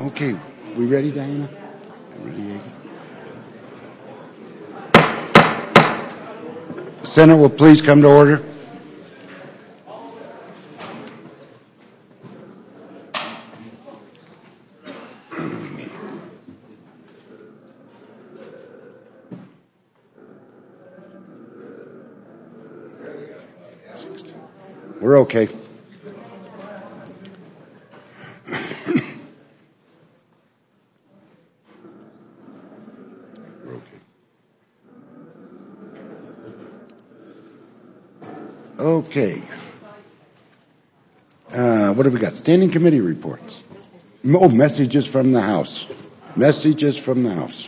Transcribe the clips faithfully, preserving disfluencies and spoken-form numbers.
Okay, we ready, Diana? Ready, Yeager? Senate will please come to order. We're okay. We're okay. Okay. Uh, what have we got? Standing committee reports. Oh, messages from the House. Messages from the House.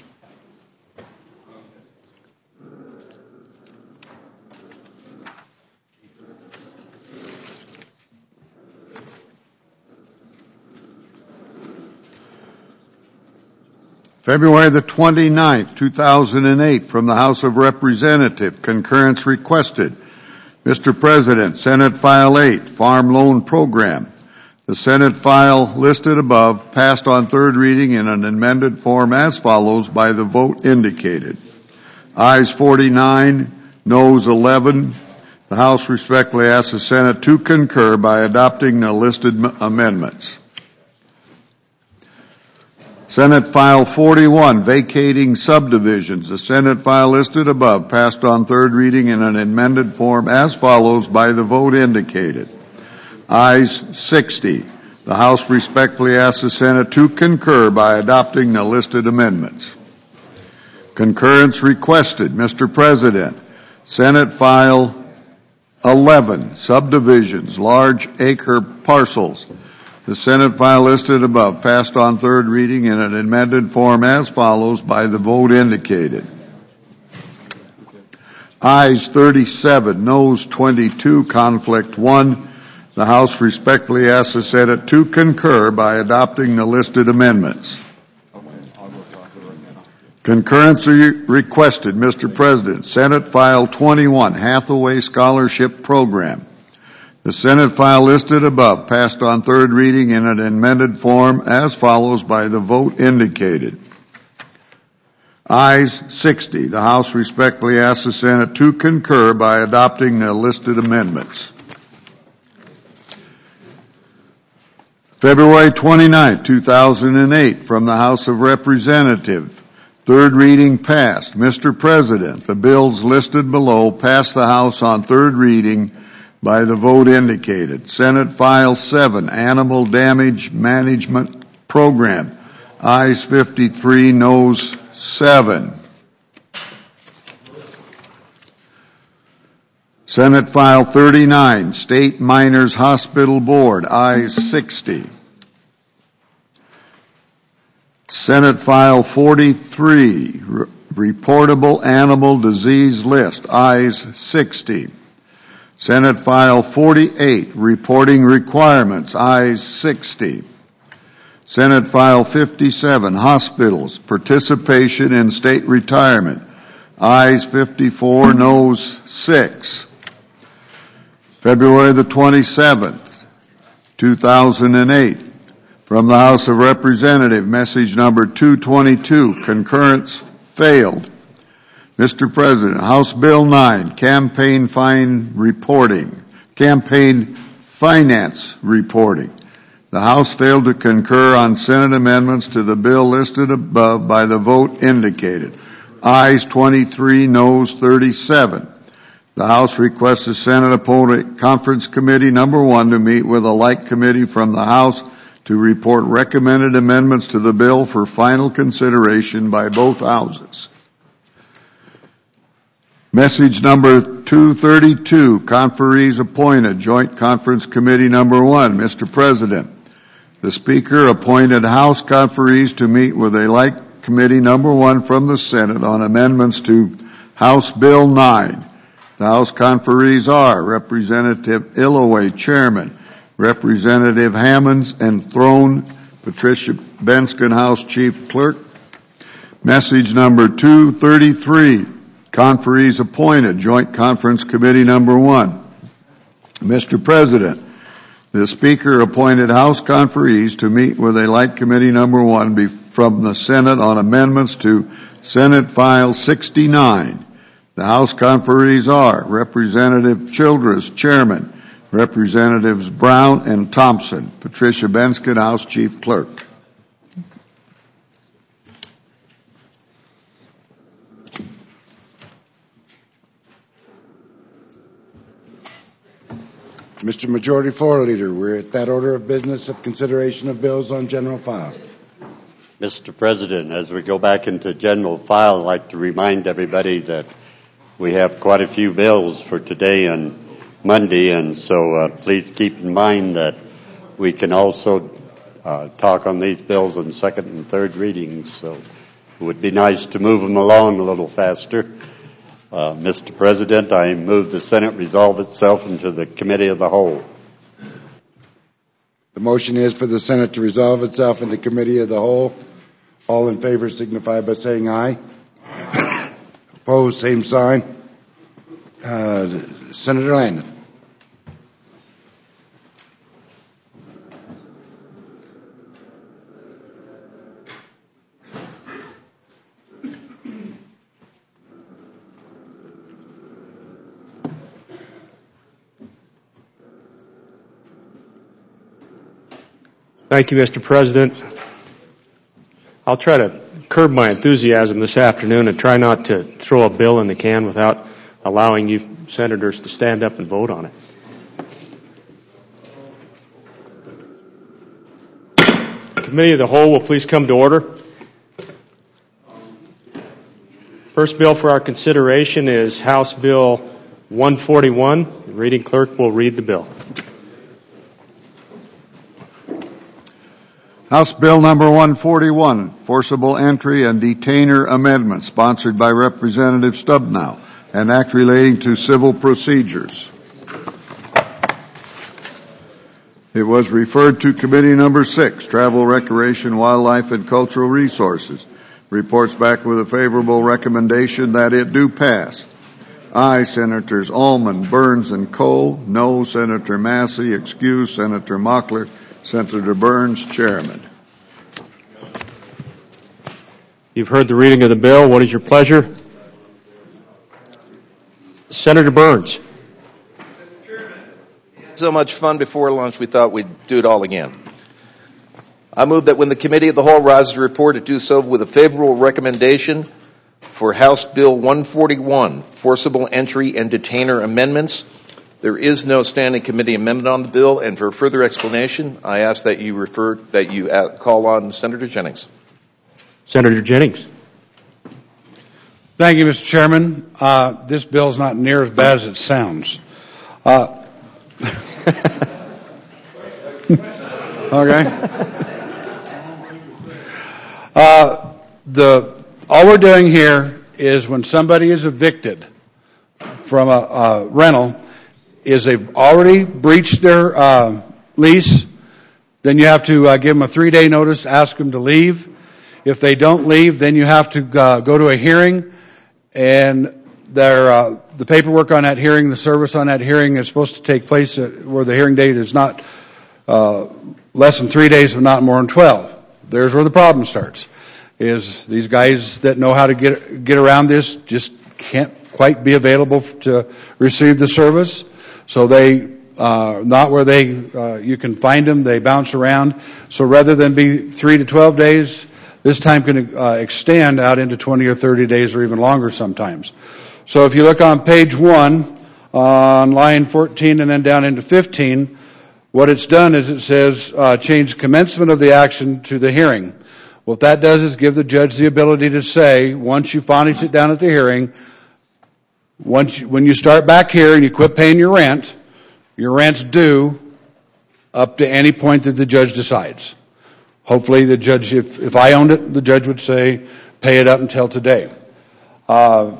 February the twenty-ninth, two thousand eight, from the House of Representatives, concurrence requested. Mister President, Senate File eight, Farm Loan Program. The Senate file listed above passed on third reading in an amended form as follows by the vote indicated. Ayes forty-nine, noes eleven. The House respectfully asks the Senate to concur by adopting the listed amendments. Senate File forty-one, vacating subdivisions. The Senate file listed above passed on third reading in an amended form as follows by the vote indicated. Ayes sixty. The House respectfully asks the Senate to concur by adopting the listed amendments. Concurrence requested. Mister President, Senate File eleven, subdivisions, large acre parcels. The Senate file listed above passed on third reading in an amended form as follows by the vote indicated. Ayes thirty-seven, noes twenty-two, conflict one. The House respectfully asks the Senate to concur by adopting the listed amendments. Concurrence requested. Mister President, Senate File twenty-one, Hathaway Scholarship Program. The Senate file listed above passed on third reading in an amended form as follows by the vote indicated. Ayes sixty. The House respectfully asks the Senate to concur by adopting the listed amendments. February twenty-ninth, two thousand eight, from the House of Representatives. Third reading passed. Mister President, the bills listed below passed the House on third reading by the vote indicated. Senate File seven, Animal Damage Management Program. Ayes fifty-three, noes seven. Senate File thirty-nine, State Miners Hospital Board. Ayes sixty. Senate File forty-three, Re- Reportable Animal Disease List. Ayes sixty. Senate File forty-eight, Reporting Requirements. Ayes sixty. Senate File fifty-seven, Hospitals, Participation in State Retirement. Ayes fifty-four, noes six. February the twenty-seventh, two thousand eight, from the House of Representatives, message number two twenty-two, concurrence failed. Mister President, House Bill nine, Campaign Fine Reporting, Campaign Finance Reporting. The House failed to concur on Senate amendments to the bill listed above by the vote indicated. Ayes twenty-three, noes thirty-seven. The House requests the Senate appoint Conference Committee number one to meet with a like committee from the House to report recommended amendments to the bill for final consideration by both houses. Message number two thirty-two, conferees appointed, Joint Conference Committee number one. Mister President, the Speaker appointed House conferees to meet with a like committee number one from the Senate on amendments to House Bill nine. The House conferees are Representative Illoway, Chairman, Representative Hammonds and Throne, Patricia Benskin, House Chief Clerk. Message number two thirty-three, conferees appointed, Joint Conference Committee number one. Mister President, The Speaker appointed House conferees to meet with a Light Committee Number One be- from the Senate on amendments to Senate File sixty-nine. The House conferees are Representative Childress, Chairman, Representatives Brown and Thompson. Patricia Benskin, House Chief Clerk. Mister Majority Floor Leader, we're at that order of business of consideration of bills on general file. Mister President, as we go back into general file, I'd like to remind everybody that we have quite a few bills for today and Monday, and so uh, please keep in mind that we can also uh, talk on these bills on second and third readings, so it would be nice to move them along a little faster. Uh, Mister President, I move the Senate resolve itself into the Committee of the Whole. The motion is for the Senate to resolve itself into Committee of the Whole. All in favor signify by saying aye. Opposed, same sign. Uh, Senator Landon. Thank you, Mister President. I'll try to curb my enthusiasm this afternoon and try not to throw a bill in the can without allowing you senators to stand up and vote on it. The Committee of the Whole will please come to order. First bill for our consideration is House Bill one forty-one. The reading clerk will read the bill. House Bill Number one forty-one, Forcible Entry and Detainer Amendment, sponsored by Representative Stubnow, an act relating to civil procedures. It was referred to Committee Number six, Travel, Recreation, Wildlife, and Cultural Resources. Reports back with a favorable recommendation that it do pass. Aye, Senators Allman, Burns, and Cole. No, Senator Massey. Excuse, Senator Mockler. Senator Burns, Chairman. You've heard the reading of the bill. What is your pleasure? Senator Burns. So much fun before lunch, we thought we'd do it all again. I move that when the Committee of the Whole rises to report, it do so with a favorable recommendation for House Bill one forty-one, Forcible Entry and Detainer Amendments. There is no standing committee amendment on the bill, and for further explanation, I ask that you refer that you call on Senator Jennings. Senator Jennings. Thank you, Mister Chairman. Uh, this bill is not near as bad as it sounds. Uh, okay. Uh, the all we're doing here is when somebody is evicted from a, a rental, is they've already breached their uh, lease, then you have to uh, give them a three-day notice, ask them to leave. If they don't leave, then you have to uh, go to a hearing, and their, uh, the paperwork on that hearing, the service on that hearing is supposed to take place at, where the hearing date is not uh, less than three days, but not more than twelve. There's where the problem starts, is these guys that know how to get get around this just can't quite be available to receive the service. So they, uh, not where they, uh, you can find them, they bounce around. So rather than be three to twelve days, this time can uh, extend out into twenty or thirty days or even longer sometimes. So if you look on page one, uh, on line fourteen and then down into fifteen, what it's done is it says, uh, change commencement of the action to the hearing. What that does is give the judge the ability to say, once you finally sit down at the hearing, Once you, when you start back here and you quit paying your rent, your rent's due up to any point that the judge decides. Hopefully the judge, if, if I owned it, the judge would say, pay it up until today. Uh,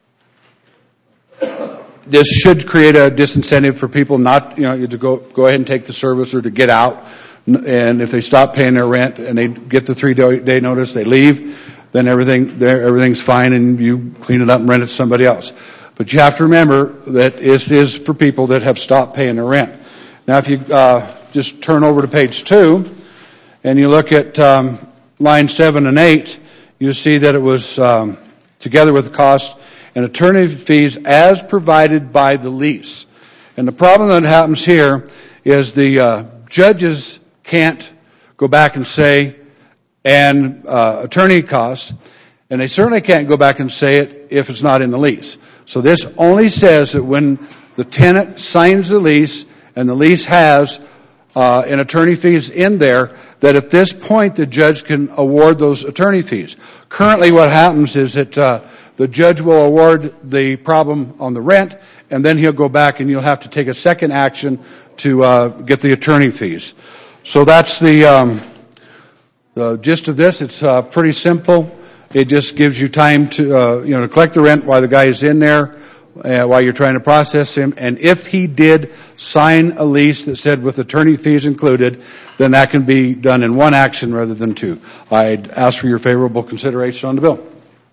this should create a disincentive for people not, you know, to go, go ahead and take the service or to get out. And if they stop paying their rent and they get the three day notice, they leave, then everything, everything's fine and you clean it up and rent it to somebody else. But you have to remember that this is for people that have stopped paying their rent. Now, if you uh, just turn over to page two, and you look at um, line seven and eight, you see that it was um, together with the cost and attorney fees as provided by the lease. And the problem that happens here is the uh, judges can't go back and say, and uh, attorney costs, and they certainly can't go back and say it if it's not in the lease. So this only says that when the tenant signs the lease and the lease has uh, an attorney fees in there, that at this point the judge can award those attorney fees. Currently what happens is that uh, the judge will award the problem on the rent, and then he'll go back and you'll have to take a second action to uh, get the attorney fees. So that's the, um, the gist of this. It's uh, pretty simple. It just gives you time to, uh, you know, to collect the rent while the guy is in there, uh, while you're trying to process him. And if he did sign a lease that said with attorney fees included, then that can be done in one action rather than two. I'd ask for your favorable consideration on the bill.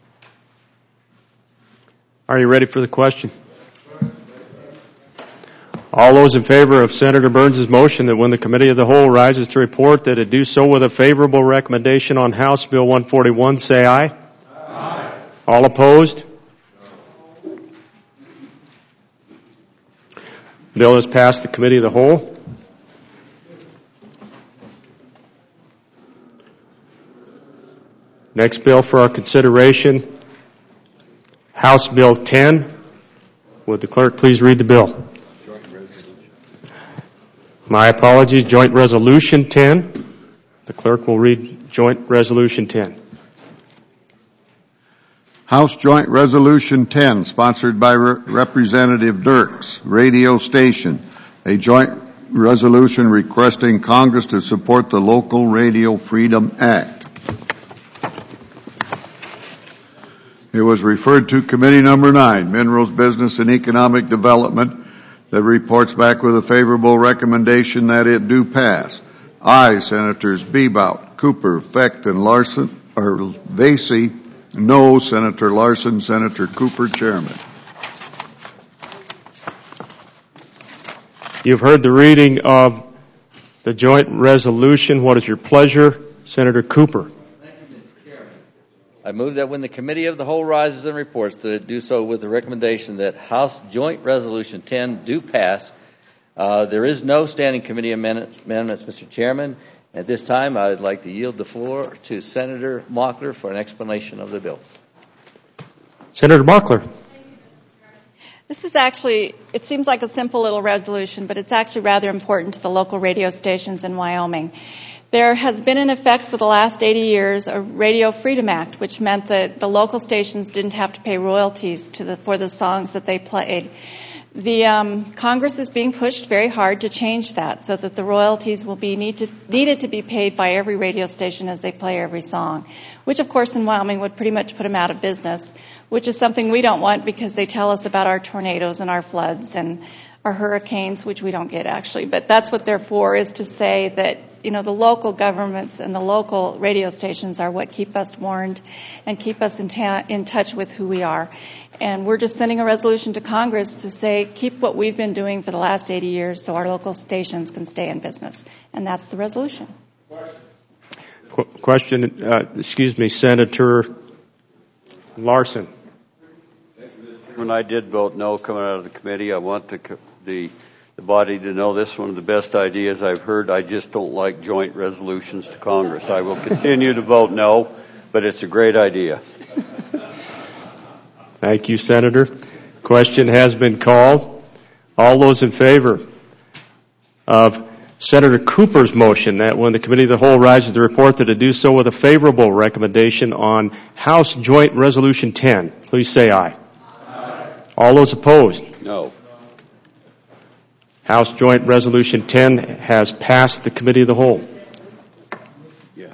Are you ready for the question? All those in favor of Senator Burns' motion that when the Committee of the Whole rises to report that it do so with a favorable recommendation on House Bill one forty-one, say aye. Aye. All opposed? Bill has passed the Committee of the Whole. Next bill for our consideration, House Bill ten. Would the clerk please read the bill? My apologies, Joint Resolution ten. The clerk will read Joint Resolution ten. House Joint Resolution ten, sponsored by Re- Representative Dirks, radio station, a joint resolution requesting Congress to support the Local Radio Freedom Act. It was referred to Committee Number nine, Minerals, Business, and Economic Development, that reports back with a favorable recommendation that it do pass. Aye, Senators Bebout, Cooper, Fecht, and Larson, or Vasey. No, Senator Larson, Senator Cooper, Chairman. You've heard the reading of the joint resolution. What is your pleasure? Senator Cooper. Thank you, Mister Chairman. I move that when the Committee of the Whole rises and reports that it do so with the recommendation that House Joint Resolution ten do pass. Uh, there is no standing committee amendments, Mister Chairman. At this time, I would like to yield the floor to Senator Mockler for an explanation of the bill. Senator Mockler. This is actually, it seems like a simple little resolution, but it's actually rather important to the local radio stations in Wyoming. There has been in effect for the last eighty years a Radio Freedom Act, which meant that the local stations didn't have to pay royalties to the, for the songs that they played. The um, Congress is being pushed very hard to change that so that the royalties will be need to, needed to be paid by every radio station as they play every song, which of course in Wyoming would pretty much put them out of business, which is something we don't want because they tell us about our tornadoes and our floods and our hurricanes, which we don't get actually. But that's what they're for, is to say that, you know, the local governments and the local radio stations are what keep us warned and keep us in, ta- in touch with who we are. And we're just sending a resolution to Congress to say, keep what we've been doing for the last eighty years so our local stations can stay in business. And that's the resolution. Qu- question, uh, excuse me, Senator Larson. When I did vote no coming out of the committee, I want the, the, the body to know this is one of the best ideas I've heard. I just don't like joint resolutions to Congress. I will continue to vote no, but it's a great idea. Thank you, Senator. Question has been called. All those in favor of Senator Cooper's motion that when the Committee of the Whole rises to report that it do so with a favorable recommendation on House Joint Resolution ten, please say aye. Aye. All those opposed? No. House Joint Resolution ten has passed the Committee of the Whole. Yeah.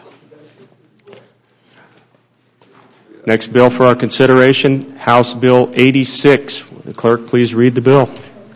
Next bill for our consideration, House Bill eighty-six. Will the clerk please read the bill?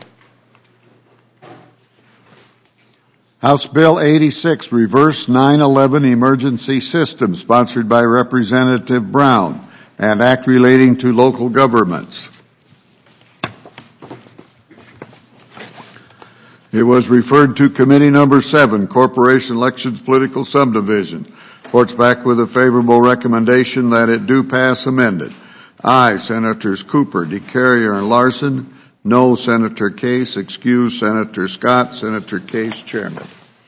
House Bill eighty-six, Reverse nine eleven Emergency System, sponsored by Representative Brown, and act relating to local governments. It was referred to committee number seven, Corporation Elections Political Subdivision. Reports back with a favorable recommendation that it do pass amended. Aye, Senators Cooper, DeCarrier, and Larson. No, Senator Case. Excuse, Senator Scott. Senator Case, Chairman.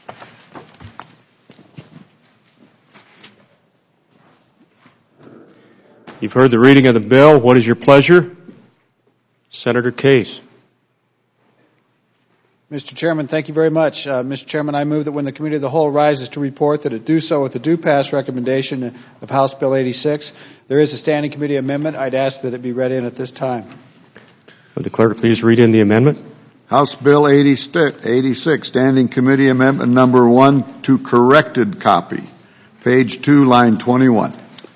You've heard the reading of the bill. What is your pleasure? Senator Case. Mister Chairman, thank you very much. Uh, Mister Chairman, I move that when the Committee of the Whole rises to report that it do so with the due pass recommendation of House Bill eighty-six. There is a standing committee amendment. I'd ask that it be read in at this time. Would the clerk please read in the amendment? House Bill eighty-six, Standing Committee Amendment Number one to corrected copy. Page two, line twenty-one.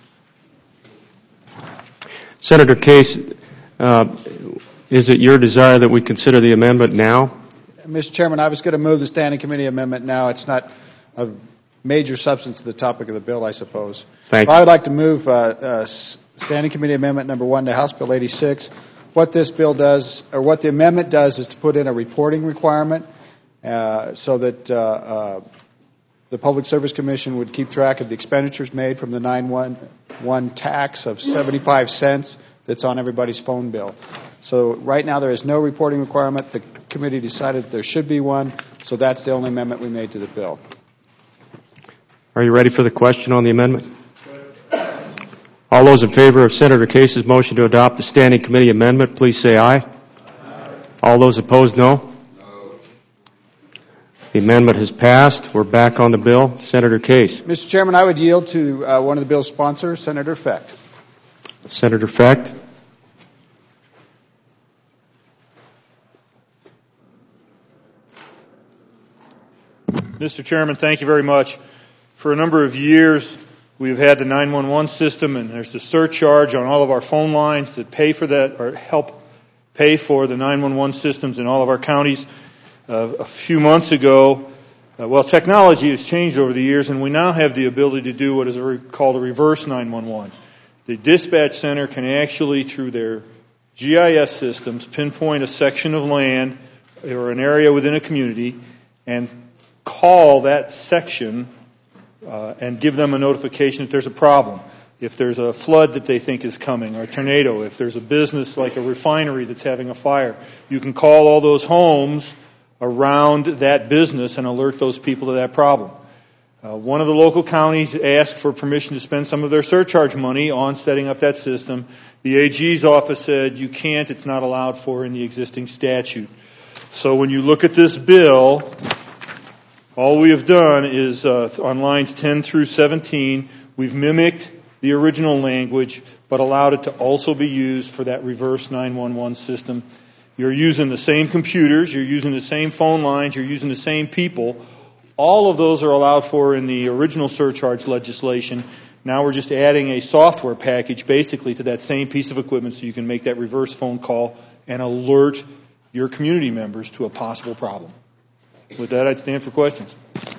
Senator Case, uh, is it your desire that we consider the amendment now? Mister Chairman, I was going to move the standing committee amendment now. It's not a major substance to the topic of the bill, I suppose. Thank I you. would like to move uh, uh, standing committee amendment number one to House Bill eighty-six. What this bill does, or what the amendment does, is to put in a reporting requirement uh, so that uh, uh, the Public Service Commission would keep track of the expenditures made from the nine one one tax of seventy-five cents that's on everybody's phone bill. So right now there is no reporting requirement. The committee decided there should be one, so that's the only amendment we made to the bill. Are you ready for the question on the amendment? All those in favor of Senator Case's motion to adopt the standing committee amendment, please say aye. Aye. All those opposed, no? No. The amendment has passed. We're back on the bill. Senator Case. Mister Chairman, I would yield to uh, one of the bill's sponsors, Senator Fecht. Senator Fecht. Mister Chairman, thank you very much. For a number of years, we've had the nine one one system, and there's a surcharge on all of our phone lines that pay for that, or help pay for the nine one one systems in all of our counties. Uh, a few months ago, uh, well, technology has changed over the years, and we now have the ability to do what is a re- called a reverse nine one one. The dispatch center can actually, through their G I S systems, pinpoint a section of land or an area within a community and call that section uh, and give them a notification if there's a problem. If there's a flood that they think is coming, or a tornado, if there's a business like a refinery that's having a fire, you can call all those homes around that business and alert those people to that problem. Uh, one of the local counties asked for permission to spend some of their surcharge money on setting up that system. The A G's office said you can't, it's not allowed for in the existing statute. So when you look at this bill, all we have done is uh, on lines ten through seventeen, we've mimicked the original language, but allowed it to also be used for that reverse nine one one system. You're using the same computers, you're using the same phone lines, you're using the same people. All of those are allowed for in the original surcharge legislation. Now we're just adding a software package basically to that same piece of equipment so you can make that reverse phone call and alert your community members to a possible problem. With that, I'd stand for questions.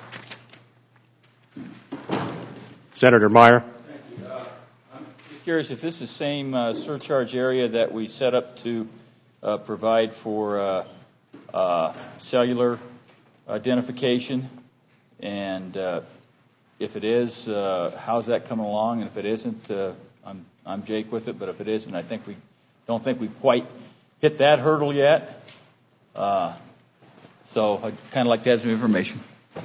Senator Meyer. Thank you. Uh, I'm curious if this is the same uh, surcharge area that we set up to uh, provide for uh, uh, cellular identification, and uh, if it is, uh, how's that coming along? And if it isn't, uh, I'm I'm Jake with it. But if it isn't, I think we don't think we've quite hit that hurdle yet. Uh, so I'd kind of like to have some information.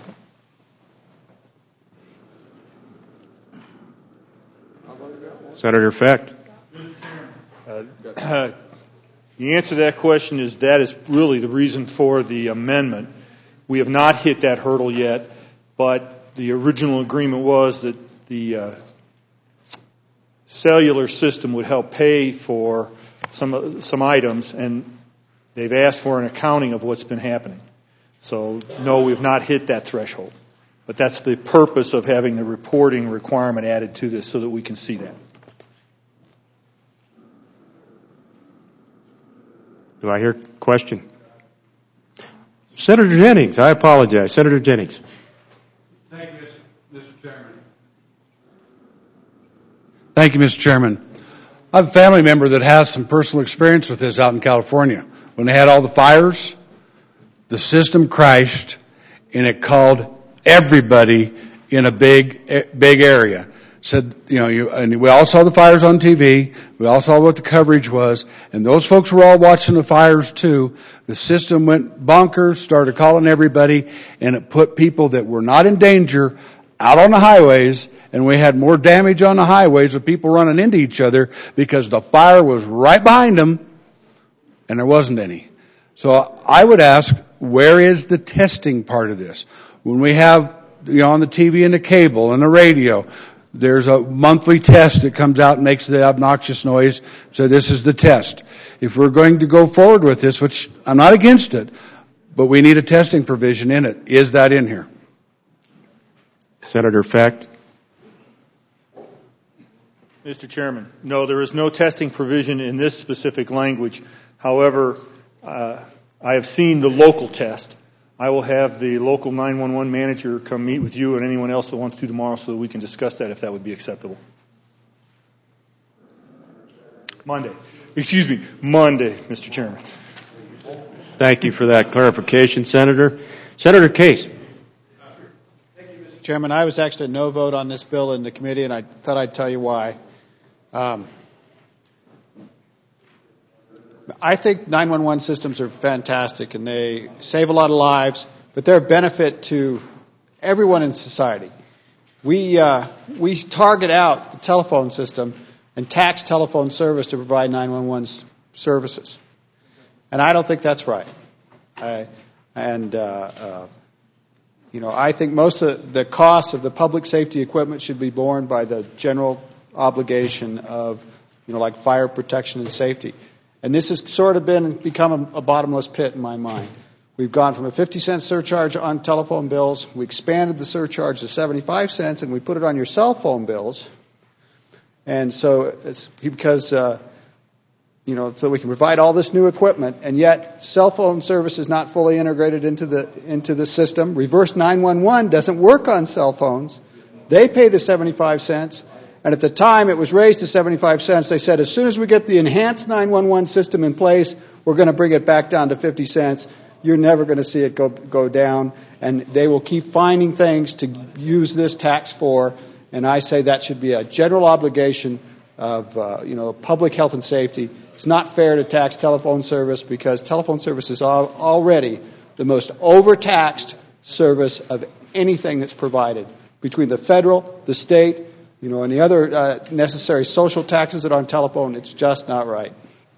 Senator Fecht. Uh, the answer to that question is that is really the reason for the amendment. We have not hit that hurdle yet, but the original agreement was that the uh, cellular system would help pay for some some items, and they've asked for an accounting of what's been happening. So, no, we've not hit that threshold. But that's the purpose of having the reporting requirement added to this so that we can see that. Do I hear a question? Senator Jennings, I apologize. Senator Jennings. Thank you, Mister Chairman. Thank you, Mister Chairman. I have a family member that has some personal experience with this out in California. When they had all the fires, the system crashed, and it called everybody in a big, big area. Said, you know, you, and we all saw the fires on T V. We all saw what the coverage was, and those folks were all watching the fires too. The system went bonkers, started calling everybody, and it put people that were not in danger out on the highways, and we had more damage on the highways with people running into each other because the fire was right behind them, and there wasn't any. So I would ask, where is the testing part of this? When we have, you know, on the T V and the cable and the radio, there's a monthly test that comes out and makes the obnoxious noise. So this is the test. If we're going to go forward with this, which I'm not against it, but we need a testing provision in it. Is that in here? Senator Fecht. Mister Chairman, no, there is no testing provision in this specific language. However, uh, I have seen the local test. I will have the local nine one one manager come meet with you and anyone else that wants to tomorrow so that we can discuss that if that would be acceptable. Monday. Excuse me, Monday, Mister Chairman. Thank you for that clarification, Senator. Senator Case. Chairman, I was actually a no vote on this bill in the committee, and I thought I'd tell you why. Um, I think nine one one systems are fantastic, and they save a lot of lives, but they're a benefit to everyone in society. We, uh, we target out the telephone system and tax telephone service to provide nine one one services. And I don't think that's right. I, and, uh, uh, you know, I think most of the costs of the public safety equipment should be borne by the general obligation of, you know, like fire protection and safety. And this has sort of been become a, a bottomless pit in my mind. We've gone from a fifty cent surcharge on telephone bills. We expanded the surcharge to seventy-five cents, and we put it on your cell phone bills. And so it's because, uh, you know, so we can provide all this new equipment, and yet cell phone service is not fully integrated into the into the system. Reverse nine one one doesn't work on cell phones. They pay the seventy-five cents. And at the time it was raised to seventy-five cents, they said as soon as we get the enhanced nine one one system in place, we're going to bring it back down to fifty cents. You're never going to see it go go down. And they will keep finding things to use this tax for. And I say that should be a general obligation of, uh, you know, public health and safety. It's not fair to tax telephone service because telephone service is al- already the most overtaxed service of anything that's provided between the federal, the state, you know, and the other uh, necessary social taxes that are on telephone. It's just not right.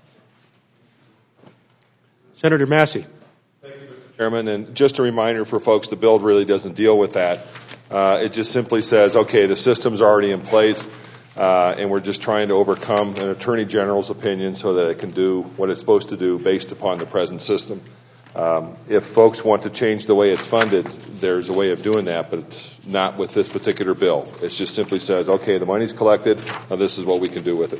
Senator Massey. Thank you, Mister Chairman. And just a reminder for folks, the bill really doesn't deal with that. Uh, it just simply says, okay, the system's already in place, uh, and we're just trying to overcome an Attorney General's opinion so that it can do what it's supposed to do based upon the present system. Um, if folks want to change the way it's funded, there's a way of doing that, but it's not with this particular bill. It just simply says, okay, the money's collected, now this is what we can do with it.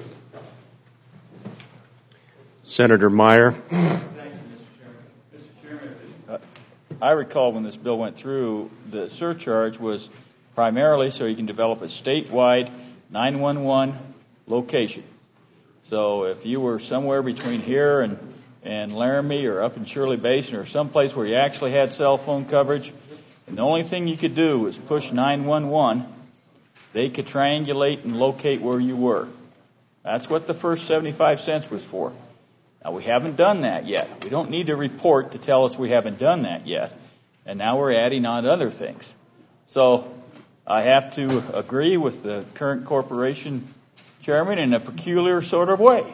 Senator Meyer. Thank you, Mister Chairman. Mister Chairman, uh, I recall when this bill went through, the surcharge was primarily so you can develop a statewide nine one one location. So if you were somewhere between here and and Laramie or up in Shirley Basin or someplace where you actually had cell phone coverage, and the only thing you could do was push nine one one, they could triangulate and locate where you were. That's what the first seventy-five cents was for. Now, we haven't done that yet. We don't need a report to tell us we haven't done that yet. And now we're adding on other things. So I have to agree with the current corporation chairman in a peculiar sort of way.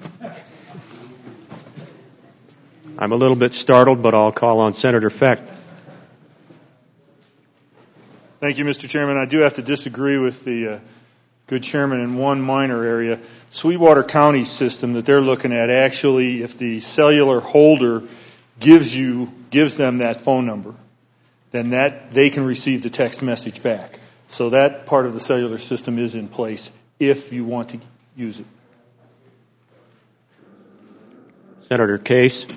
I'm a little bit startled, but I'll call on Senator Fecht. Thank you, Mister Chairman. I do have to disagree with the uh, good chairman in one minor area. Sweetwater County's system that they're looking at, actually, if the cellular holder gives you, gives them that phone number, then that they can receive the text message back. So that part of the cellular system is in place if you want to use it. Senator Case.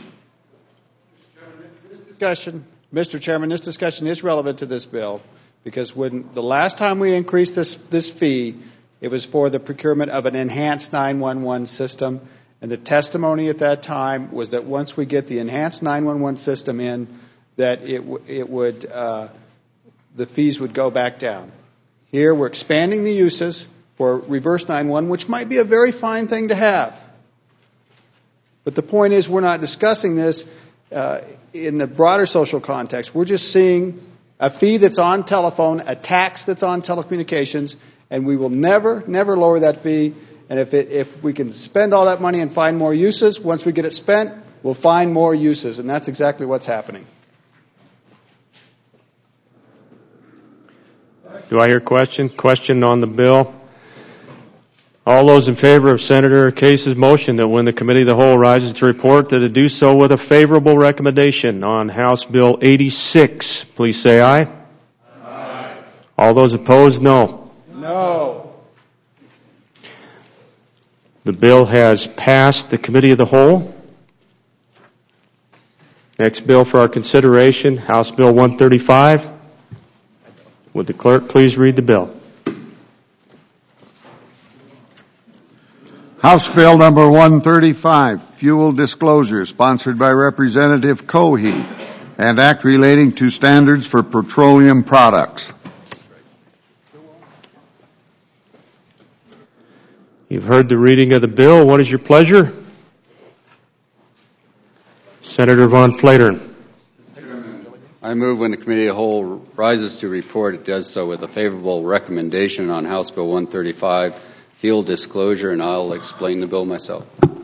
Discussion, Mister Chairman, this discussion is relevant to this bill because when the last time we increased this this fee, it was for the procurement of an enhanced nine one one system, and the testimony at that time was that once we get the enhanced nine one one system in, that it, w- it would, uh, the fees would go back down. Here we're expanding the uses for reverse nine one one, which might be a very fine thing to have. But the point is, we're not discussing this uh, in the broader social context. We're just seeing a fee that's on telephone, a tax that's on telecommunications, and we will never, never lower that fee. And if it, if we can spend all that money and find more uses, once we get it spent, we'll find more uses, and that's exactly what's happening. Do I hear question? Question on the bill? All those in favor of Senator Case's motion that when the Committee of the Whole rises to report, that it do so with a favorable recommendation on House Bill eighty-six, please say aye. Aye. All those opposed, no. No. The bill has passed the Committee of the Whole. Next bill for our consideration, House Bill one thirty-five. Would the clerk please read the bill? House Bill number one thirty-five, Fuel Disclosure, sponsored by Representative Cohey, and act relating to standards for petroleum products. You've heard the reading of the bill. What is your pleasure? Senator Von Flatern. I move when the Committee of the Whole rises to report, it does so with a favorable recommendation on House Bill one thirty-five, Fuel Disclosure, and I'll explain the bill myself.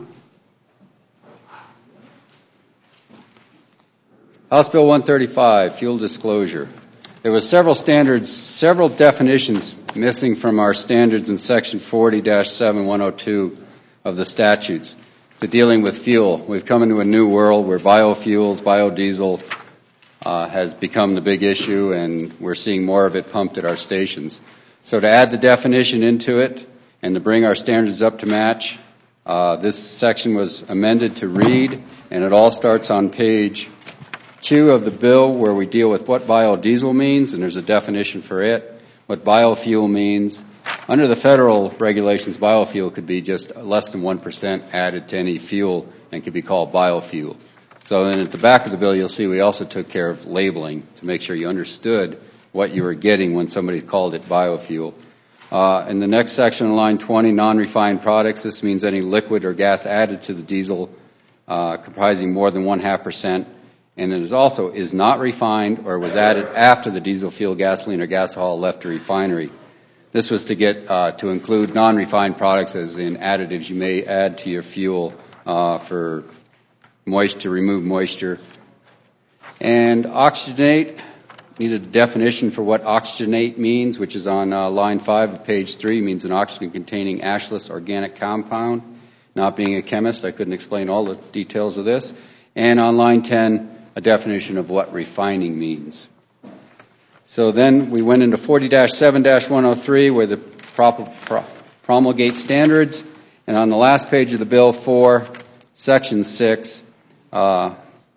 House Bill one thirty-five, Fuel Disclosure. There were several standards, several definitions missing from our standards in Section forty dash seven one oh two of the statutes to dealing with fuel. We've come into a new world where biofuels, biodiesel, Uh, has become the big issue, and we're seeing more of it pumped at our stations. So to add the definition into it and to bring our standards up to match, uh, this section was amended to read, and it all starts on page two of the bill where we deal with what biodiesel means, and there's a definition for it, what biofuel means. Under the federal regulations, biofuel could be just less than one percent added to any fuel and could be called biofuel. So then at the back of the bill, you'll see we also took care of labeling to make sure you understood what you were getting when somebody called it biofuel. Uh, in the next section on line twenty, non-refined products, this means any liquid or gas added to the diesel uh, comprising more than one half percent, and it is also is not refined or was added after the diesel fuel, gasoline, or gasohol left a refinery. This was to get uh, to include non-refined products as in additives you may add to your fuel uh, for moist to remove moisture. And oxygenate, needed a definition for what oxygenate means, which is on uh, line five of page three, means an oxygen-containing ashless organic compound. Not being a chemist, I couldn't explain all the details of this. And on line ten, a definition of what refining means. So then we went into forty dash seven dash one oh three, where the prop- pro- promulgate standards. And on the last page of the bill, four, section six, Uh,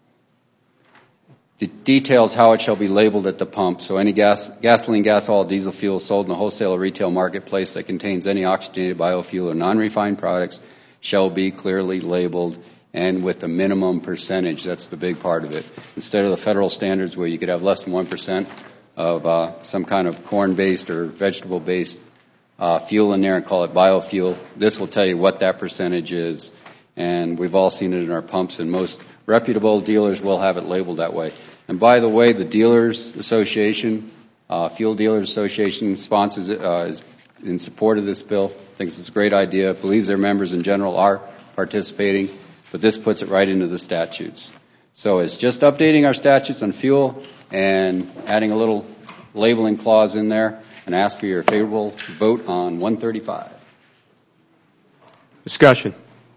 the details how it shall be labeled at the pump. So any gas, gasoline, gasohol, diesel fuel sold in the wholesale or retail marketplace that contains any oxygenated biofuel or non-refined products shall be clearly labeled and with a minimum percentage. That's the big part of it. Instead of the federal standards where you could have less than one percent of uh, some kind of corn-based or vegetable-based uh, fuel in there and call it biofuel, this will tell you what that percentage is. And we've all seen it in our pumps, and most reputable dealers will have it labeled that way. And by the way, the Dealers Association, uh, Fuel Dealers Association sponsors it, uh, is in support of this bill, thinks it's a great idea, believes their members in general are participating, but this puts it right into the statutes. So it's just updating our statutes on fuel and adding a little labeling clause in there, and ask for your favorable vote on one thirty-five. Discussion.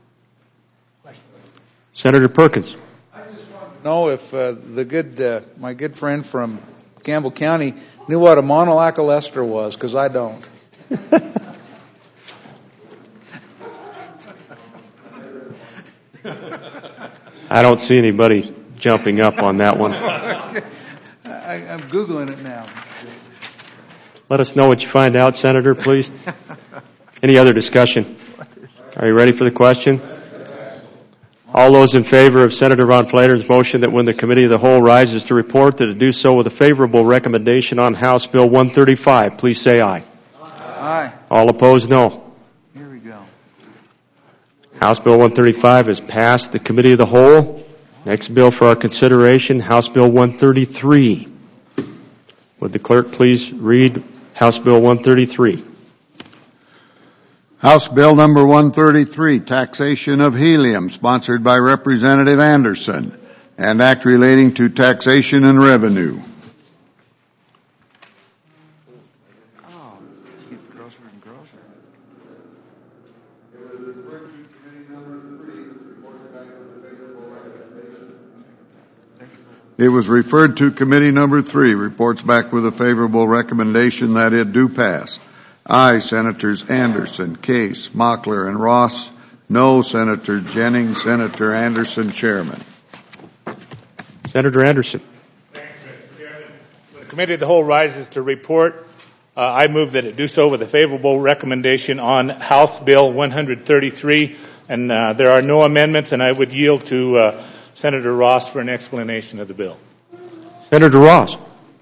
Senator Perkins. I just want to know if uh, the good, uh, my good friend from Campbell County knew what a monolaccal ester was, because I don't. I don't see anybody jumping up on that one. I, I'm Googling it now. Let us know what you find out, Senator, please. Any other discussion? Are you ready for the question? All those in favor of Senator Von Flater's motion that when the Committee of the Whole rises to report, that it do so with a favorable recommendation on House Bill one thirty-five, please say aye. Aye. All opposed, no. Here we go. House Bill one thirty-five has passed the Committee of the Whole. Next bill for our consideration, House Bill one thirty-three. Would the clerk please read House Bill one thirty-three? House Bill number one thirty-three, taxation of helium, sponsored by Representative Anderson, and act relating to taxation and revenue. Oh, it gets grosser and grosser. It was referred to committee number three, reports back with a favorable recommendation that it do pass. Aye, Senators Anderson, Case, Mockler, and Ross. No, Senator Jennings, Senator Anderson, Chairman. Senator Anderson. Thanks, Mister Chairman. When the Committee of the Whole rises to report, uh, I move that it do so with a favorable recommendation on House Bill one thirty-three, and uh, there are no amendments, and I would yield to uh, Senator Ross for an explanation of the bill. Senator Ross.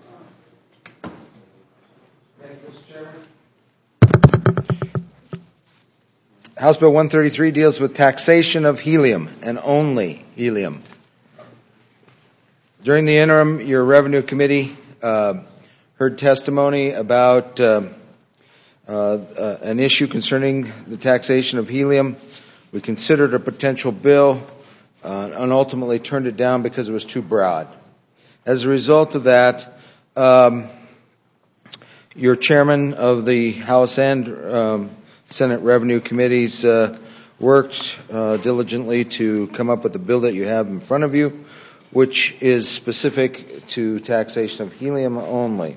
House Bill one thirty-three deals with taxation of helium and only helium. During the interim, your Revenue Committee uh, heard testimony about uh, uh, uh, an issue concerning the taxation of helium. We considered a potential bill uh, and ultimately turned it down because it was too broad. As a result of that, um, your chairman of the House and um, Senate Revenue Committees uh, worked uh, diligently to come up with the bill that you have in front of you, which is specific to taxation of helium only.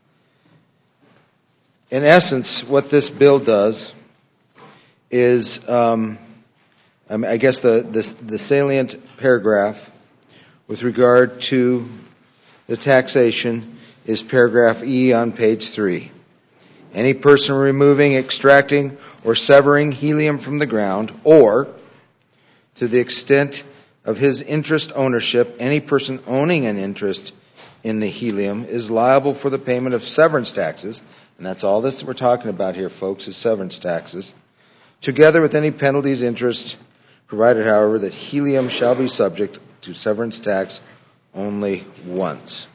In essence, what this bill does is, um, I, mean, I guess the, the, the salient paragraph with regard to the taxation is paragraph E on page three. Any person removing, extracting, or severing helium from the ground, or, to the extent of his interest ownership, any person owning an interest in the helium is liable for the payment of severance taxes, and that's all this we're talking about here, folks, is severance taxes, together with any penalties, interest, provided, however, that helium shall be subject to severance tax only once.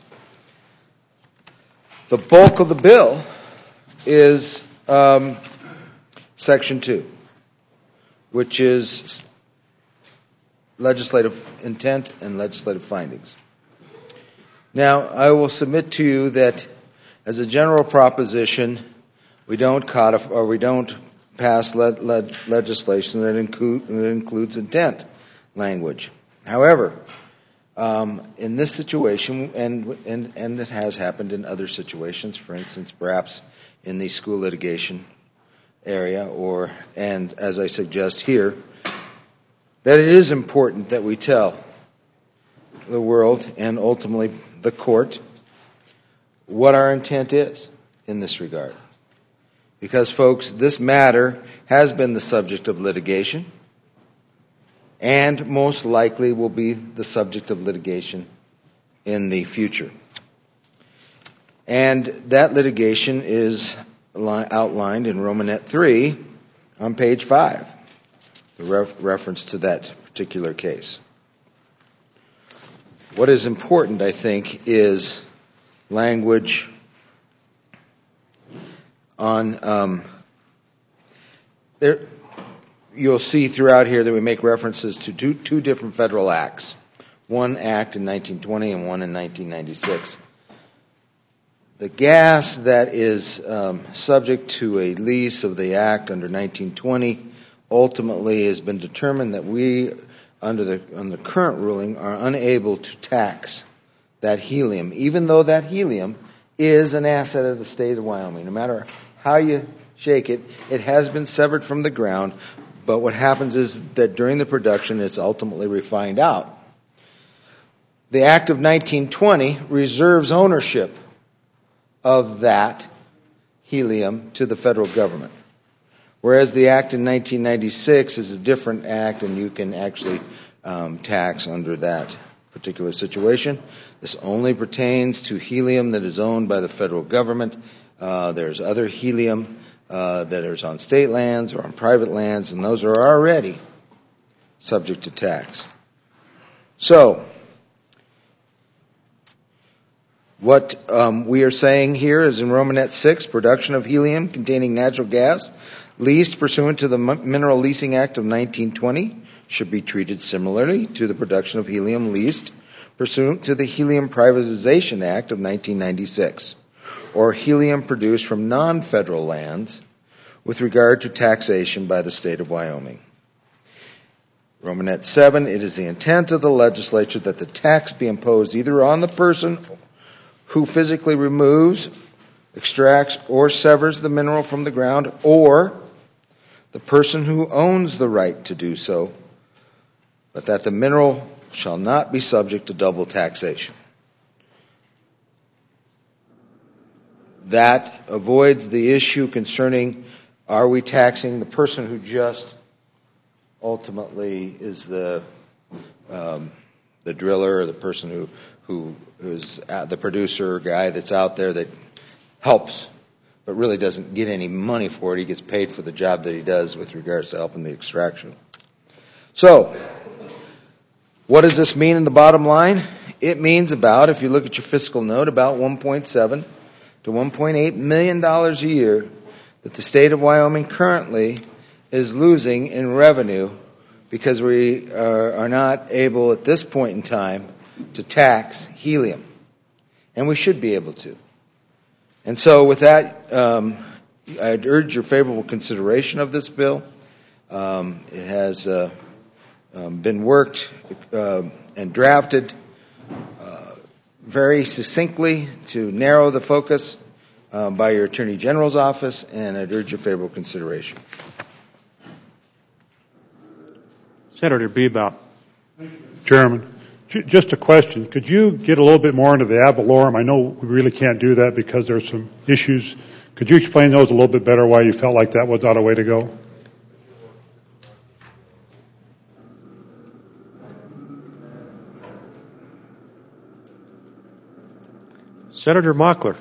The bulk of the bill is um, Section two, which is legislative intent and legislative findings. Now, I will submit to you that as a general proposition, we don't codify or we don't pass le- le- legislation that, include, that includes intent language. However, um, in this situation, and, and, and it has happened in other situations, for instance, perhaps in the school litigation area, or, and as I suggest here, that it is important that we tell the world and ultimately the court what our intent is in this regard. Because, folks, this matter has been the subject of litigation and most likely will be the subject of litigation in the future. And that litigation is outlined in Romanet three on page five, the ref- reference to that particular case. What is important, I think, is language on um, there. You'll see throughout here that we make references to two, two different federal acts, one act in nineteen twenty and one in nineteen ninety-six. The gas that is um, subject to a lease of the act under nineteen twenty ultimately has been determined that we, under the, under the current ruling, are unable to tax that helium, even though that helium is an asset of the state of Wyoming. No matter how you shake it, it has been severed from the ground, but what happens is that during the production it's ultimately refined out. The Act of nineteen twenty reserves ownership of that helium to the federal government, whereas the Act in nineteen ninety-six is a different act, and you can actually um, tax under that particular situation. This only pertains to helium that is owned by the federal government. Uh, there's other helium uh, that is on state lands or on private lands, and those are already subject to tax. So, what um, we are saying here is in Romanet six, production of helium containing natural gas leased pursuant to the Mineral Leasing Act of nineteen twenty should be treated similarly to the production of helium leased pursuant to the Helium Privatization Act of nineteen ninety-six, or helium produced from non-federal lands with regard to taxation by the state of Wyoming. Romanet seven, it is the intent of the legislature that the tax be imposed either on the person who physically removes, extracts, or severs the mineral from the ground, or the person who owns the right to do so, but that the mineral shall not be subject to double taxation. That avoids the issue concerning, are we taxing the person who just ultimately is the um, the driller or the person who who is the producer guy that's out there that helps, but really doesn't get any money for it. He gets paid for the job that he does with regards to helping the extraction. So, what does this mean in the bottom line? It means about, if you look at your fiscal note, about one point seven to one point eight million dollars a year that the state of Wyoming currently is losing in revenue because we are, are not able at this point in time to tax helium. And we should be able to. And so with that, um, I'd urge your favorable consideration of this bill. Um, it has uh, um, been worked uh, and drafted uh, very succinctly to narrow the focus uh, by your Attorney General's office, and I'd urge your favorable consideration. Senator Bebout. Chairman, just a question. Could you get a little bit more into the ad valorem? I know we really can't do that because there's some issues. Could you explain those a little bit better, why you felt like that was not a way to go? Senator Mockler.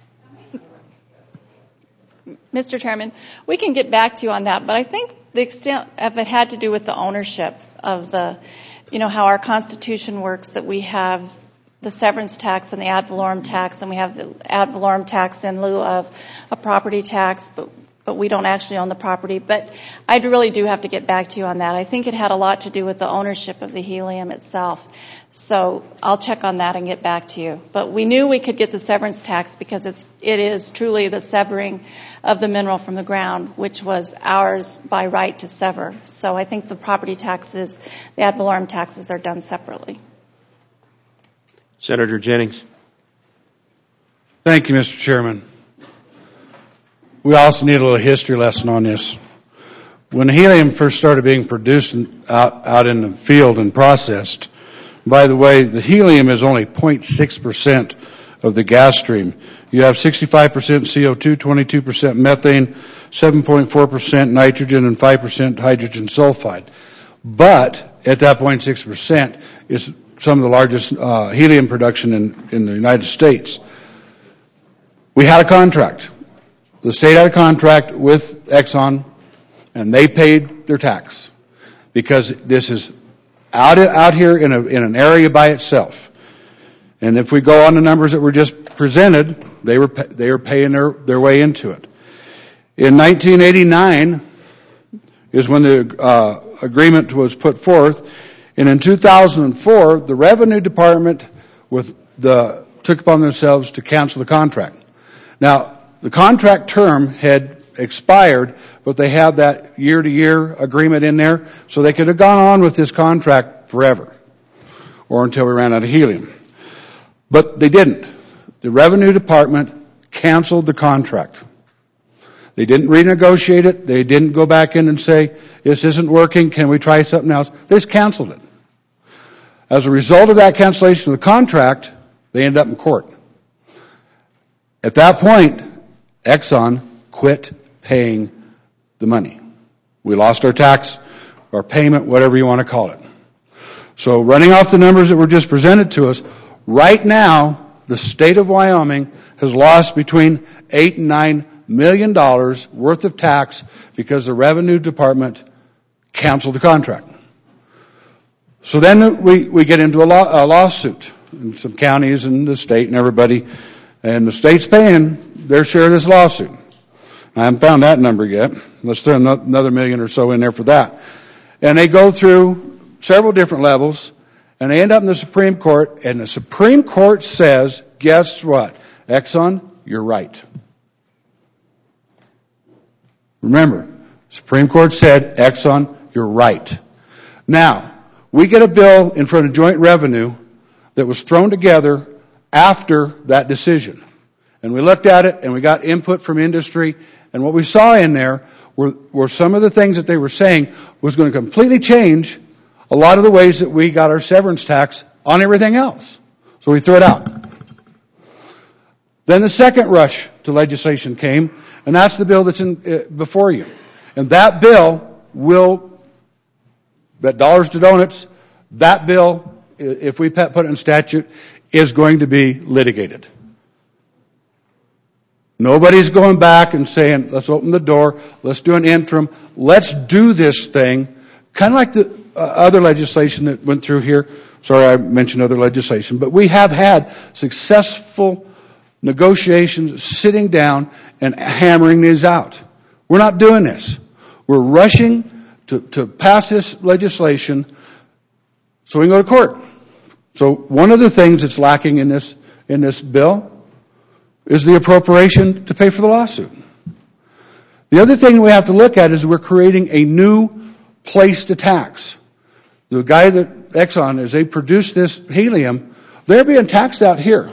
Mister Chairman, we can get back to you on that, but I think the extent of it had to do with the ownership of the, you know, how our Constitution works, that we have the severance tax and the ad valorem tax, and we have the ad valorem tax in lieu of a property tax, but but we don't actually own the property. But I really do have to get back to you on that. I think it had a lot to do with the ownership of the helium itself. So I'll check on that and get back to you. But we knew we could get the severance tax because it's, it is truly the severing of the mineral from the ground, which was ours by right to sever. So I think the property taxes, the ad valorem taxes are done separately. Senator Jennings. Thank you, Mister Chairman. We also need a little history lesson on this. When helium first started being produced in, out, out in the field and processed, by the way, the helium is only zero point six percent of the gas stream. You have sixty-five percent C O two, twenty-two percent methane, seven point four percent nitrogen, and five percent hydrogen sulfide. But at that zero point six percent is some of the largest uh, helium production in, in the United States. We had a contract. The state had a contract with Exxon, and they paid their tax because this is out out here in a in an area by itself. And if we go on the numbers that were just presented, they were they were paying their their way into it. In nineteen eighty-nine is when the uh, agreement was put forth, and in two thousand four, the Revenue Department with the took upon themselves to cancel the contract. Now, the contract term had expired, but they had that year-to-year agreement in there, so they could have gone on with this contract forever, or until we ran out of helium. But they didn't. The Revenue Department canceled the contract. They didn't renegotiate it. They didn't go back in and say, this isn't working, can we try something else? They just canceled it. As a result of that cancellation of the contract, they ended up in court. At that point, Exxon quit paying the money. We lost our tax, our payment, whatever you want to call it. So running off the numbers that were just presented to us, right now, the state of Wyoming has lost between eight and nine million dollars worth of tax because the Revenue Department canceled the contract. So then we, we get into a, law, a lawsuit in some counties and the state and everybody, and the state's paying their share of this lawsuit. I haven't found that number yet. Let's throw another million or so in there for that. And they go through several different levels, and they end up in the Supreme Court, and the Supreme Court says, guess what? Exxon, you're right. Remember, Supreme Court said, Exxon, you're right. Now, we get a bill in front of Joint Revenue that was thrown together after that decision. And we looked at it, and we got input from industry, and what we saw in there were, were some of the things that they were saying was going to completely change a lot of the ways that we got our severance tax on everything else. So we threw it out. Then the second rush to legislation came, and that's the bill that's in, uh, before you. And that bill will, bet dollars to donuts, that bill, if we put it in statute, is going to be litigated. Nobody's going back and saying, let's open the door, let's do an interim, let's do this thing, kind of like the uh, other legislation that went through here. Sorry, I mentioned other legislation, but we have had successful negotiations, sitting down and hammering these out. We're not doing this. We're rushing to, to pass this legislation so we can go to court. So one of the things that's lacking in this, in this bill is the appropriation to pay for the lawsuit. The other thing we have to look at is we're creating a new place to tax. The guy that, Exxon, as they produce this helium, they're being taxed out here.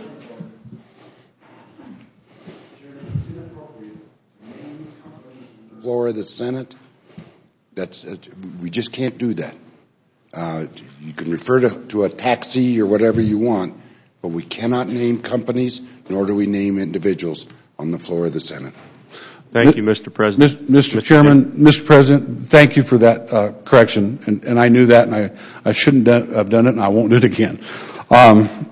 Floor of the Senate, that's, that's we just can't do that. Uh, you can refer to, to a taxi or whatever you want, but we cannot name companies, nor do we name individuals on the floor of the Senate. Thank you, Mister President. Mister Chairman, Mister President, thank you for that uh, correction, and, and I knew that, and I, I shouldn't have done it, and I won't do it again. Um,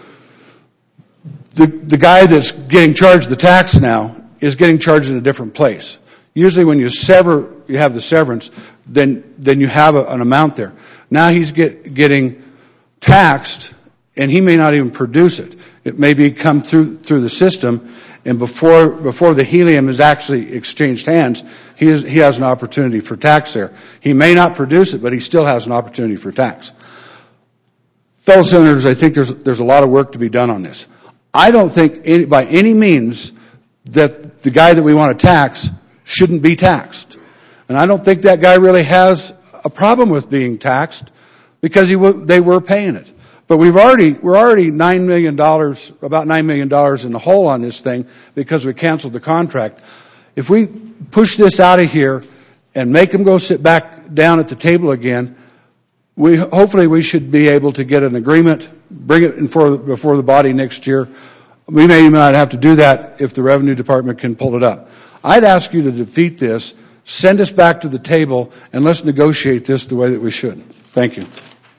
the, the guy that's getting charged the tax now is getting charged in a different place. Usually when you sever, you have the severance, then then you have a, an amount there. Now he's get, getting taxed, and he may not even produce it. It may be come through through the system, and before before the helium is actually exchanged hands, he is, he has an opportunity for tax there. He may not produce it, but he still has an opportunity for tax. Fellow senators, I think there's there's a lot of work to be done on this. I don't think any, by any means that the guy that we want to tax shouldn't be taxed. And I don't think that guy really has a problem with being taxed because he w- they were paying it. But we've already, we're already nine million dollars, about nine million dollars in the hole on this thing because we canceled the contract. If we push this out of here and make them go sit back down at the table again, we, hopefully we should be able to get an agreement, bring it in for, before the body next year. We may not have to do that if the Revenue Department can pull it up. I'd ask you to defeat this, send us back to the table, and let's negotiate this the way that we should. Thank you.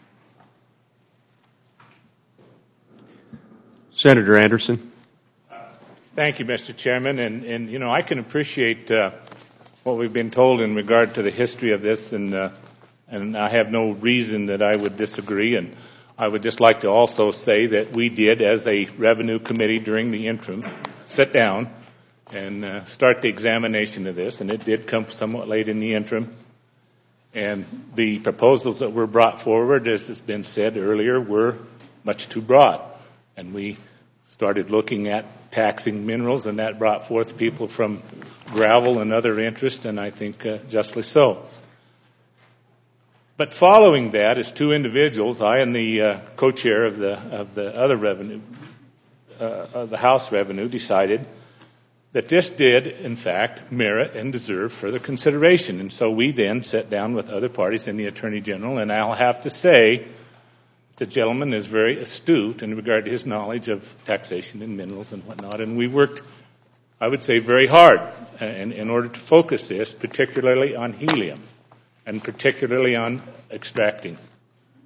Senator Anderson. Thank you, Mister Chairman. And, and you know, I can appreciate uh, what we've been told in regard to the history of this, and uh, and I have no reason that I would disagree. And I would just like to also say that we did, as a Revenue Committee during the interim, sit down and uh, start the examination of this, and it did come somewhat late in the interim. And the proposals that were brought forward, as has been said earlier, were much too broad. And we started looking at taxing minerals, and that brought forth people from gravel and other interests, and I think uh, justly so. But following that, as two individuals, I and the uh, co-chair of the of the other revenue, uh, of the House Revenue, decided that this did, in fact, merit and deserve further consideration. And so we then sat down with other parties and the Attorney General, and I'll have to say the gentleman is very astute in regard to his knowledge of taxation and minerals and whatnot, and we worked, I would say, very hard in, in order to focus this, particularly on helium and particularly on extracting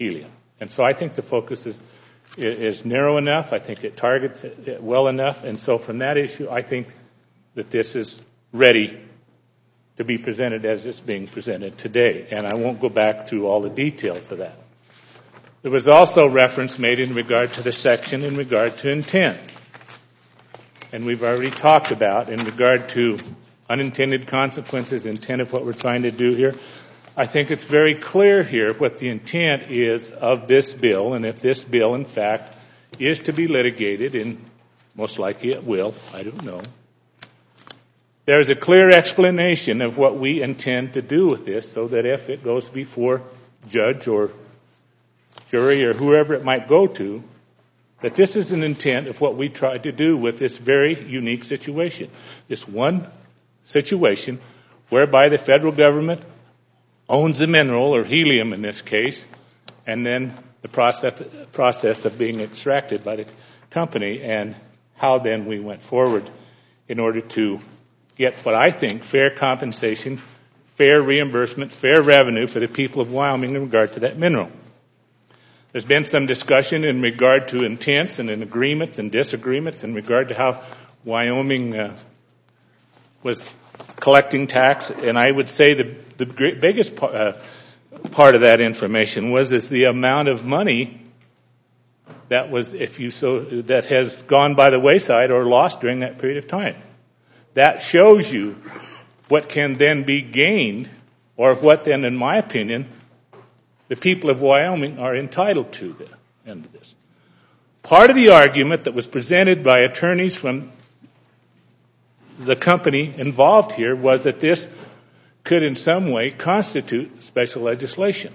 helium. And so I think the focus is, is narrow enough. I think it targets it well enough. And so from that issue, I think that this is ready to be presented as it's being presented today. And I won't go back through all the details of that. There was also reference made in regard to the section in regard to intent. And we've already talked about in regard to unintended consequences, intent of what we're trying to do here. I think it's very clear here what the intent is of this bill, and if this bill, in fact, is to be litigated, and most likely it will, I don't know. There's a clear explanation of what we intend to do with this, so that if it goes before judge or jury or whoever it might go to, that this is an intent of what we tried to do with this very unique situation. This one situation whereby the federal government owns the mineral, or helium in this case, and then the process, process of being extracted by the company, and how then we went forward in order to get what I think fair compensation, fair reimbursement, fair revenue for the people of Wyoming in regard to that mineral. There's been some discussion in regard to intents and in agreements and disagreements in regard to how Wyoming uh, was collecting tax, and I would say the, the great, biggest part, uh, part of that information was is the amount of money that was, if you so, that has gone by the wayside or lost during that period of time. That shows you what can then be gained, or what then, in my opinion, the people of Wyoming are entitled to the end of this. Part of the argument that was presented by attorneys from the company involved here was that this could in some way constitute special legislation.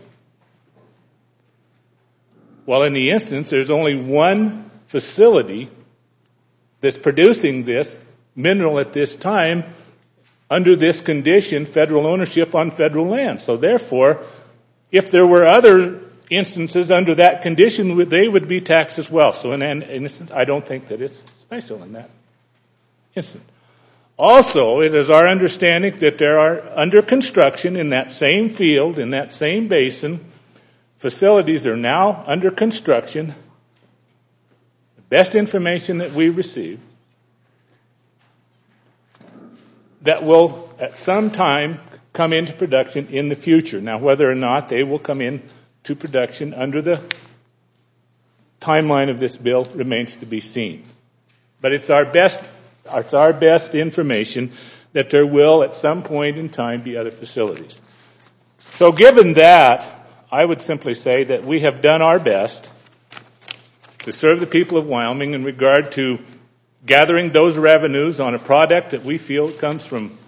Well, in the instance, there's only one facility that's producing this mineral at this time under this condition, federal ownership on federal land. So therefore, if there were other instances under that condition, they would be taxed as well. So in an instance, I don't think that it's special in that instance. Also, it is our understanding that there are under construction in that same field, in that same basin, facilities are now under construction. The best information that we receive, that will at some time come into production in the future. Now, whether or not they will come into production under the timeline of this bill remains to be seen. But it's our best, it's our best information that there will at some point in time be other facilities. So given that, I would simply say that we have done our best to serve the people of Wyoming in regard to gathering those revenues on a product that we feel comes from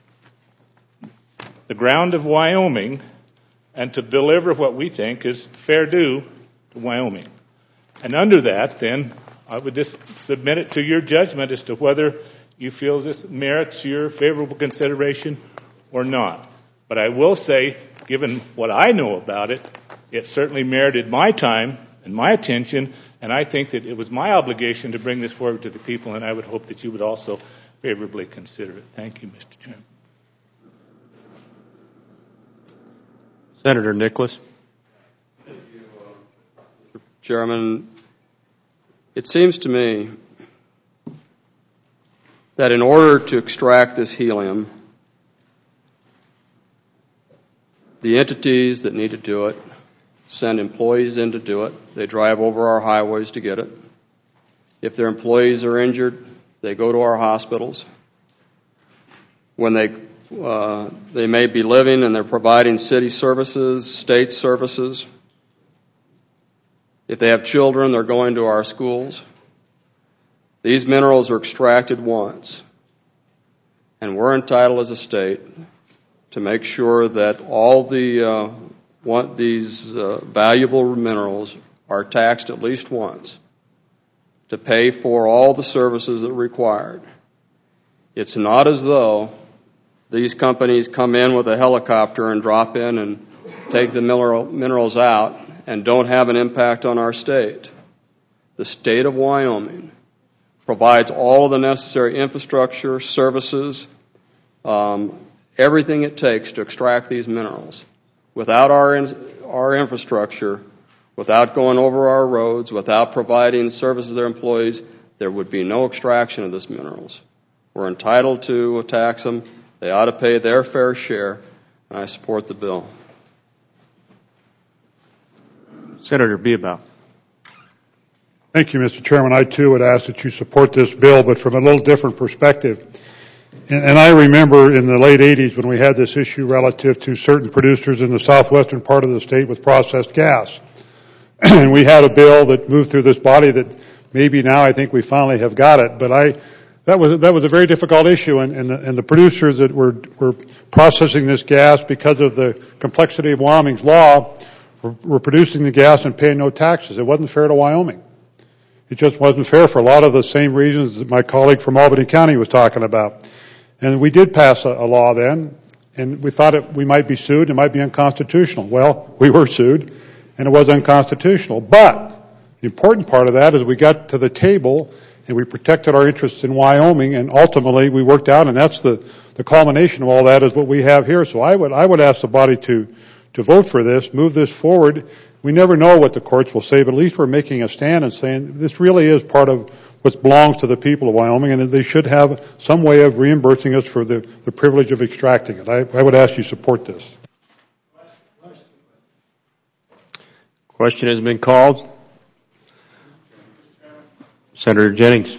the ground of Wyoming, and to deliver what we think is fair due to Wyoming. And under that, then, I would just submit it to your judgment as to whether you feel this merits your favorable consideration or not. But I will say, given what I know about it, it certainly merited my time and my attention, and I think that it was my obligation to bring this forward to the people, and I would hope that you would also favorably consider it. Thank you, Mister Chairman. Senator Nicholas. Chairman, it seems to me that in order to extract this helium, the entities that need to do it send employees in to do it. They drive over our highways to get it. If their employees are injured, they go to our hospitals. When they uh, they may be living and they're providing city services, state services. If they have children, they're going to our schools. These minerals are extracted once, and we're entitled as a state to make sure that all the uh, want these uh, valuable minerals are taxed at least once to pay for all the services that are required. It's not as though these companies come in with a helicopter and drop in and take the mineral, minerals out and don't have an impact on our state. The state of Wyoming provides all of the necessary infrastructure, services, um, everything it takes to extract these minerals. Without our in, our infrastructure, without going over our roads, without providing services to their employees, there would be no extraction of these minerals. We're entitled to tax them. They ought to pay their fair share, and I support the bill. Senator Beabaugh. Thank you, Mister Chairman. I, too, would ask that you support this bill, but from a little different perspective. And, and I remember in the late eighties when we had this issue relative to certain producers in the southwestern part of the state with processed gas. And we had a bill that moved through this body that maybe now I think we finally have got it. But I, that was, that was a very difficult issue, and, and, the, and the producers that were, were processing this gas because of the complexity of Wyoming's law were, were producing the gas and paying no taxes. It wasn't fair to Wyoming. It just wasn't fair for a lot of the same reasons that my colleague from Albany County was talking about. And we did pass a, a law then, and we thought it, we might be sued, it might be unconstitutional. Well, we were sued, and it was unconstitutional. But the important part of that is we got to the table and we protected our interests in Wyoming, and ultimately we worked out, and that's the, the culmination of all that is what we have here. So I would, I would ask the body to, to vote for this, move this forward. We never know what the courts will say, but at least we're making a stand and saying this really is part of what belongs to the people of Wyoming, and they should have some way of reimbursing us for the, the privilege of extracting it. I, I would ask you support this. Question has been called. Senator Jennings.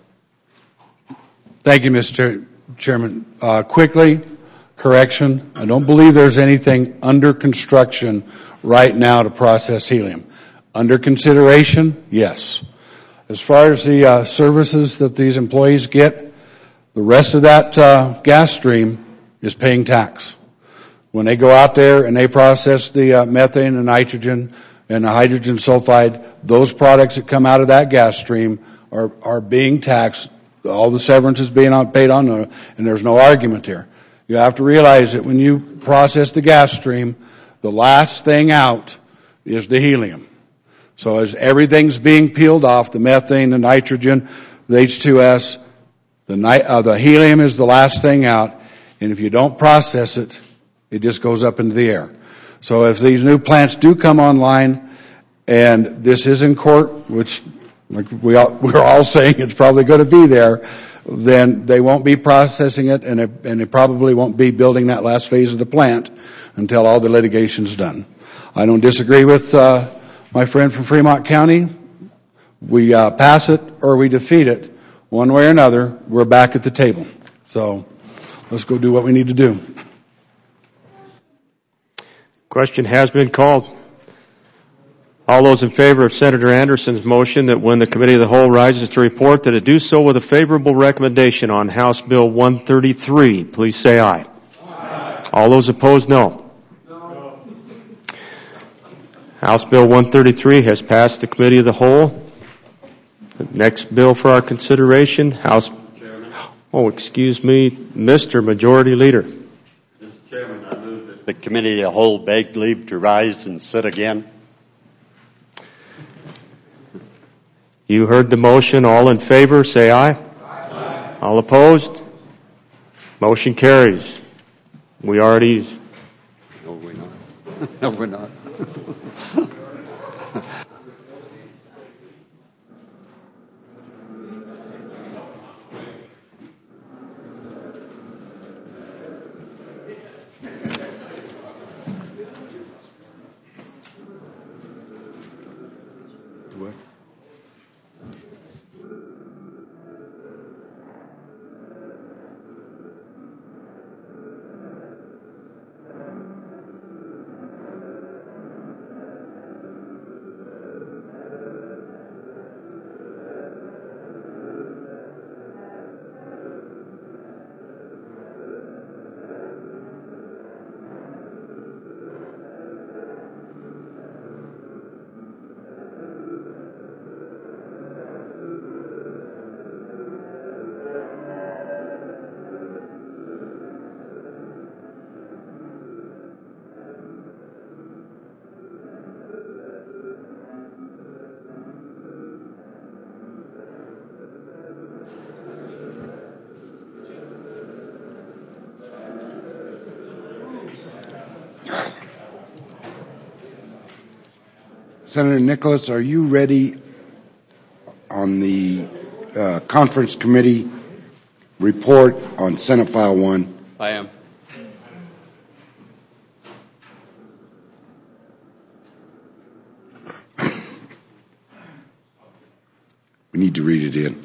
Thank you, Mister Chairman. Uh, quickly, correction. I don't believe there's anything under construction right now to process helium. Under consideration, yes. As far as the uh, services that these employees get, the rest of that uh, gas stream is paying tax. When they go out there and they process the uh, methane and nitrogen and the hydrogen sulfide, those products that come out of that gas stream are, are being taxed. All the severance is being paid on, uh, and there's no argument here. You have to realize that when you process the gas stream, the last thing out is the helium. So as everything's being peeled off, the methane, the nitrogen, the H two S, the, ni- uh, the helium is the last thing out, and if you don't process it, it just goes up into the air. So if these new plants do come online, and this is in court, which like we all, we're all saying it's probably going to be there, then they won't be processing it, and, it, and they probably won't be building that last phase of the plant until all the litigation's done. I don't disagree with uh, my friend from Fremont County. We uh, pass it or we defeat it. One way or another, we're back at the table. So let's go do what we need to do. Question has been called. All those in favor of Senator Anderson's motion that when the Committee of the Whole rises to report that it do so with a favorable recommendation on House Bill one thirty-three, please say aye. Aye. All those opposed, no. No. House Bill one thirty-three has passed the Committee of the Whole. The next bill for our consideration, House... Chairman. Oh, excuse me, Mister Majority Leader. Mister Chairman, I move that the Committee of the Whole beg leave to rise and sit again. You heard the motion. All in favor, say aye. Aye. All opposed? Motion carries. We are at ease. No, we're not. No, we're not. Senator Nicholas, are you ready on the uh, conference committee report on Senate File one? I am. We need to read it in.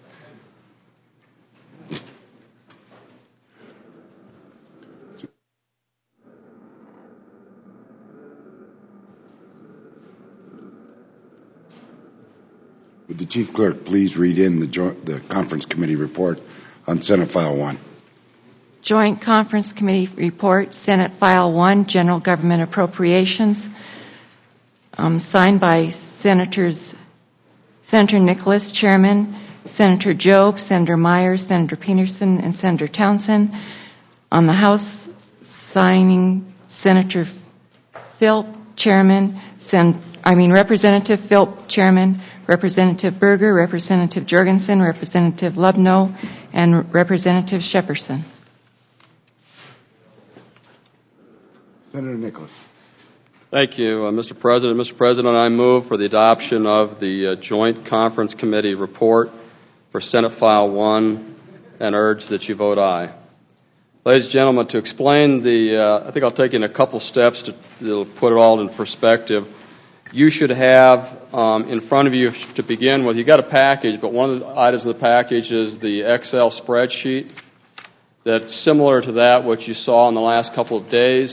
Would the Chief Clerk please read in the, joint, the Conference Committee report on Senate File one? Joint Conference Committee report, Senate File one, General Government Appropriations, um, signed by Senators Senator Nicholas, Chairman, Senator Jobe, Senator Myers, Senator Peterson, and Senator Townsend. On the House, signing Senator Philp, Chairman, Sen- I mean Representative Philp, Chairman, Representative Berger, Representative Jorgensen, Representative Lubno, and Representative Shepperson. Senator Nicholas. Thank you, uh, Mister President. Mister President, I move for the adoption of the uh, Joint Conference Committee report for Senate File one and urge that you vote aye. Ladies and gentlemen, to explain the, uh, I think I'll take in a couple steps to, to put it all in perspective. You should have um, in front of you to begin with, you've got a package, but one of the items of the package is the Excel spreadsheet that's similar to that which you saw in the last couple of days.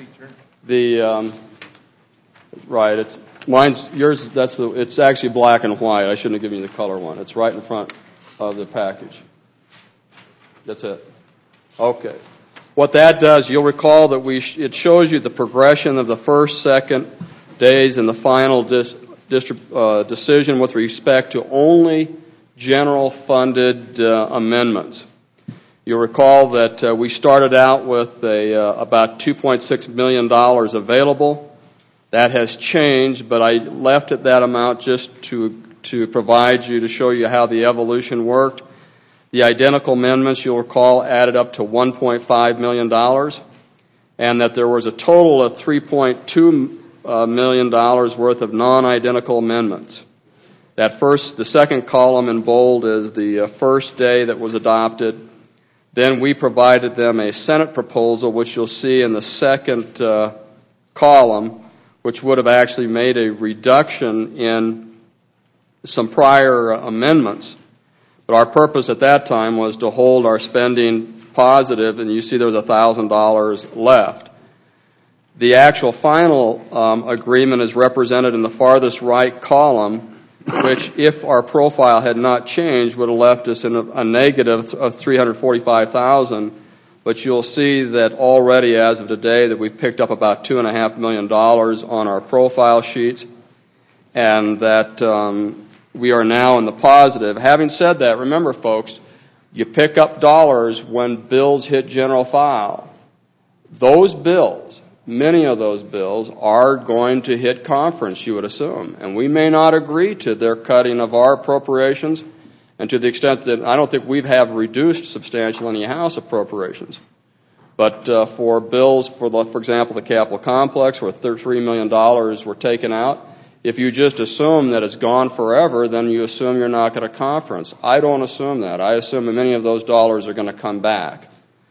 The um, right, it's mine's yours. That's the. It's actually black and white. I shouldn't have given you the color one. It's right in front of the package. That's it. Okay. What that does, you'll recall that we. Sh- it shows you the progression of the first, second days and the final dis- district, uh, decision with respect to only general funded uh, amendments. You'll recall that uh, we started out with a, uh, about two point six million dollars available. That has changed, but I left at that amount just to, to provide you, to show you how the evolution worked. The identical amendments, you'll recall, added up to one point five million dollars, and that there was a total of three point two million dollars worth of non-identical amendments. That first, the second column in bold is the uh, first day that was adopted. Then we provided them a Senate proposal, which you'll see in the second uh, column, which would have actually made a reduction in some prior amendments. But our purpose at that time was to hold our spending positive, and you see there was one thousand dollars left. The actual final um, agreement is represented in the farthest right column, which, if our profile had not changed, would have left us in a, a negative of three hundred forty-five thousand dollars. But you'll see that already as of today that we've picked up about two point five million dollars on our profile sheets, and that um, we are now in the positive. Having said that, remember, folks, you pick up dollars when bills hit general file. Those bills, many of those bills, are going to hit conference, you would assume. And we may not agree to their cutting of our appropriations, and to the extent that I don't think we have reduced substantially any House appropriations. But uh, for bills, for, the, for example, the Capitol Complex, where three million dollars were taken out, if you just assume that it's gone forever, then you assume you're not going to conference. I don't assume that. I assume that many of those dollars are going to come back.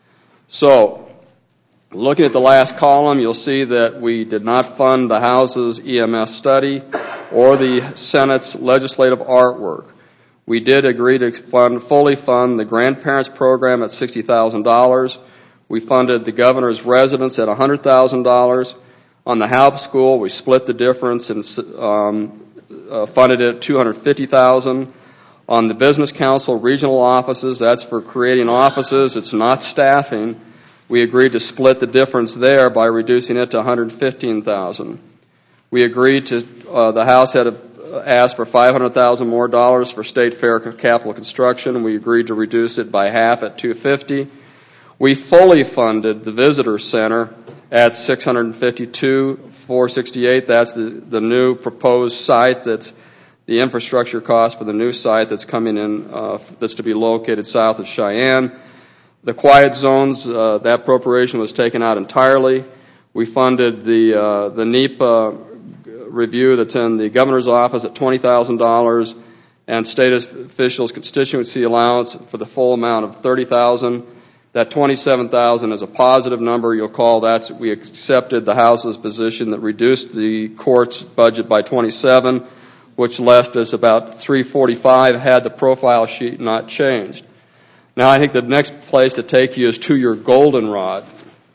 So, looking at the last column, you'll see that we did not fund the House's E M S study or the Senate's legislative artwork. We did agree to fund, fully fund the grandparents program at sixty thousand dollars. We funded the governor's residence at one hundred thousand dollars. On the Haupt School, we split the difference and um, uh, funded it at two hundred fifty thousand dollars. On the Business Council regional offices, that's for creating offices. It's not staffing. We agreed to split the difference there by reducing it to one hundred fifteen thousand dollars. We agreed to, uh, the House had asked for five hundred thousand dollars more dollars for State Fair capital construction. We agreed to reduce it by half at two hundred fifty thousand dollars. We fully funded the Visitor Center at six hundred fifty-two thousand four hundred sixty-eight dollars. That's the, the new proposed site that's the infrastructure cost for the new site that's coming in, uh, that's to be located south of Cheyenne. The quiet zones, uh, that appropriation was taken out entirely. We funded the uh, the NEPA review that's in the governor's office at twenty thousand dollars, and state officials' constituency allowance for the full amount of thirty thousand dollars. That twenty-seven thousand dollars is a positive number. You'll recall that we accepted the House's position that reduced the court's budget by twenty-seven, which left us about three forty-five had the profile sheet not changed. Now I think the next place to take you is to your goldenrod.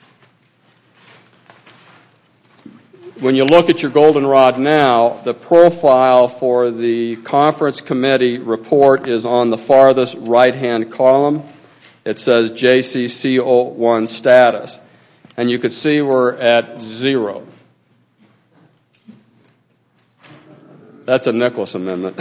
When you look at your goldenrod now, the profile for the conference committee report is on the farthest right-hand column. It says J C C zero one status. And you can see we're at zero. That's a Nicholas amendment.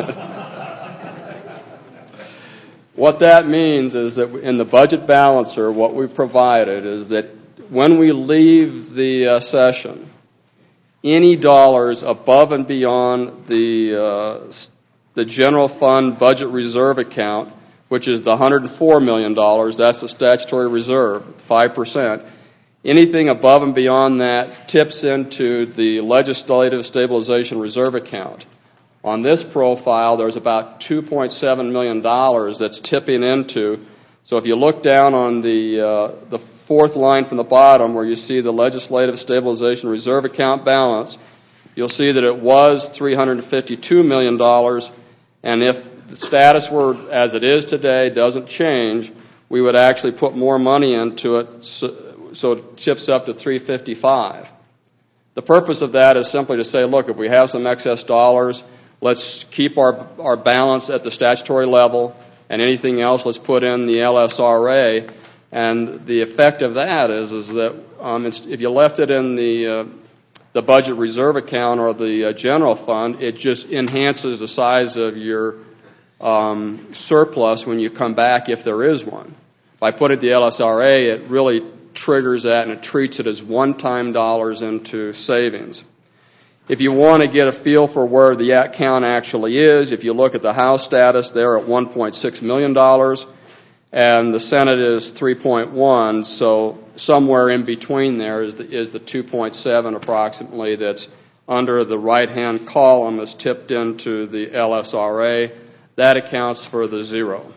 What that means is that in the budget balancer, what we provided is that when we leave the uh, session, any dollars above and beyond the uh, the general fund budget reserve account, which is the one hundred four million dollars, that's the statutory reserve, five percent. Anything above and beyond that tips into the legislative stabilization reserve account. On this profile, there's about two point seven million dollars that's tipping into. So if you look down on the uh, the fourth line from the bottom where you see the legislative stabilization reserve account balance, you'll see that it was three hundred fifty-two million dollars, and if the status were as it is today, doesn't change, we would actually put more money into it, so, so it chips up to three hundred fifty-five. The purpose of that is simply to say, look, if we have some excess dollars, let's keep our, our balance at the statutory level, and anything else, let's put in the L S R A. And the effect of that is, is that um, it's, if you left it in the uh, the budget reserve account or the uh, general fund, it just enhances the size of your um, surplus when you come back, if there is one. By putting the L S R A, it really triggers that and it treats it as one-time dollars into savings. If you want to get a feel for where the account actually is, if you look at the House status, they're at one point six million dollars, and the Senate is three point one, so somewhere in between there is the, is the two point seven approximately that's under the right-hand column that's tipped into the L S R A. That accounts for the zero.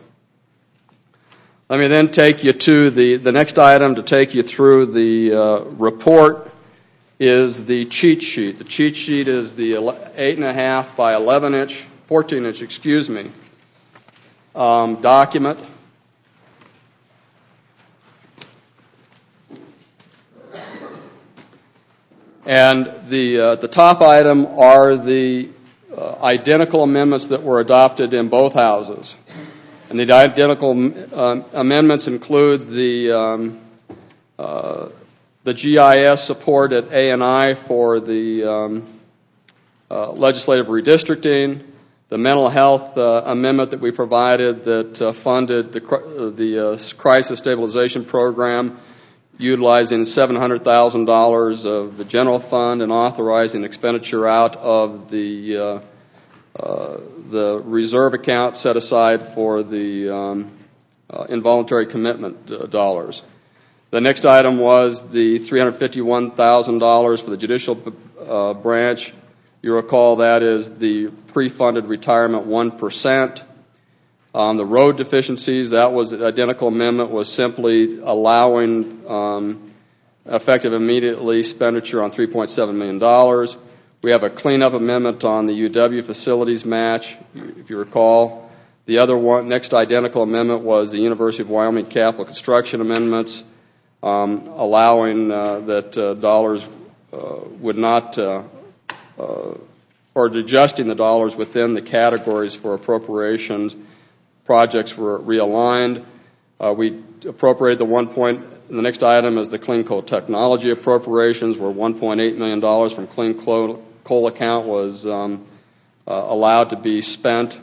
Let me then take you to the, the next item to take you through the uh, report is the cheat sheet. The cheat sheet is the eight and a half by eleven inch, fourteen inch, excuse me, um, document. And the uh, the top item are the uh, identical amendments that were adopted in both houses. And the identical uh, amendments include the um, uh, the G I S support at A and I for the um, uh, legislative redistricting, the mental health uh, amendment that we provided that uh, funded the uh, the uh, crisis stabilization program, utilizing seven hundred thousand dollars of the general fund and authorizing expenditure out of the uh, uh, the reserve account set aside for the um, uh, involuntary commitment uh, dollars. The next item was the three hundred fifty-one thousand dollars for the judicial uh, branch. You recall that is the pre-funded retirement one percent. Um, the road deficiencies, that was an identical amendment, was simply allowing um, effective immediately expenditure on three point seven million dollars. We have a cleanup amendment on the U W facilities match, if you recall. The other one, next identical amendment was the University of Wyoming capital construction amendments, um, allowing uh, that uh, dollars uh, would not, uh, uh, or adjusting the dollars within the categories for appropriations. Projects were realigned. Uh, we appropriated the one point, the next item is the Clean Coal Technology appropriations, where one point eight million dollars from Clean Coal, coal account was um, uh, allowed to be spent.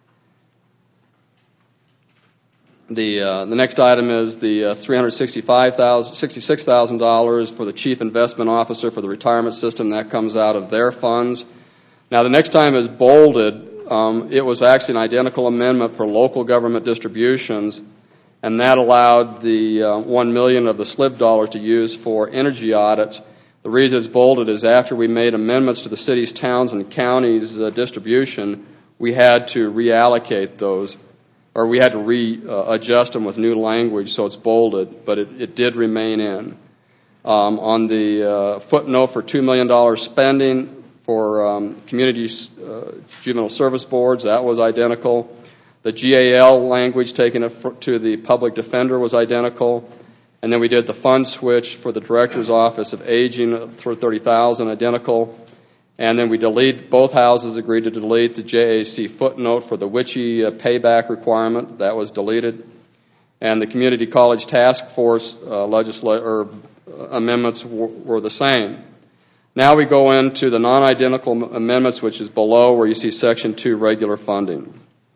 The uh, the next item is the uh, three hundred sixty-five thousand dollars, sixty-six thousand dollars for the Chief Investment Officer for the retirement system. That comes out of their funds. Now, the next time is bolded. Um, it was actually an identical amendment for local government distributions, and that allowed the uh, one million dollars of the S L I B dollars to use for energy audits. The The reason it's bolded is after we made amendments to the cities, towns, and counties uh, distribution, we had to reallocate those, or we had to readjust uh, them with new language, so it's bolded, but it, it did remain in. Um, on the uh, footnote for two million dollars spending for um, community uh, juvenile service boards, that was identical. The G A L language taken to the public defender was identical. And then we did the fund switch for the Director's Office of Aging for thirty thousand dollars, identical. And then we delete, both houses agreed to delete the J A C footnote for the WICHE uh, payback requirement. That was deleted. And the Community College Task Force uh, legisla- or, uh, amendments w- were the same. Now we go into the non-identical amendments, which is below where you see Section two regular funding.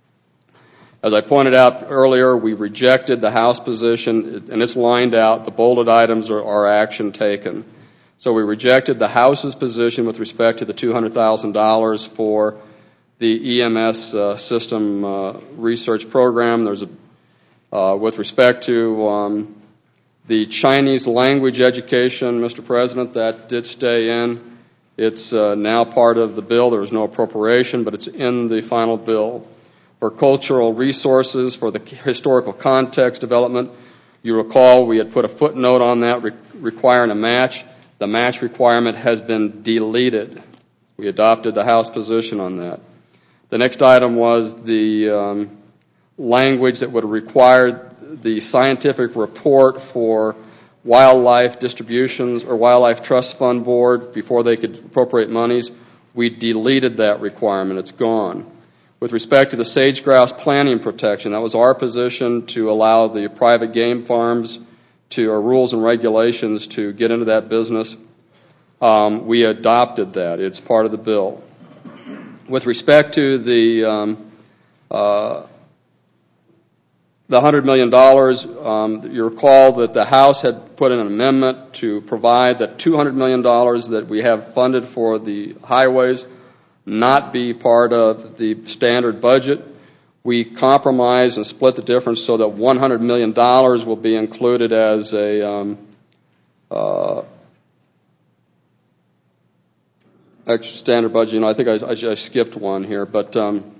As I pointed out earlier, we rejected the House position, and it's lined out. The bolded items are, are action taken. So we rejected the House's position with respect to the two hundred thousand dollars for the E M S uh, system uh, research program. There's a, uh, with respect to um, the Chinese language education, Mister President, that did stay in. It's uh, now part of the bill. There was no appropriation, but it's in the final bill. For cultural resources, for the historical context development, you recall we had put a footnote on that re- requiring a match. The match requirement has been deleted. We adopted the House position on that. The next item was the um, language that would require the scientific report for wildlife distributions or wildlife trust fund board before they could appropriate monies. We deleted that requirement. It's gone. With respect to the sage grouse planting protection, that was our position to allow the private game farms to, or rules and regulations to get into that business. Um, we adopted that. It's part of the bill. With respect to the um, uh, the one hundred million dollars, um, you recall that the House had put in an amendment to provide that two hundred million dollars that we have funded for the highways not be part of the standard budget. We compromised and split the difference so that one hundred million dollars will be included as a um, uh, extra standard budget. You know, I think I, I, I skipped one here, but um,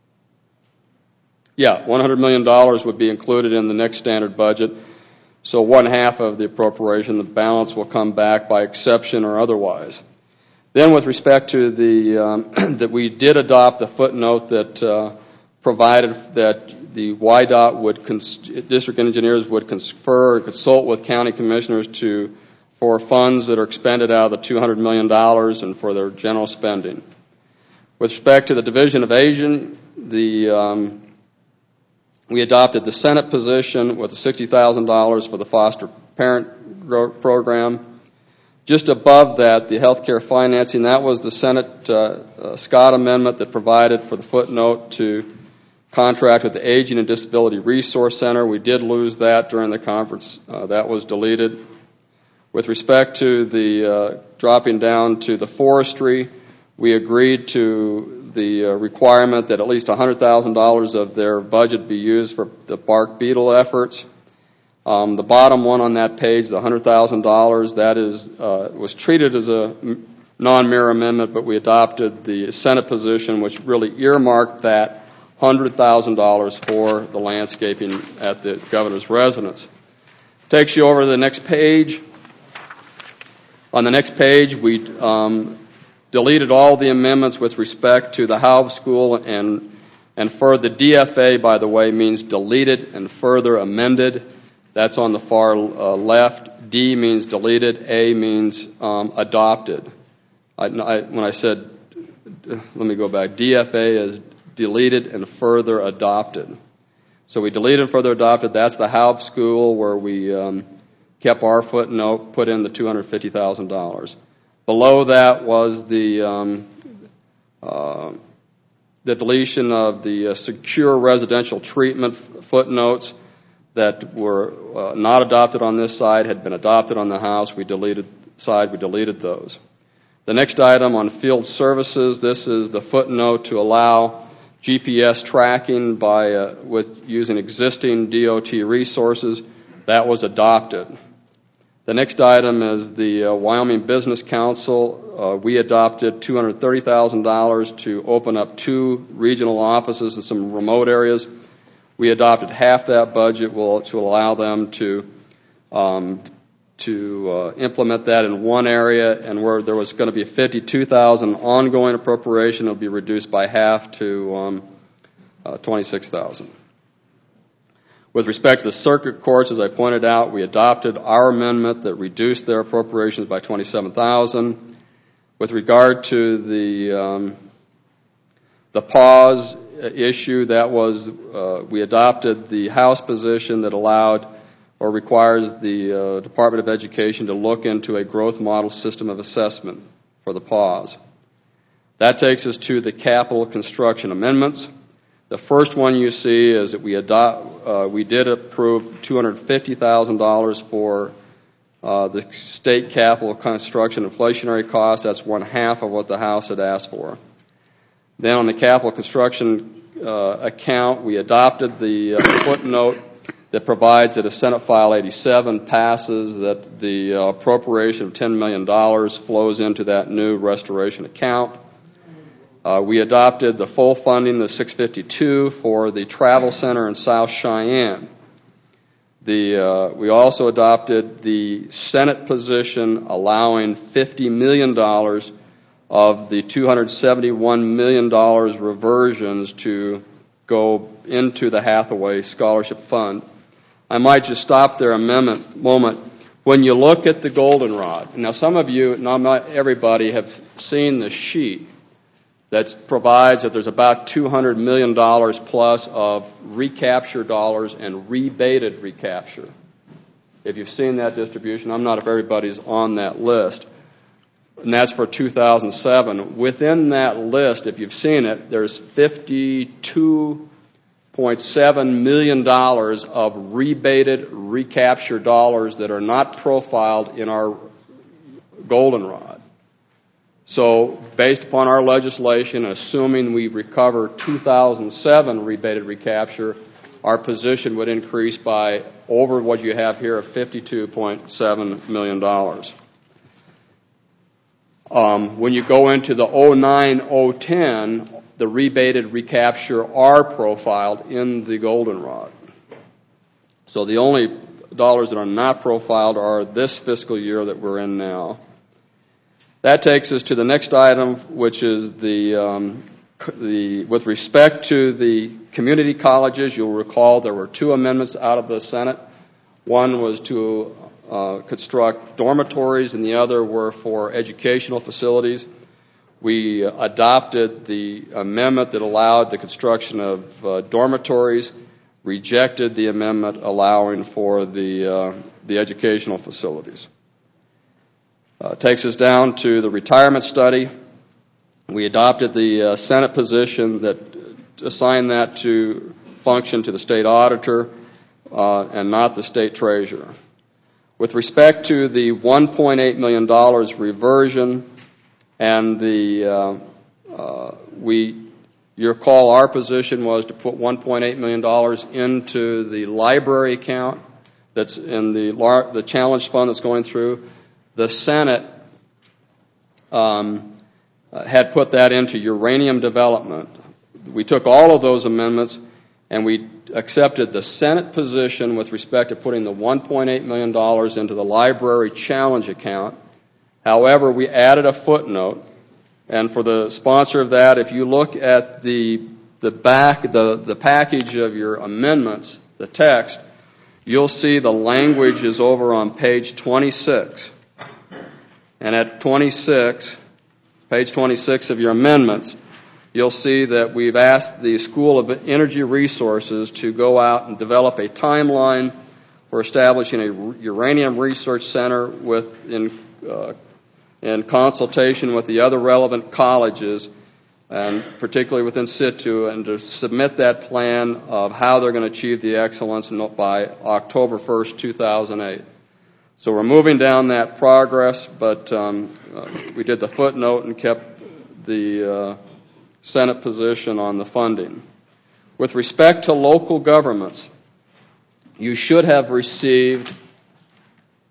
yeah, one hundred million dollars would be included in the next standard budget. So one half of the appropriation, the balance will come back by exception or otherwise. Then with respect to the, um, that we did adopt the footnote that uh, provided that the Y DOT would, cons- district engineers would confer and consult with county commissioners to, for funds that are expended out of the two hundred million dollars and for their general spending. With respect to the Division of Asian, the, um, we adopted the Senate position with the sixty thousand dollars for the foster parent program. Just above that, the healthcare financing, that was the Senate uh, uh, Scott amendment that provided for the footnote to contract with the Aging and Disability Resource Center. We did lose that during the conference. Uh, that was deleted. With respect to the uh, dropping down to the forestry, we agreed to the uh, requirement that at least one hundred thousand dollars of their budget be used for the bark beetle efforts. Um, the bottom one on that page, the one hundred thousand dollars, that is uh, was treated as a non-mirror amendment, but we adopted the Senate position, which really earmarked that one hundred thousand dollars for the landscaping at the governor's residence. Takes you over to the next page. On the next page, we um, deleted all the amendments with respect to the Haub School and and further. The D F A, by the way, means deleted and further amended. That's on the far uh, left. D means deleted. A means um, adopted. I, I, when I said, let me go back. D F A is deleted and further adopted. So we deleted and further adopted. That's the Haub School where we um, kept our footnote, put in the two hundred fifty thousand dollars. Below that was the um, uh, the deletion of the uh, secure residential treatment f- footnotes that were uh, not adopted on this side, had been adopted on the House. We deleted side, we deleted those. The next item on field services, this is the footnote to allow G P S tracking by uh, with using existing D O T resources. That was adopted. The next item is the uh, Wyoming Business Council. Uh, we adopted two hundred thirty thousand dollars to open up two regional offices in some remote areas. We adopted half that budget will, to allow them to um, to uh, implement that in one area, and where there was going to be fifty-two thousand dollars ongoing appropriation, it will be reduced by half to um, uh, twenty-six thousand dollars. With respect to the circuit courts, as I pointed out, we adopted our amendment that reduced their appropriations by twenty-seven thousand dollars. With regard to the um, the pause issue, that was uh, we adopted the House position that allowed or requires the uh, Department of Education to look into a growth model system of assessment for the pause. That takes us to the capital construction amendments. The first one you see is that we adopt, uh, we did approve two hundred fifty thousand dollars for uh, the state capital construction inflationary costs. That's one half of what the House had asked for. Then on the capital construction uh, account, we adopted the uh, footnote that provides that if Senate File eighty-seven passes, that the uh, appropriation of ten million dollars flows into that new restoration account. Uh, we adopted the full funding, the six fifty-two, for the travel center in South Cheyenne. The, uh, we also adopted the Senate position allowing fifty million dollars of the two hundred seventy-one million dollars reversions to go into the Hathaway Scholarship Fund. I might just stop there a moment. moment. When you look at the goldenrod, now some of you, not everybody, have seen the sheet that provides that there's about two hundred million dollars plus of recapture dollars and rebated recapture. If you've seen that distribution, I'm not if everybody's on that list, and that's for two thousand seven. Within that list, if you've seen it, there's fifty-two point seven million dollars of rebated recapture dollars that are not profiled in our goldenrod. So based upon our legislation, assuming we recover two thousand seven rebated recapture, our position would increase by over what you have here of fifty-two point seven million dollars. Um, when you go into the oh nine oh ten, the rebated recapture are profiled in the goldenrod. So the only dollars that are not profiled are this fiscal year that we're in now. That takes us to the next item, which is the, um, the with respect to the community colleges. You'll recall there were two amendments out of the Senate. One was to uh, construct dormitories, and the other were for educational facilities. We adopted the amendment that allowed the construction of uh, dormitories, rejected the amendment allowing for the uh, the educational facilities. Uh, takes us down to the retirement study. We adopted the uh, Senate position that assigned that to function to the state auditor uh, and not the state treasurer. With respect to the one point eight million dollars reversion and the uh, uh, we, you recall our position was to put one point eight million dollars into the library account that's in the lar- the challenge fund that's going through. The Senate um, had put that into uranium development. We took all of those amendments and we accepted the Senate position with respect to putting the one point eight million dollars into the library challenge account. However, we added a footnote, and for the sponsor of that, if you look at the the back, the, the package of your amendments, the text, you'll see the language is over on page twenty-six. And at twenty-six, page twenty-six of your amendments, you'll see that we've asked the School of Energy Resources to go out and develop a timeline for establishing a uranium research center with, in, uh, in consultation with the other relevant colleges, and particularly within situ, and to submit that plan of how they're going to achieve the excellence by October first, two thousand eight. So we're moving down that progress, but um, uh, we did the footnote and kept the uh, Senate position on the funding. With respect to local governments, you should have received,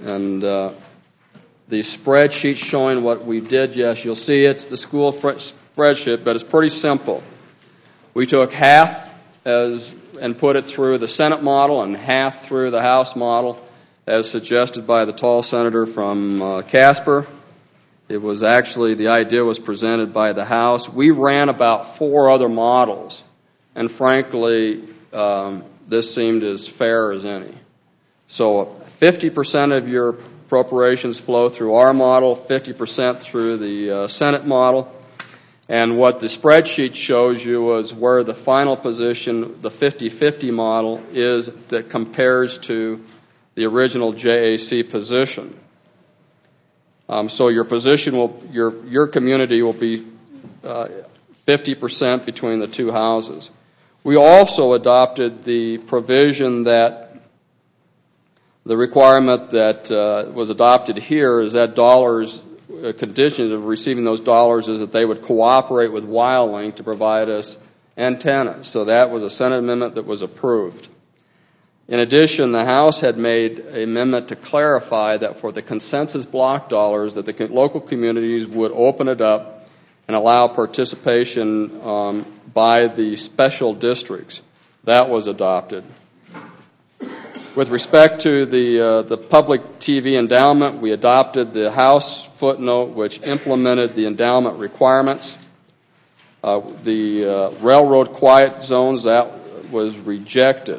And uh, the spreadsheet showing what we did, yes, you'll see it's the school fr- spreadsheet, but it's pretty simple. We took half as and put it through the Senate model and half through the House model, as suggested by the tall senator from uh, Casper. It was actually, the idea was presented by the House. We ran about four other models, and frankly, um, this seemed as fair as any. So fifty percent of your appropriations flow through our model, fifty percent through the uh, Senate model. And what the spreadsheet shows you is where the final position, the fifty-fifty model, is that compares to the original J A C position. Um, so your position will, your your community will be uh, fifty percent between the two houses. We also adopted the provision that the requirement that uh, was adopted here is that dollars, uh, conditions of receiving those dollars is that they would cooperate with WildLink to provide us antennas. So that was a Senate amendment that was approved. In addition, the House had made an amendment to clarify that for the consensus block dollars, that the local communities would open it up and allow participation um, by the special districts. That was adopted. With respect to the uh, the public T V endowment, we adopted the House footnote which implemented the endowment requirements. Uh, the uh, railroad quiet zones, that was rejected.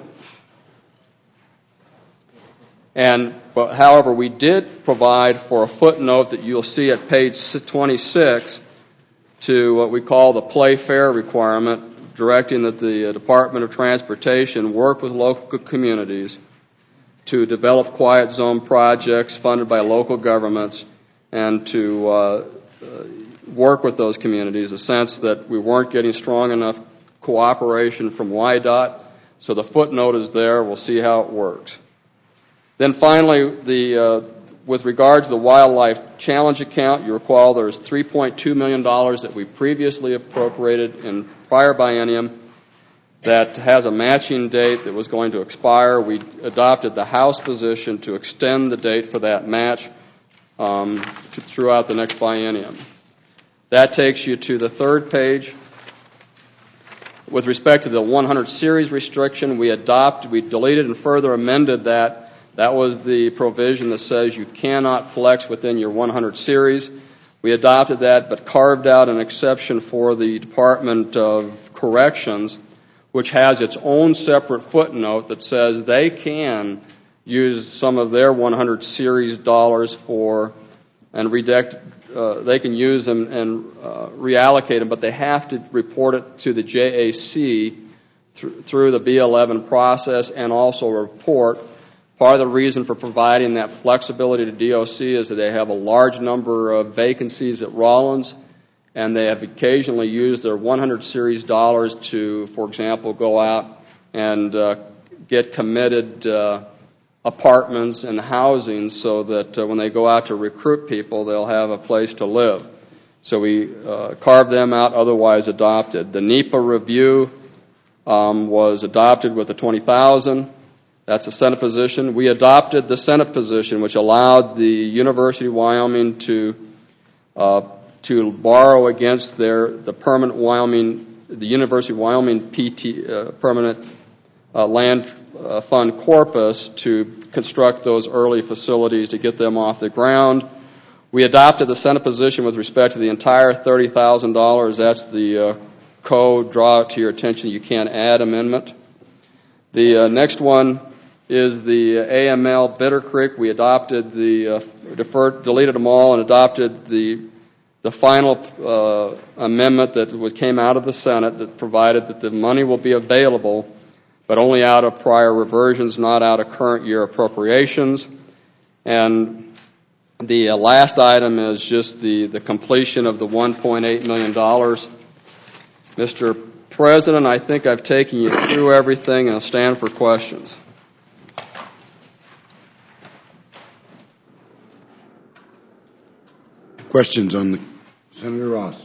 And, but, however, we did provide for a footnote that you'll see at page twenty-six to what we call the play fair requirement, directing that the Department of Transportation work with local communities to develop quiet zone projects funded by local governments and to uh, work with those communities, the sense that we weren't getting strong enough cooperation from Y DOT. So the footnote is there. We'll see how it works. Then finally, the, uh, with regard to the Wildlife Challenge account, you recall there's three point two million dollars that we previously appropriated in prior biennium that has a matching date that was going to expire. We adopted the House position to extend the date for that match um, to, throughout the next biennium. That takes you to the third page. With respect to the one hundred series restriction, we adopted, we deleted and further amended that. That was the provision that says you cannot flex within your one hundred series. We adopted that, but carved out an exception for the Department of Corrections, which has its own separate footnote that says they can use some of their one hundred series dollars for and redact. Uh, they can use them and uh, reallocate them, but they have to report it to the J A C th- through the B eleven process and also report. Part of the reason for providing that flexibility to D O C is that they have a large number of vacancies at Rollins, and they have occasionally used their one hundred series dollars to, for example, go out and uh, get committed uh, apartments and housing so that uh, when they go out to recruit people, they'll have a place to live. So we uh, carved them out, otherwise adopted. The NEPA review um, was adopted with the twenty thousand dollars. That's a Senate position. We adopted the Senate position, which allowed the University of Wyoming to uh, to borrow against their the permanent Wyoming, the University of Wyoming P T uh, permanent uh, land uh, fund corpus to construct those early facilities to get them off the ground. We adopted the Senate position with respect to the entire thirty thousand dollars. That's the uh, code. Draw it to your attention. You can't add amendment. The uh, next one is the A M L Bitter Creek. We adopted the, uh, deferred, deleted them all and adopted the the final uh, amendment that was, came out of the Senate that provided that the money will be available, but only out of prior reversions, not out of current year appropriations. And the uh, last item is just the, the completion of the one point eight million dollars. Mister President, I think I've taken you through everything, and I'll stand for questions. Questions on the Senator Ross?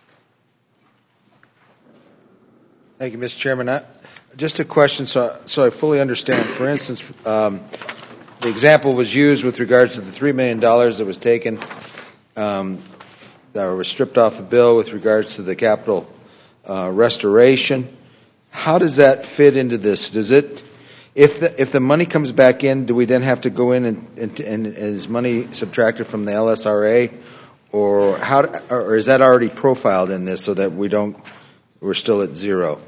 Thank you, Mister Chairman. I, just a question so, so I fully understand. For instance, um, the example was used with regards to the three million dollars that was taken, um, that was stripped off the bill with regards to the capital uh, restoration. How does that fit into this? Does it, if the, if the money comes back in, do we then have to go in and, and, and is money subtracted from the L S R A? Or how, or is that already profiled in this so that we don't, we're still at zero?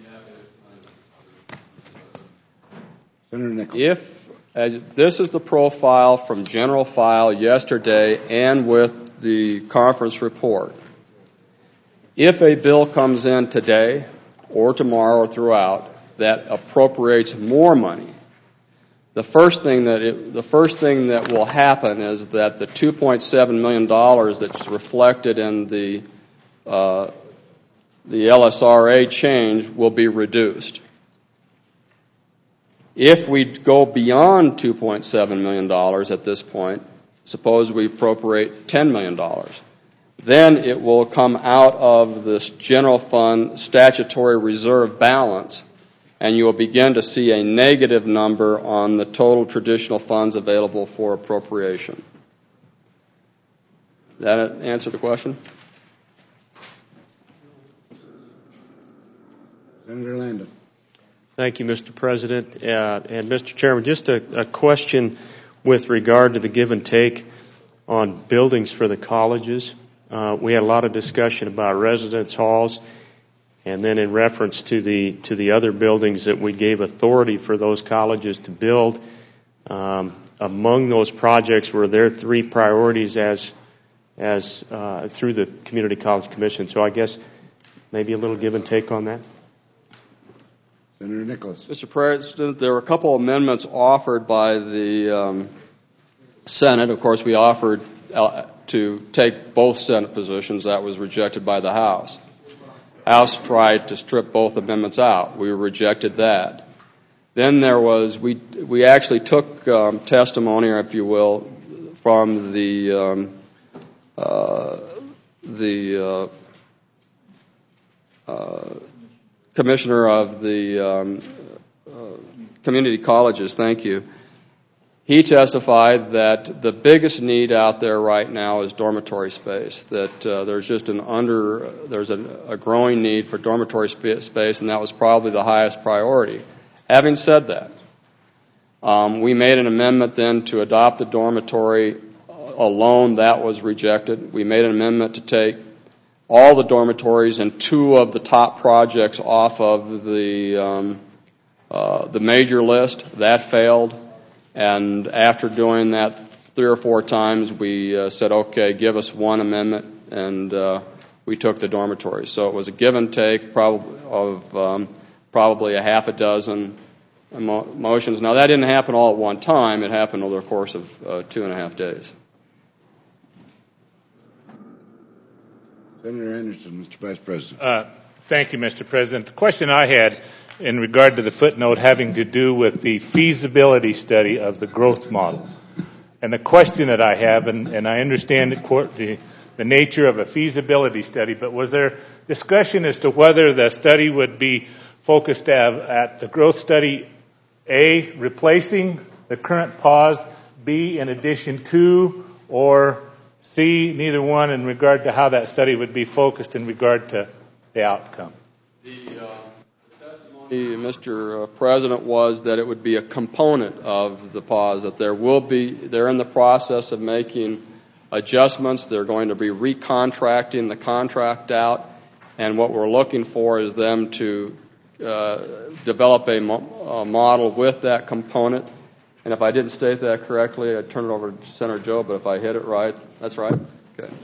Senator Nichols. If, as, this is the profile from general file yesterday and with the conference report. If a bill comes in today or tomorrow or throughout that appropriates more money, the first thing that it, the first thing that will happen is that the two point seven million dollars that's reflected in the uh, the L S R A change will be reduced. If we go beyond two point seven million dollars at this point, suppose we appropriate ten million dollars, then it will come out of this general fund statutory reserve balance, and you will begin to see a negative number on the total traditional funds available for appropriation. Does that answer the question? Senator Landon. Thank you, Mister President. Uh, and Mister Chairman, just a, a question with regard to the give and take on buildings for the colleges. Uh, we had a lot of discussion about residence halls, and then in reference to the to the other buildings that we gave authority for those colleges to build. Um, among those projects were their three priorities as as uh, through the Community College Commission. So I guess maybe a little give and take on that. Senator Nicholas. Mister President, there were a couple of amendments offered by the um, Senate. Of course, we offered uh, to take both Senate positions. That was rejected by the House. House tried to strip both amendments out. We rejected that. Then there was, we we actually took um, testimony, or if you will, from the um, uh, the uh, uh, commissioner of the um, uh, community colleges. Thank you. He testified that the biggest need out there right now is dormitory space, that uh, there's just an under, there's a, a growing need for dormitory sp- space, and that was probably the highest priority. Having said that, um, we made an amendment then to adopt the dormitory alone. That was rejected. We made an amendment to take all the dormitories and two of the top projects off of the um, uh, the major list. That failed. And after doing that three or four times, we uh, said, okay, give us one amendment, and uh, we took the dormitories. So it was a give and take prob- of um, probably a half a dozen emo- motions. Now, that didn't happen all at one time. It happened over the course of uh, two and a half days. Senator Anderson, Mister Vice President. Uh, thank you, Mister President. The question I had in regard to the footnote having to do with the feasibility study of the growth model. And the question that I have, and, and I understand the, the, the nature of a feasibility study, but was there discussion as to whether the study would be focused at, at the growth study, A, replacing the current pause, B, in addition to, or C, neither one, in regard to how that study would be focused in regard to the outcome? The, uh Mister President, was that it would be a component of the pause, that there will be, they're in the process of making adjustments. They're going to be recontracting the contract out, and what we're looking for is them to uh, develop a, mo- a model with that component. And if I didn't state that correctly, I'd turn it over to Senator Joe, but if I hit it right, that's right? Okay.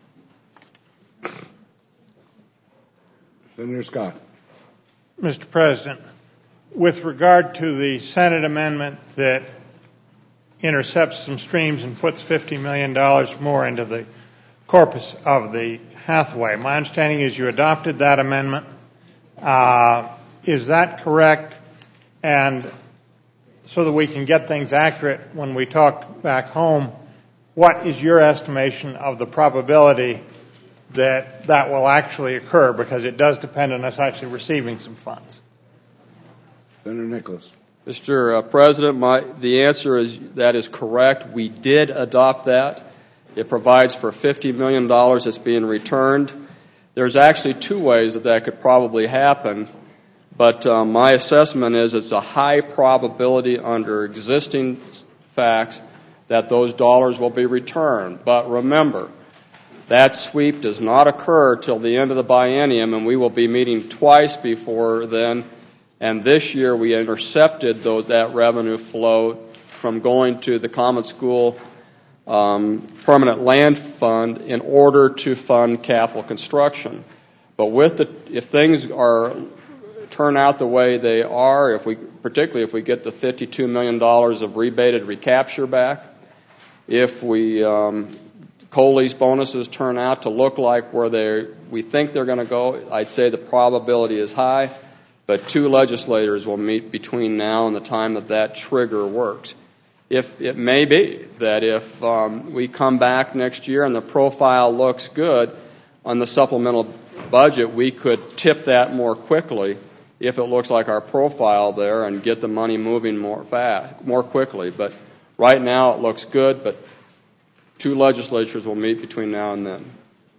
Senator Scott. Mister President, with regard to the Senate amendment that intercepts some streams and puts fifty million dollars more into the corpus of the Hathaway, my understanding is you adopted that amendment. Uh, is that correct? And so that we can get things accurate when we talk back home, what is your estimation of the probability that that will actually occur, because it does depend on us actually receiving some funds? Senator Nicholas. Mister President, my, the answer is that is correct. We did adopt that. It provides for fifty million dollars that's being returned. There's actually two ways that that could probably happen, but uh, my assessment is it's a high probability under existing facts that those dollars will be returned. But remember, that sweep does not occur till the end of the biennium, and we will be meeting twice before then. And this year we intercepted those, that revenue flow from going to the Common School um, Permanent Land Fund in order to fund capital construction. But with the, if things are turn out the way they are, if we, particularly if we get the fifty-two million dollars of rebated recapture back, if we um, coal lease bonuses turn out to look like where they we think they're going to go, I'd say the probability is high. But two legislators will meet between now and the time that that trigger works. If it may be that if um, we come back next year and the profile looks good on the supplemental budget, we could tip that more quickly if it looks like our profile there and get the money moving more fast, more quickly. But right now it looks good, but two legislatures will meet between now and then.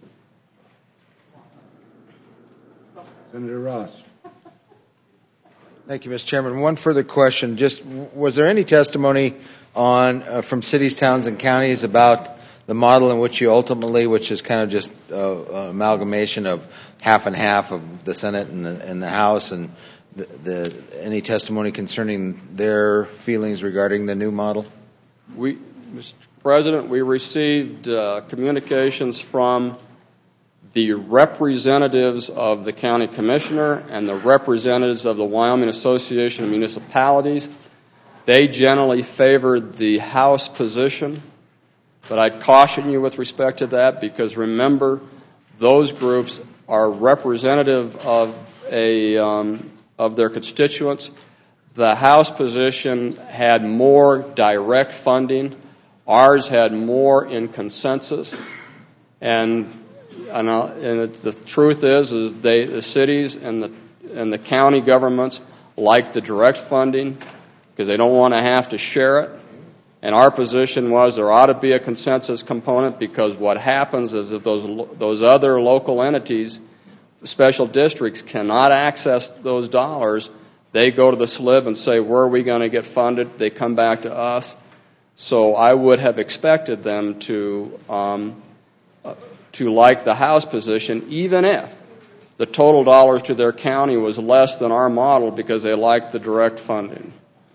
Senator Ross. Thank you, Mister Chairman. One further question. Just was there any testimony on uh, from cities, towns, and counties about the model in which you ultimately, which is kind of just uh, amalgamation of half and half of the Senate and the, and the House, and the, the any testimony concerning their feelings regarding the new model? We, Mister President, we received uh, communications from the representatives of the county commissioner and the representatives of the Wyoming Association of Municipalities. They generally favored the House position, but I'd caution you with respect to that because remember, those groups are representative of a um, of their constituents. The House position had more direct funding. Ours had more in consensus, and And, uh, and it's, the truth is, is they, the cities and the and the county governments like the direct funding because they don't want to have to share it. And our position was there ought to be a consensus component because what happens is that those those other local entities, special districts, cannot access those dollars. They go to the S L I B and say, where are we going to get funded? They come back to us. So I would have expected them to um, uh, to like the House position, even if the total dollars to their county was less than our model because they liked the direct funding.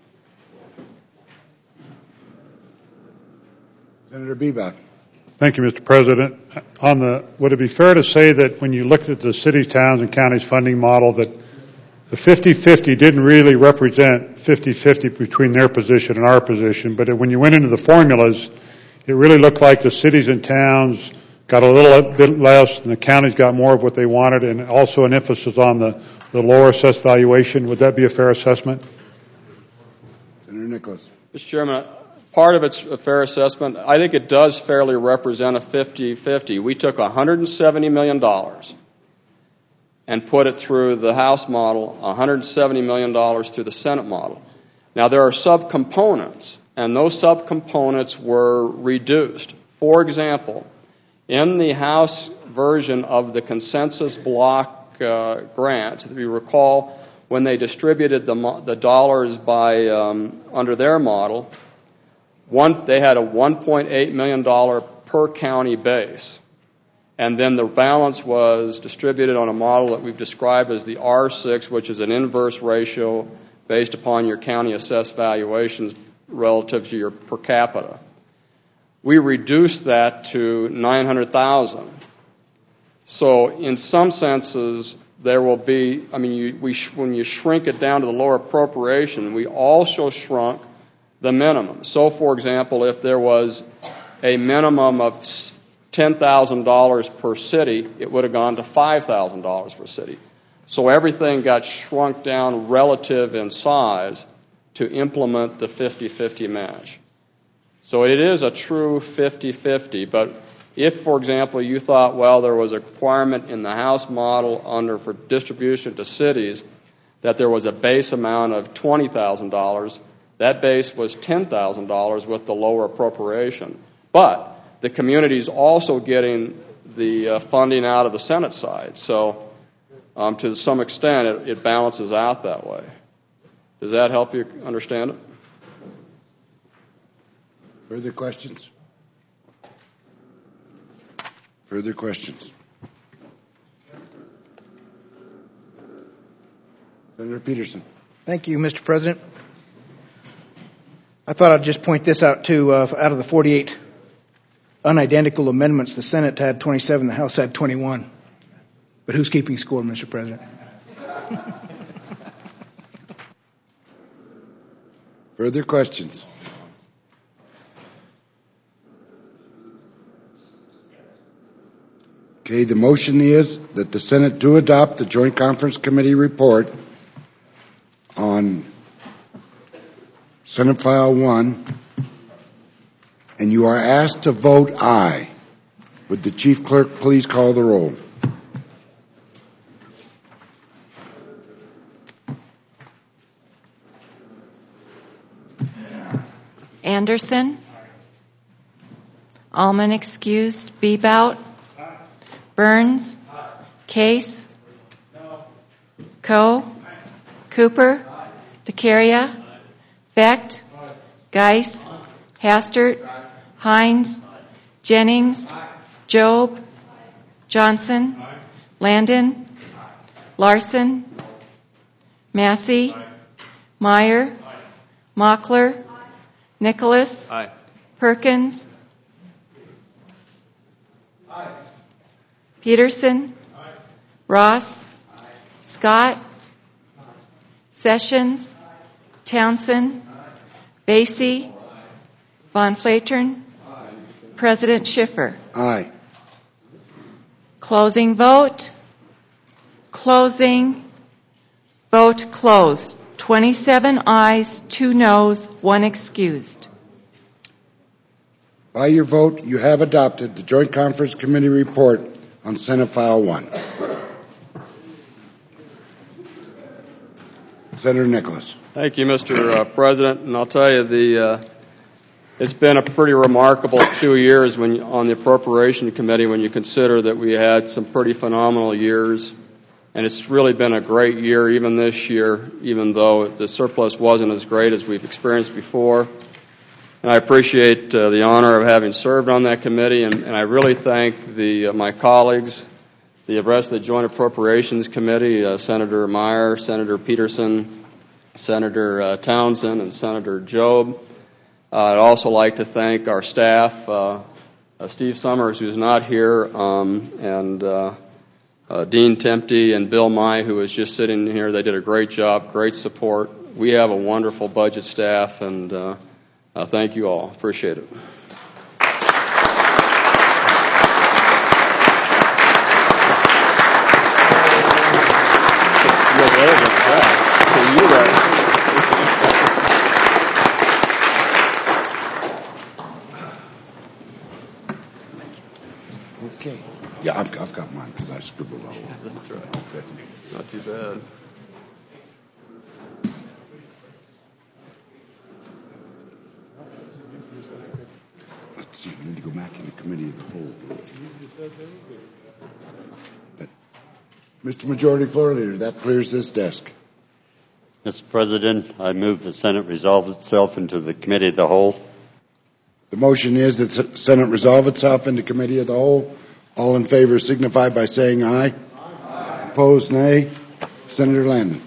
Senator Bebach. Thank you, Mister President. On the, would it be fair to say that when you looked at the cities, towns, and counties funding model that the fifty-fifty didn't really represent fifty-fifty between their position and our position, but when you went into the formulas, it really looked like the cities and towns got a little bit less, and the counties got more of what they wanted, and also an emphasis on the, the lower assessed valuation. Would that be a fair assessment? Senator Nicholas. Mister Chairman, part of it's a fair assessment. I think it does fairly represent a fifty-fifty. We took one hundred seventy million dollars and put it through the House model, one hundred seventy million dollars through the Senate model. Now, there are subcomponents, and those subcomponents were reduced. For example, in the House version of the consensus block uh, grants, if you recall, when they distributed the, the dollars by um, under their model, one, they had a one point eight million dollars per county base. And then the balance was distributed on a model that we've described as the R six, which is an inverse ratio based upon your county assessed valuations relative to your per capita. We reduced that to nine hundred thousand. So in some senses, there will be, I mean, you, we sh- when you shrink it down to the lower appropriation, we also shrunk the minimum. So, for example, if there was a minimum of ten thousand dollars per city, it would have gone to five thousand dollars per city. So everything got shrunk down relative in size to implement the fifty-fifty match. So it is a true fifty-fifty, but if, for example, you thought, well, there was a requirement in the House model under for distribution to cities that there was a base amount of twenty thousand dollars. That base was ten thousand dollars with the lower appropriation. But the community is also getting the uh, funding out of the Senate side. So um, to some extent, it, it balances out that way. Does that help you understand it? Further questions? Further questions? Senator Peterson. Thank you, Mister President. I thought I'd just point this out, too. Uh, out of the forty-eight unidentical amendments, the Senate had twenty-seven, the House had twenty-one. But who's keeping score, Mister President? Further questions? Okay, the motion is that the Senate do adopt the Joint Conference Committee report on Senate File one, and you are asked to vote aye. Would the Chief Clerk please call the roll? Anderson? Allman excused. Bebout? Burns? Case? Coe? Cooper? DeCaria? Vecht? Geis? Hastert? Hines? Jennings? Job? Johnson? Landon? Larson? Massey? Meyer? Mockler? Nicholas? Aye. Perkins? Aye. Peterson? Aye. Ross? Aye. Scott? Aye. Sessions? Aye. Townsend? Aye. Basie? Aye. Von Flatern? Aye. President Schiffer? Aye. Closing vote. Closing. Vote closed. twenty-seven ayes, two noes, one excused. By your vote, you have adopted the Joint Conference Committee report on Senate File one. Senator Nicholas. Thank you, Mister Uh, President. And I'll tell you, the uh, it's been a pretty remarkable two years when on the Appropriation Committee when you consider that we had some pretty phenomenal years. And it's really been a great year, even this year, even though the surplus wasn't as great as we've experienced before. And I appreciate uh, the honor of having served on that committee, and, and I really thank the uh, my colleagues, the rest of the Joint Appropriations Committee, uh, Senator Meyer, Senator Peterson, Senator uh, Townsend, and Senator Job. Uh, I'd also like to thank our staff, uh, uh, Steve Summers, who's not here, um, and uh, Uh, Dean Tempty and Bill Nye, who was just sitting here. They did a great job, great support. We have a wonderful budget staff, and uh, uh, thank you all. Appreciate it. Okay. Yeah, I've, I've got mine because I scribbled all over. That's right. Not too bad. Let's see, we need to go back into committee of the whole. But, Mister Majority Floor Leader, that clears this desk. Mister President, I move the Senate resolve itself into the Committee of the Whole. The motion is that the Senate resolve itself into Committee of the Whole. All in favor signify by saying aye. Aye. Opposed, nay. Senator Landon.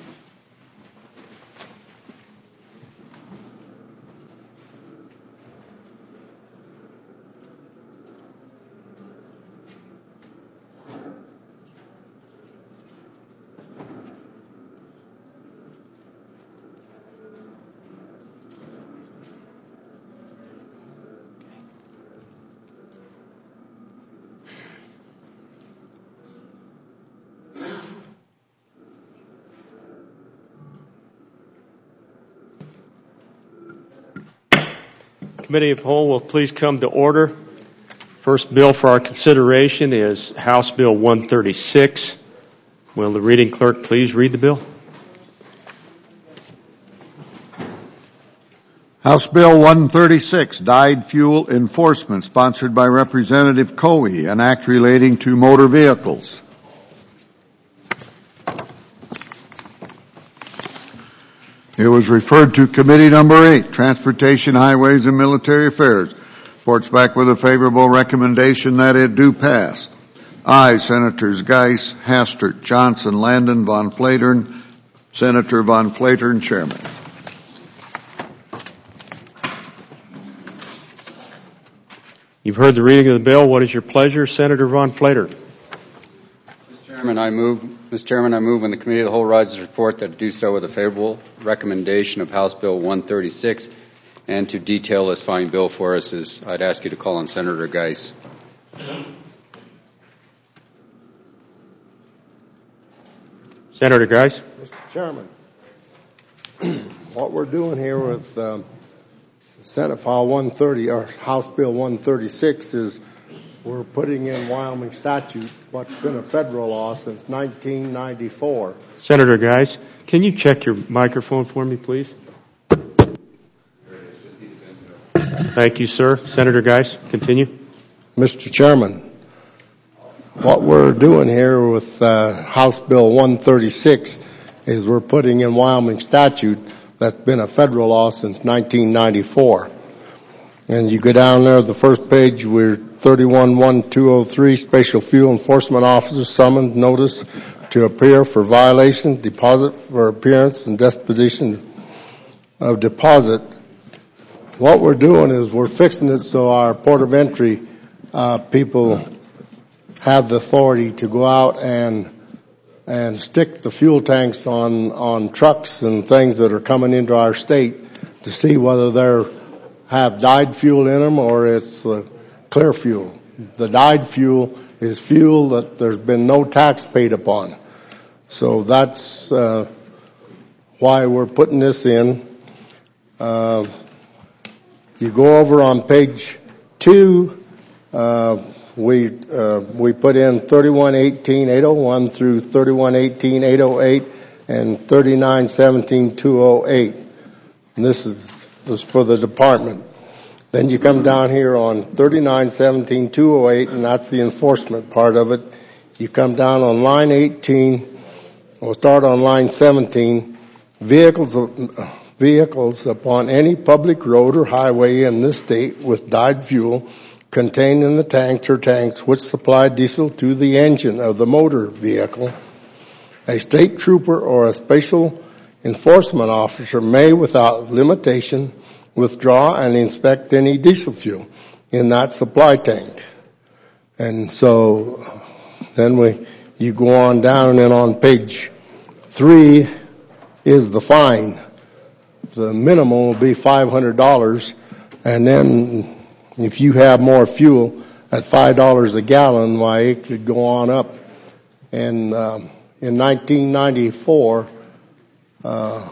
Committee of the Whole will please come to order. First bill for our consideration is House Bill one thirty-six. Will the reading clerk please read the bill? House Bill one thirty-six, Dyed Fuel Enforcement, sponsored by Representative Coe, an act relating to motor vehicles. It was referred to Committee Number eight, Transportation, Highways, and Military Affairs. Reports back with a favorable recommendation that it do pass. Aye, Senators Geis, Hastert, Johnson, Landon, Von Flatern. Senator Von Flatern, Chairman. You've heard the reading of the bill. What is your pleasure, Senator Von Flatern? Mister Chairman, I move, Mister Chairman, I move when the Committee of the Whole rises report that it do so with a favorable recommendation of House Bill one thirty-six, and to detail this fine bill for us is I'd ask you to call on Senator Geis. Senator Geis. Mister Chairman, what we're doing here with um, Senate File one thirty or House Bill one thirty-six is we're putting in Wyoming statute what's been a federal law since nineteen ninety-four. Senator Geis, can you check your microphone for me, please? Thank you, sir. Senator Geis, continue. Mister Chairman, what we're doing here with uh, House Bill one thirty-six is we're putting in Wyoming statute that's been a federal law since nineteen ninety-four. And you go down there, the first page, we're thirty-one one two oh three, Special Fuel Enforcement Officer summoned notice to appear for violation, deposit for appearance, and disposition of deposit. What we're doing is we're fixing it so our port of entry uh, people have the authority to go out and and stick the fuel tanks on, on trucks and things that are coming into our state to see whether they're have dyed fuel in them or it's uh, clear fuel. The dyed fuel is fuel that there's been no tax paid upon. So that's uh, why we're putting this in. Uh, you go over on page two, uh, we uh, we put in thirty-one eighteen eight oh one through thirty-one eighteen eight oh eight and thirty-nine seventeen two oh eight. And this is, is for the department. Then you come down here on thirty-nine seventeen two oh eight, and that's the enforcement part of it. You come down on line eighteen. We'll start on line seventeen. Vehicles vehicles upon any public road or highway in this state with dyed fuel contained in the tanks or tanks which supply diesel to the engine of the motor vehicle. A state trooper or a special enforcement officer may, without limitation, withdraw and inspect any diesel fuel in that supply tank. And so then we, you go on down, and then on page three is the fine. The minimum will be five hundred dollars, and then if you have more fuel at five dollars a gallon, why, it could go on up. And um, in nineteen ninety-four, uh,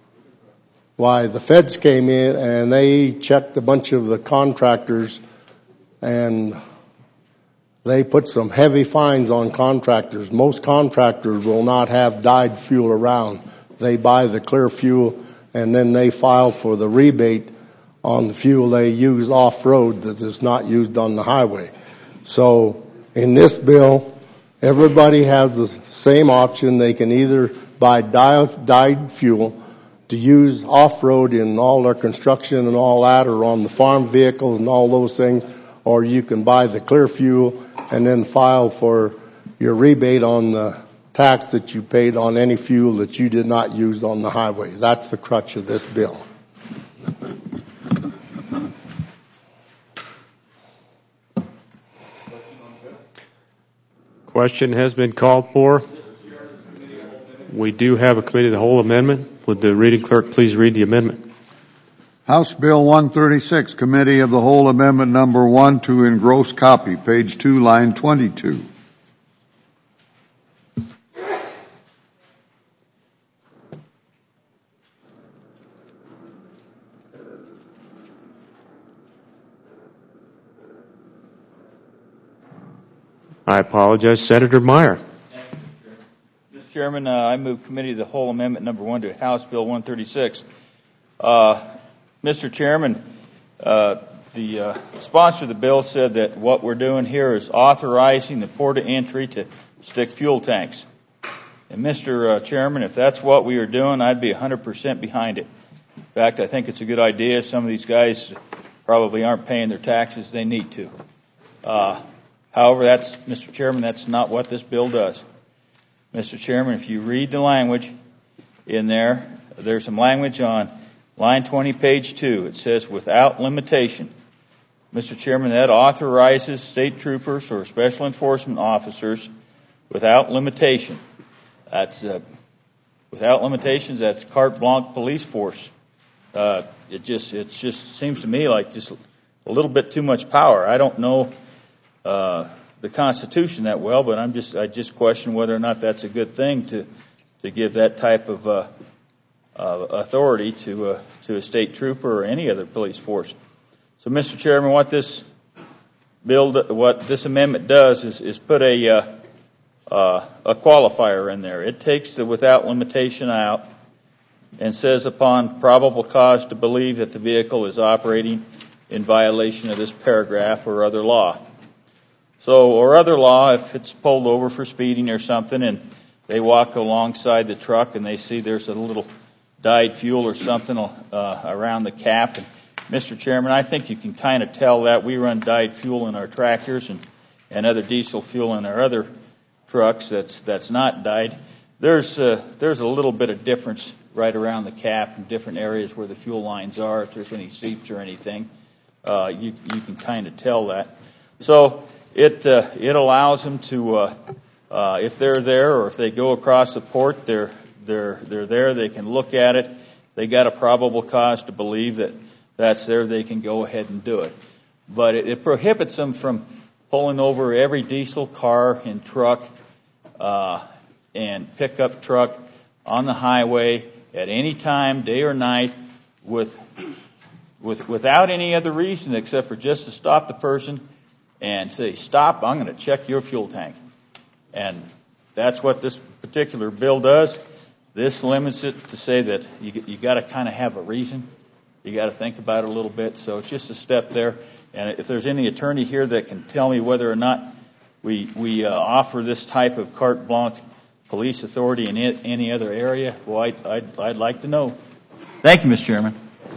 why, the feds came in and they checked a bunch of the contractors, and they put some heavy fines on contractors. Most contractors will not have dyed fuel around. They buy the clear fuel, and then they file for the rebate on the fuel they use off-road that is not used on the highway. So in this bill, everybody has the same option. They can either buy dyed, dyed fuel to use off-road in all their construction and all that, or on the farm vehicles and all those things, or you can buy the clear fuel and then file for your rebate on the tax that you paid on any fuel that you did not use on the highway. That's the crutch of this bill. Question has been called for. We do have a committee of the whole amendment. Would the reading clerk please read the amendment? House Bill one thirty-six, Committee of the Whole Amendment Number one to engross copy, page two, line twenty-two. I apologize. Senator Meyer. Mister Chairman, uh, I move Committee of the Whole Amendment Number one to House Bill one thirty-six. Uh, Mister Chairman, uh, the uh, sponsor of the bill said that what we're doing here is authorizing the port of entry to stick fuel tanks. And Mister Uh, Chairman, if that's what we are doing, I'd be one hundred percent behind it. In fact, I think it's a good idea. Some of these guys probably aren't paying their taxes they need to. Uh, however, that's, Mister Chairman, that's not what this bill does. Mister Chairman, if you read the language in there, there's some language on line twenty, page two. It says, without limitation. Mister Chairman, that authorizes state troopers or special enforcement officers without limitation. That's uh, without limitations. That's carte blanche police force. Uh, it just it just seems to me like just a little bit too much power. I don't know uh, the Constitution that well, but I'm just I just question whether or not that's a good thing to to give that type of uh, uh, authority to uh, to a state trooper or any other police force. So, Mister Chairman, what this bill, what this amendment does is, is put a uh, uh, a qualifier in there. It takes the without limitation out and says upon probable cause to believe that the vehicle is operating in violation of this paragraph or other law. So, or other law, if it's pulled over for speeding or something and they walk alongside the truck and they see there's a little dyed fuel or something uh, around the cap. And Mister Chairman, I think you can kind of tell that. We run dyed fuel in our tractors and, and other diesel fuel in our other trucks that's that's not dyed. There's uh, there's a little bit of difference right around the cap in different areas where the fuel lines are. If there's any seeps or anything, uh, you you can kind of tell that. So it uh, it allows them to uh, uh, if they're there or if they go across the port, they're they're they're there. They can look at it. They got a probable cause to believe that that's there, they can go ahead and do it. But it, it prohibits them from pulling over every diesel car and truck uh, and pickup truck on the highway at any time, day or night, with with without any other reason except for just to stop the person and say, stop, I'm going to check your fuel tank. And that's what this particular bill does. This limits it to say that you, you got to kind of have a reason. You got to think about it a little bit. So it's just a step there. And if there's any attorney here that can tell me whether or not we we uh, offer this type of carte blanche police authority in it, any other area, well, I'd, I'd, I'd like to know. Thank you, Mister Chairman.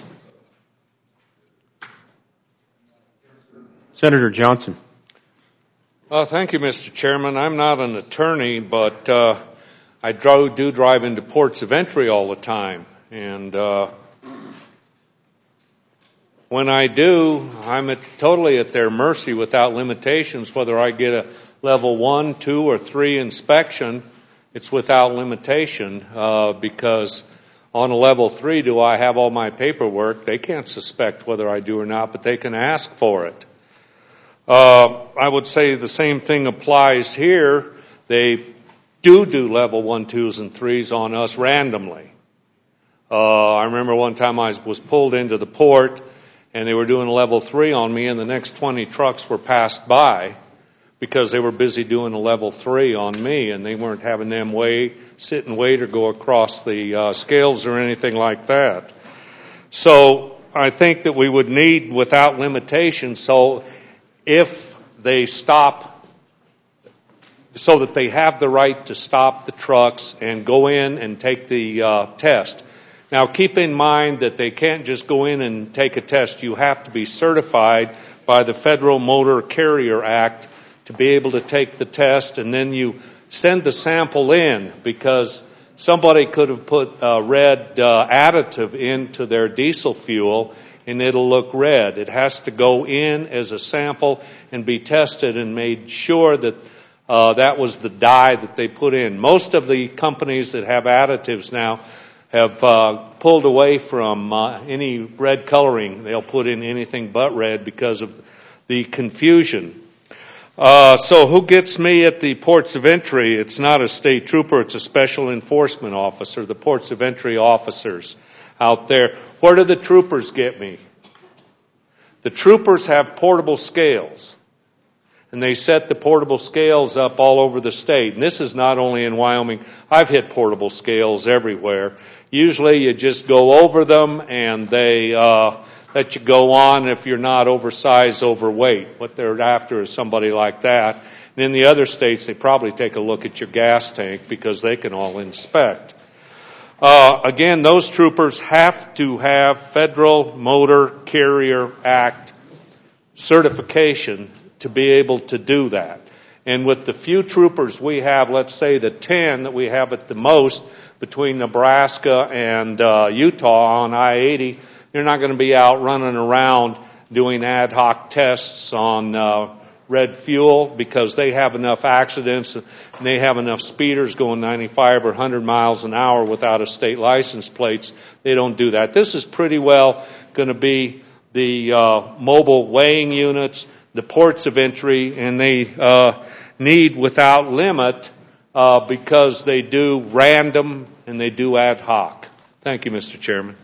Senator Johnson. Uh, thank you, Mister Chairman. I'm not an attorney, but uh, I do, do drive into ports of entry all the time. And uh, when I do, I'm at, totally at their mercy without limitations. Whether I get a level one, two, or three inspection, it's without limitation uh, because on a level three, do I have all my paperwork? They can't suspect whether I do or not, but they can ask for it. Uh, I would say the same thing applies here. They do do level one, twos, and threes on us randomly. Uh, I remember one time I was pulled into the port and they were doing a level three on me, and the next twenty trucks were passed by because they were busy doing a level three on me, and they weren't having them wait, sit and wait or go across the uh, scales or anything like that. So I think that we would need without limitation, so if they stop, so that they have the right to stop the trucks and go in and take the uh, test. Now, keep in mind that they can't just go in and take a test. You have to be certified by the Federal Motor Carrier Act to be able to take the test, and then you send the sample in because somebody could have put a red uh, additive into their diesel fuel and it'll look red. It has to go in as a sample and be tested and made sure that uh, that was the dye that they put in. Most of the companies that have additives now have uh, pulled away from uh, any red coloring. They'll put in anything but red because of the confusion. Uh, so who gets me at the ports of entry? It's not a state trooper, it's a special enforcement officer, the ports of entry officers out there. Where do the troopers get me? The troopers have portable scales. And they set the portable scales up all over the state. And this is not only in Wyoming. I've hit portable scales everywhere. Usually you just go over them and they uh, let you go on if you're not oversized, overweight. What they're after is somebody like that. And in the other states, they probably take a look at your gas tank because they can all inspect. Uh, again, those troopers have to have Federal Motor Carrier Act certification to be able to do that. And with the few troopers we have, let's say the ten that we have at the most between Nebraska and uh, Utah on I eighty, they're not going to be out running around doing ad hoc tests on uh, red fuel because they have enough accidents and they have enough speeders going ninety-five or one hundred miles an hour without a state license plates. They don't do that. This is pretty well going to be the uh, mobile weighing units, the ports of entry, and they uh, need without limit uh, because they do random and they do ad hoc. Thank you, Mister Chairman.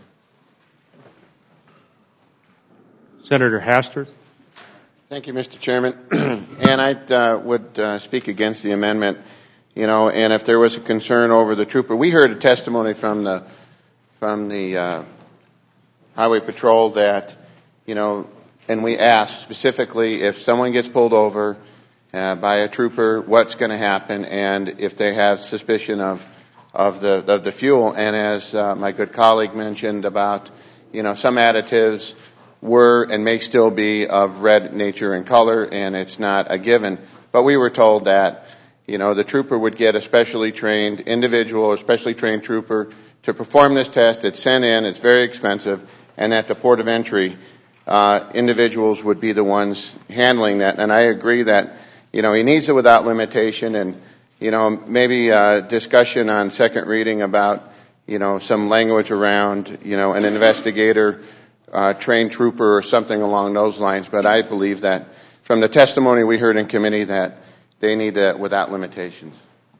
Senator Hastert. Thank you, Mister Chairman. And I uh, would uh, speak against the amendment, you know, and if there was a concern over the trooper, we heard a testimony from the from the uh, Highway Patrol that, you know, and we asked specifically if someone gets pulled over uh, by a trooper, what's going to happen, and if they have suspicion of of the of the fuel. And as uh, my good colleague mentioned about, you know, some additives were and may still be of red nature and color, and it's not a given. But we were told that, you know, the trooper would get a specially trained individual or specially trained trooper to perform this test. It's sent in, it's very expensive, and at the port of entry, uh, individuals would be the ones handling that. And I agree that, you know, he needs it without limitation, and, you know, maybe a discussion on second reading about, you know, some language around, you know, an investigator, Uh, trained trooper or something along those lines. But I believe that from the testimony we heard in committee that they need it without limitations.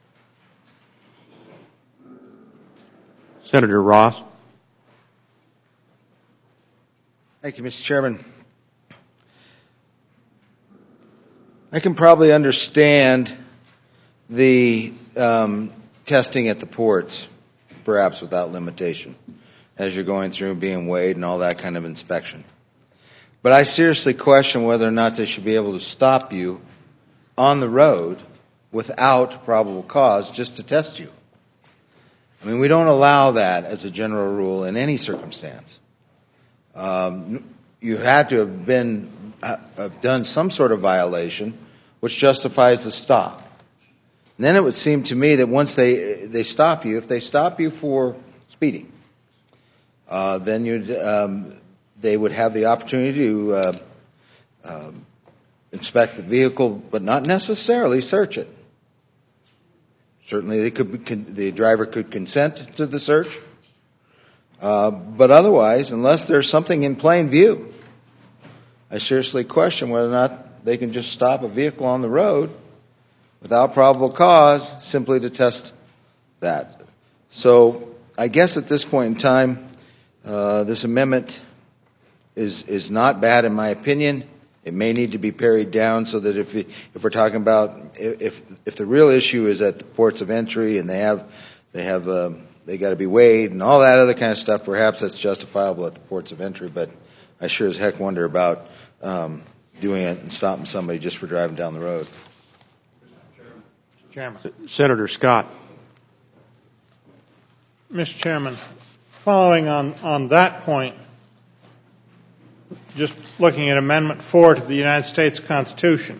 Senator Ross. Thank you, Mister Chairman. I can probably understand the um, testing at the ports, perhaps without limitation, as you're going through and being weighed and all that kind of inspection. But I seriously question whether or not they should be able to stop you on the road without probable cause just to test you. I mean, we don't allow that as a general rule in any circumstance. Um, you had to have been uh, have done some sort of violation which justifies the stop. And then it would seem to me that once they they stop you, if they stop you for speeding, Uh, then you'd, um, they would have the opportunity to uh, uh, inspect the vehicle, but not necessarily search it. Certainly, they could, the driver could consent to the search, uh, but otherwise, unless there's something in plain view, I seriously question whether or not they can just stop a vehicle on the road without probable cause simply to test that. So, I guess at this point in time, Uh, this amendment is is not bad in my opinion. It may need to be pared down so that if if we're talking about if if the real issue is at the ports of entry and they have they have uh, they got to be weighed and all that other kind of stuff, perhaps that's justifiable at the ports of entry. But I sure as heck wonder about um, doing it and stopping somebody just for driving down the road. Chairman. Senator Scott. Mister Chairman, following on, on that point, just looking at Amendment four to the United States Constitution,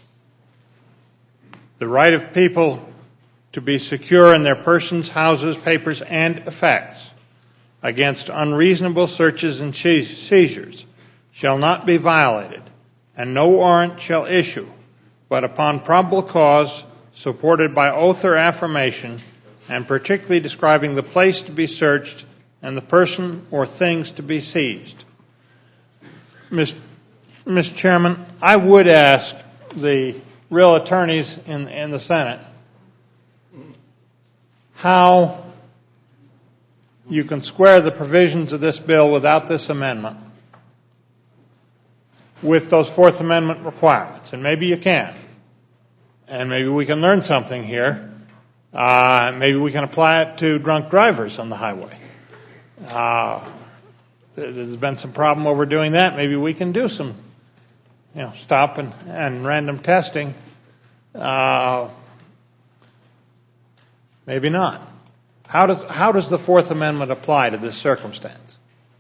the right of people to be secure in their persons, houses, papers, and effects against unreasonable searches and seizures shall not be violated, and no warrant shall issue, but upon probable cause supported by oath or affirmation, and particularly describing the place to be searched and the person or things to be seized. Mister Chairman, I would ask the real attorneys in, in the Senate how you can square the provisions of this bill without this amendment with those Fourth Amendment requirements. And maybe you can. And maybe we can learn something here. Uh, maybe we can apply it to drunk drivers on the highway. Uh, there's been some problem overdoing that. Maybe we can do some, you know, stop and, and random testing. Uh, maybe not. How does how does the Fourth Amendment apply to this circumstance?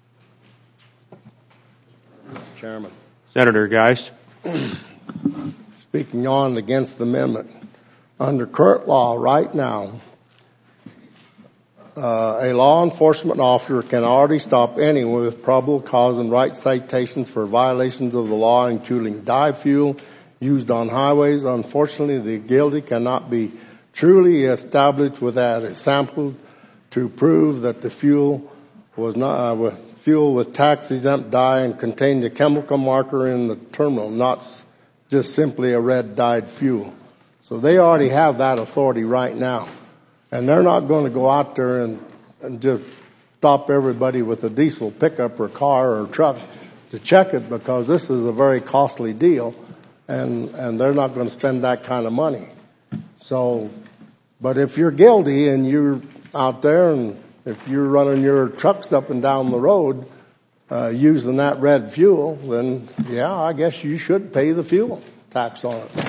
Mister Chairman. Senator Geist. Speaking on against the amendment, under current law right now, uh, a law enforcement officer can already stop anyone with probable cause and write citations for violations of the law, including dyed fuel used on highways. Unfortunately, the guilty cannot be truly established without a sample to prove that the fuel was not uh, fuel with tax-exempt dye and contained a chemical marker in the terminal, not just simply a red dyed fuel. So they already have that authority right now. And they're not going to go out there and, and just stop everybody with a diesel pickup or car or truck to check it, because this is a very costly deal, and, and they're not going to spend that kind of money. So, but if you're guilty and you're out there and if you're running your trucks up and down the road uh, using that red fuel, then yeah, I guess you should pay the fuel tax on it.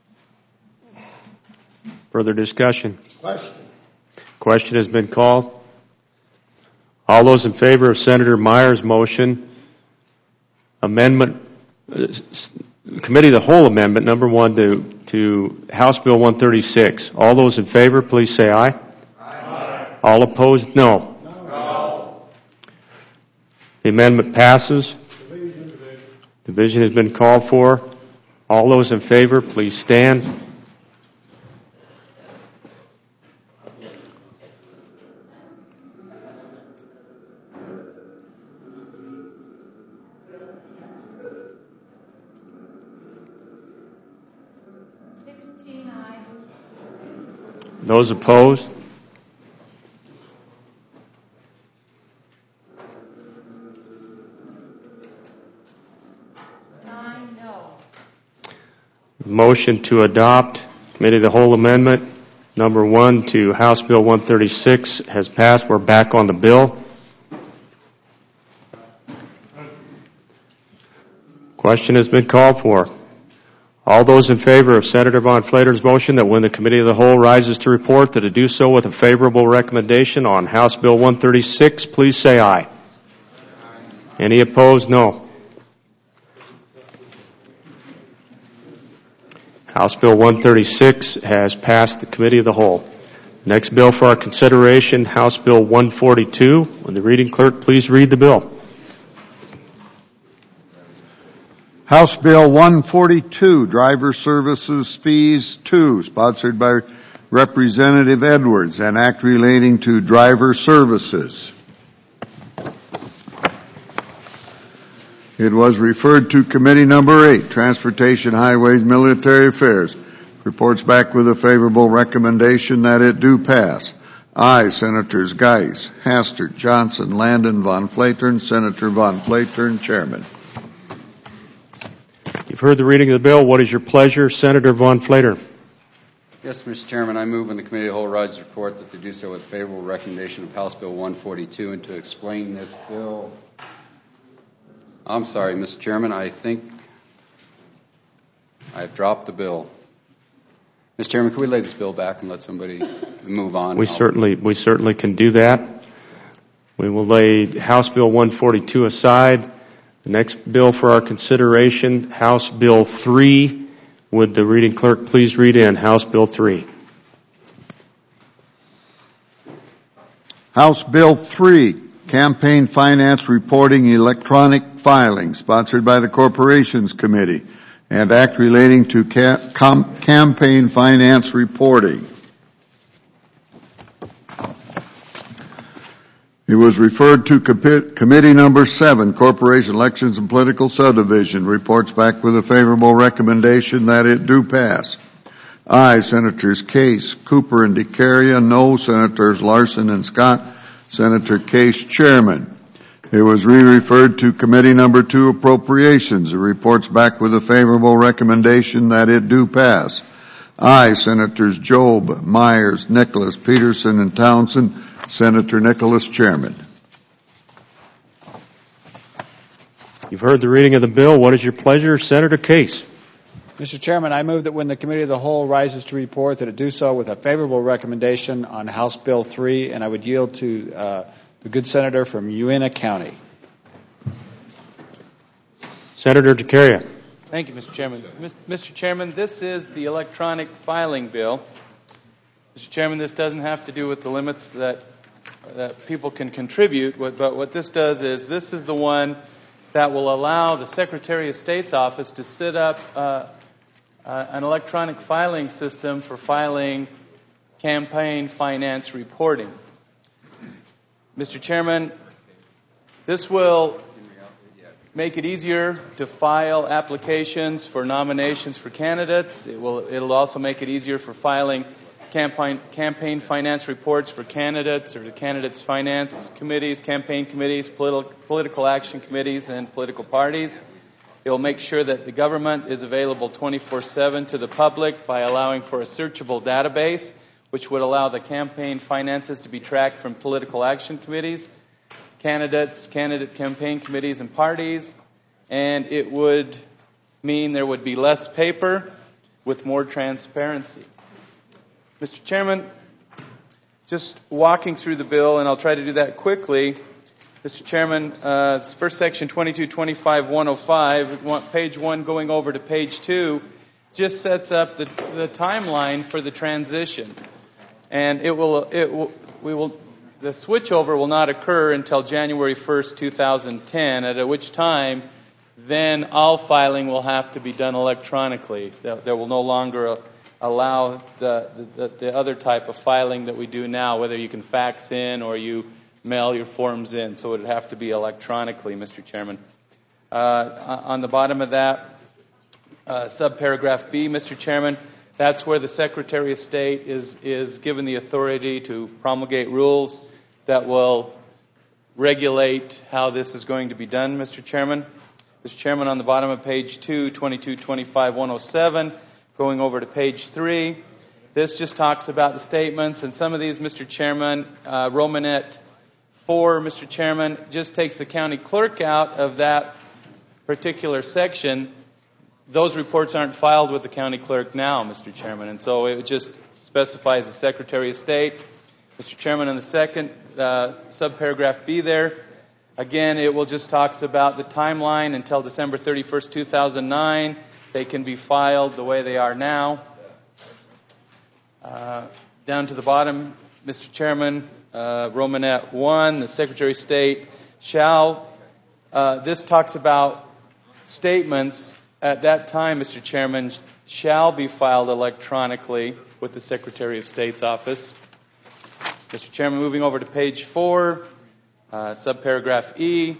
Further discussion? Question. Question has been called. All those in favor of Senator Myers' motion, amendment, uh, committee of the whole amendment, number one, to, to House Bill one thirty-six. All those in favor, please say aye. Aye. All opposed, no. No. The amendment passes. Division. Division has been called for. All those in favor, please stand. Those opposed? Nine no. Motion to adopt Committee of the Whole Amendment number one to House Bill one thirty-six has passed. We're back on the bill. Question has been called for. All those in favor of Senator Von Flater's motion that when the Committee of the Whole rises to report, that it do so with a favorable recommendation on House Bill one thirty-six, please say aye. Aye. Any opposed? No. House Bill one thirty-six has passed the Committee of the Whole. Next bill for our consideration, House Bill one forty-two. Will the reading clerk please read the bill? House Bill one forty-two, Driver Services Fees two, sponsored by Representative Edwards, an act relating to driver services. It was referred to Committee Number eight, Transportation, Highways, Military Affairs. Reports back with a favorable recommendation that it do pass. Aye, Senators Geis, Hastert, Johnson, Landon, Von Flatern, Senator Von Flatern, Chairman. You've heard the reading of the bill. What is your pleasure, Senator Von Flater? Yes, Mister Chairman, I move when the Committee of the Whole rises to report that they do so with favorable recommendation of House Bill one forty-two. And to explain this bill, I'm sorry, Mister Chairman, I think I've dropped the bill. Mister Chairman, can we lay this bill back and let somebody move on? We certainly, we certainly can do that. We will lay House Bill one forty-two aside. The next bill for our consideration, House Bill three. Would the reading clerk please read in House Bill three? House Bill three, Campaign Finance Reporting Electronic Filing, sponsored by the Corporations Committee, and act relating to ca- com- campaign finance reporting. It was referred to com- Committee Number seven, Corporation Elections and Political Subdivision. Reports back with a favorable recommendation that it do pass. Aye, Senators Case, Cooper, and DeCaria. No, Senators Larson and Scott. Senator Case, Chairman. It was re-referred to Committee Number two, Appropriations. It reports back with a favorable recommendation that it do pass. Aye, Senators Job, Myers, Nicholas, Peterson, and Townsend. Senator Nicholas, Chairman. You've heard the reading of the bill. What is your pleasure? Senator Case. Mister Chairman, I move that when the Committee of the Whole rises to report, that it do so with a favorable recommendation on House Bill three, and I would yield to uh, the good senator from Uintah County. Senator DeCaria. Thank you, Mister Chairman. Mister Chairman, this is the electronic filing bill. Mister Chairman, this doesn't have to do with the limits that, that people can contribute, but what this does is this is the one that will allow the Secretary of State's office to set up uh, uh, an electronic filing system for filing campaign finance reporting. Mister Chairman, this will make it easier to file applications for nominations for candidates. It will, it'll also make it easier for filing campaign, campaign finance reports for candidates or the candidates' finance committees, campaign committees, political, political action committees, and political parties. It will make sure that the government is available twenty-four seven to the public by allowing for a searchable database, which would allow the campaign finances to be tracked from political action committees, candidates, candidate campaign committees, and parties. And it would mean there would be less paper with more transparency. Mister Chairman, just walking through the bill, and I'll try to do that quickly. Mister Chairman, uh, first section twenty-two twenty-five one oh five, page one going over to page two, just sets up the, the timeline for the transition. And it will, it will, we will, the switchover will not occur until January first, two thousand ten, at which time then all filing will have to be done electronically. There, there will no longer uh, allow the, the, the other type of filing that we do now, whether you can fax in or you mail your forms in. So it would have to be electronically, Mister Chairman. Uh, on the bottom of that, uh, subparagraph B, Mister Chairman, that's where the Secretary of State is, is given the authority to promulgate rules that will regulate how this is going to be done, Mister Chairman. Mister Chairman, on the bottom of page two, twenty-two twenty-five one oh seven, going over to page three, this just talks about the statements, and some of these, Mister Chairman, uh, Romanet four, Mister Chairman, just takes the county clerk out of that particular section. Those reports aren't filed with the county clerk now, Mister Chairman, and so it just specifies the Secretary of State. Mister Chairman, in the second uh, subparagraph B there, again, it will just talks about the timeline until December thirty-first, two thousand nine. They can be filed the way they are now. Uh, down to the bottom, Mister Chairman, uh, Romanet one, the Secretary of State shall, uh, this talks about statements at that time, Mister Chairman, shall be filed electronically with the Secretary of State's office. Mister Chairman, moving over to page four, uh, subparagraph E,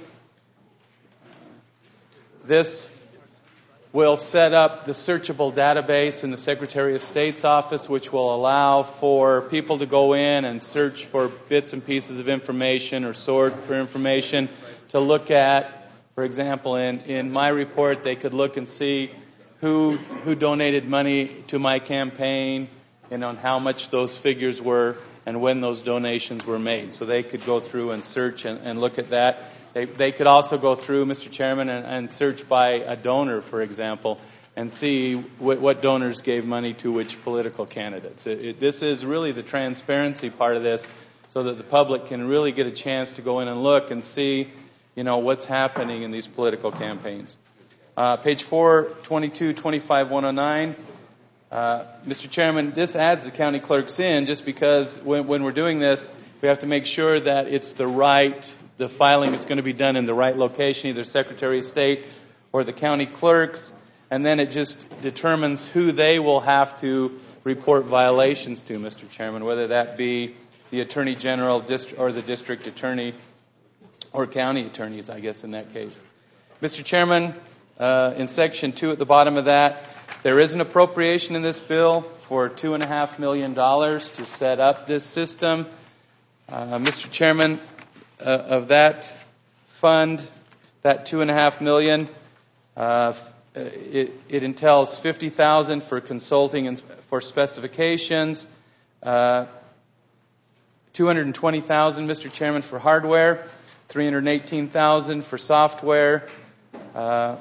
this will set up the searchable database in the Secretary of State's office, which will allow for people to go in and search for bits and pieces of information or sort for information to look at. For example, in, in my report, they could look and see who who donated money to my campaign and on how much those figures were and when those donations were made. So they could go through and search and, and look at that. They, they could also go through, Mister Chairman, and, and search by a donor, for example, and see what, what donors gave money to which political candidates. It, it, this is really the transparency part of this, so that the public can really get a chance to go in and look and see, you know, what's happening in these political campaigns. Uh, page four, twenty-two twenty-five one oh nine. Uh, Mister Chairman, this adds the county clerks in just because when, when we're doing this, we have to make sure that it's the right, the filing is going to be done in the right location, either Secretary of State or the county clerks, and then it just determines who they will have to report violations to, Mister Chairman, whether that be the Attorney General dist- or the District Attorney or county attorneys, I guess, in that case. Mister Chairman, uh, in Section two at the bottom of that, there is an appropriation in this bill for two point five million dollars to set up this system. Uh, Mister Chairman, uh, of that fund, that two point five million dollars, uh, it, it entails fifty thousand dollars for consulting and for specifications, uh, two hundred twenty thousand dollars, Mister Chairman, for hardware, three hundred eighteen thousand dollars for software, Uh,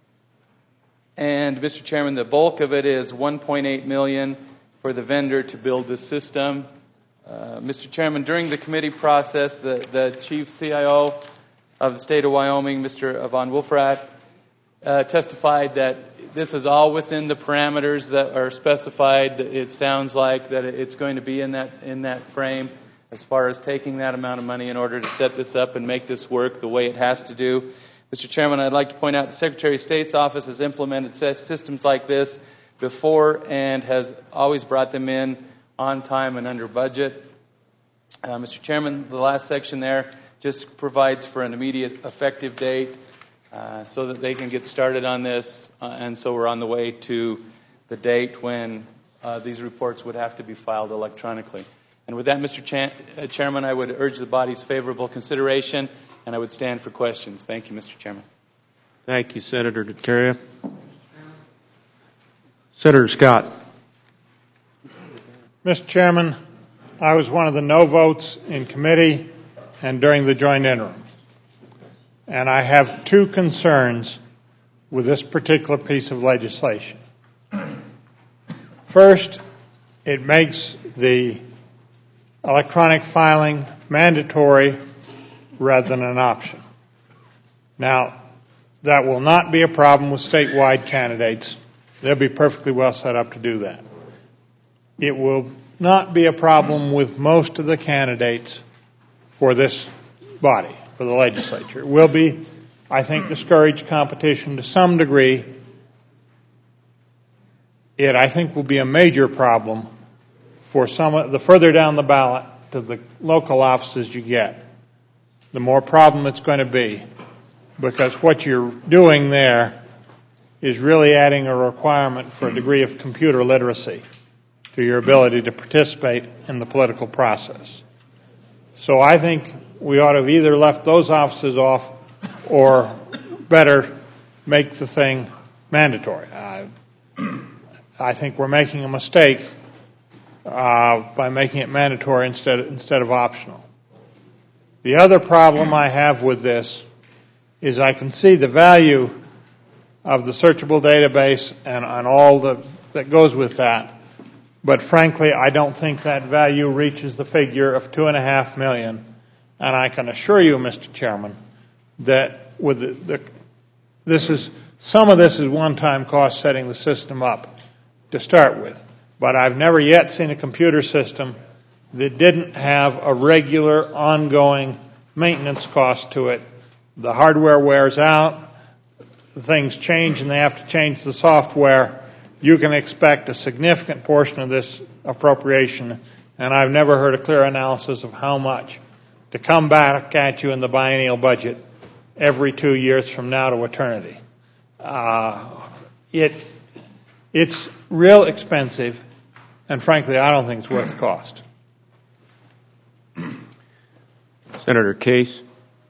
and, Mister Chairman, the bulk of it is one point eight million dollars for the vendor to build this system. Uh, Mister Chairman, during the committee process, the, the chief C I O of the state of Wyoming, Mister Von Wolfrat, uh, testified that this is all within the parameters that are specified. It sounds like that it's going to be in that in that frame as far as taking that amount of money in order to set this up and make this work the way it has to do. Mister Chairman, I'd like to point out the Secretary of State's office has implemented systems like this before and has always brought them in on time and under budget. Uh, Mister Chairman, the last section there just provides for an immediate effective date uh, so that they can get started on this, uh, and so we're on the way to the date when uh, these reports would have to be filed electronically. And with that, Mister Cha- uh, Chairman, I would urge the body's favorable consideration, and I would stand for questions. Thank you, Mister Chairman. Thank you, Senator DeCaria. Senator Scott. Mister Chairman, I was one of the no votes in committee and during the joint interim. And I have two concerns with this particular piece of legislation. First, it makes the electronic filing mandatory rather than an option. Now, that will not be a problem with statewide candidates. They'll be perfectly well set up to do that. It will not be a problem with most of the candidates for this body, for the legislature. It will be, I think, discourage competition to some degree. It, I think, will be a major problem for some of the further down the ballot to the local offices you get, the more problem it's going to be, because what you're doing there is really adding a requirement for a degree of computer literacy to your ability to participate in the political process. So I think we ought to have either left those offices off or better make the thing mandatory. I, I think we're making a mistake uh, by making it mandatory instead instead of optional. The other problem I have with this is I can see the value of the searchable database and, and all the, that goes with that. But frankly, I don't think that value reaches the figure of two and a half million. And I can assure you, Mister Chairman, that with the, the this is some of this is one-time cost setting the system up to start with. But I've never yet seen a computer system that didn't have a regular, ongoing maintenance cost to it. The hardware wears out, things change, and they have to change the software. You can expect a significant portion of this appropriation, and I've never heard a clear analysis of how much, to come back at you in the biennial budget every two years from now to eternity. Uh, it, it's real expensive, and frankly, I don't think it's worth the cost. Senator Case.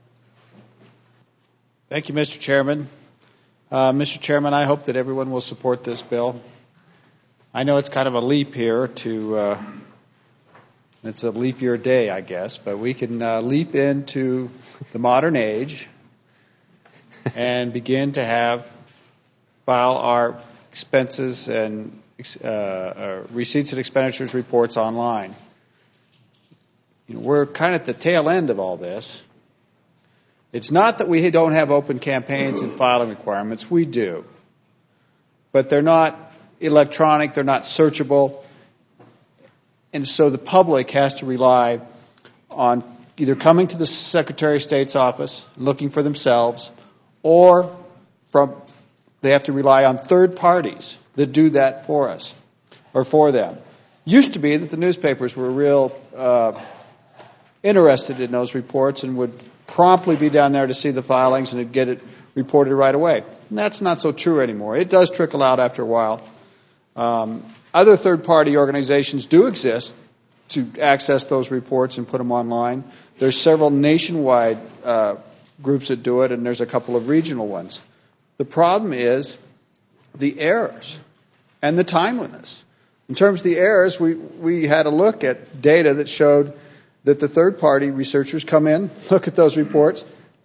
Thank you, Mister Chairman. Uh, Mister Chairman, I hope that everyone will support this bill. I know it's kind of a leap here to, uh, it's a leap year day, I guess, but we can uh, leap into the modern age and begin to have, file our expenses and uh, uh, receipts and expenditures reports online. You know, we're kind of at the tail end of all this. It's not that we don't have open campaigns and filing requirements. We do. But they're not electronic. They're not searchable. And so the public has to rely on either coming to the Secretary of State's office, looking for themselves, or from they have to rely on third parties that do that for us or for them. Used to be that the newspapers were real uh, interested in those reports and would promptly be down there to see the filings and get it reported right away. And that's not so true anymore. It does trickle out after a while. Um, other third-party organizations do exist to access those reports and put them online. There's several nationwide uh, groups that do it, and there's a couple of regional ones. The problem is the errors and the timeliness. In terms of the errors, we, we had a look at data that showed that the third-party researchers come in, look at those reports,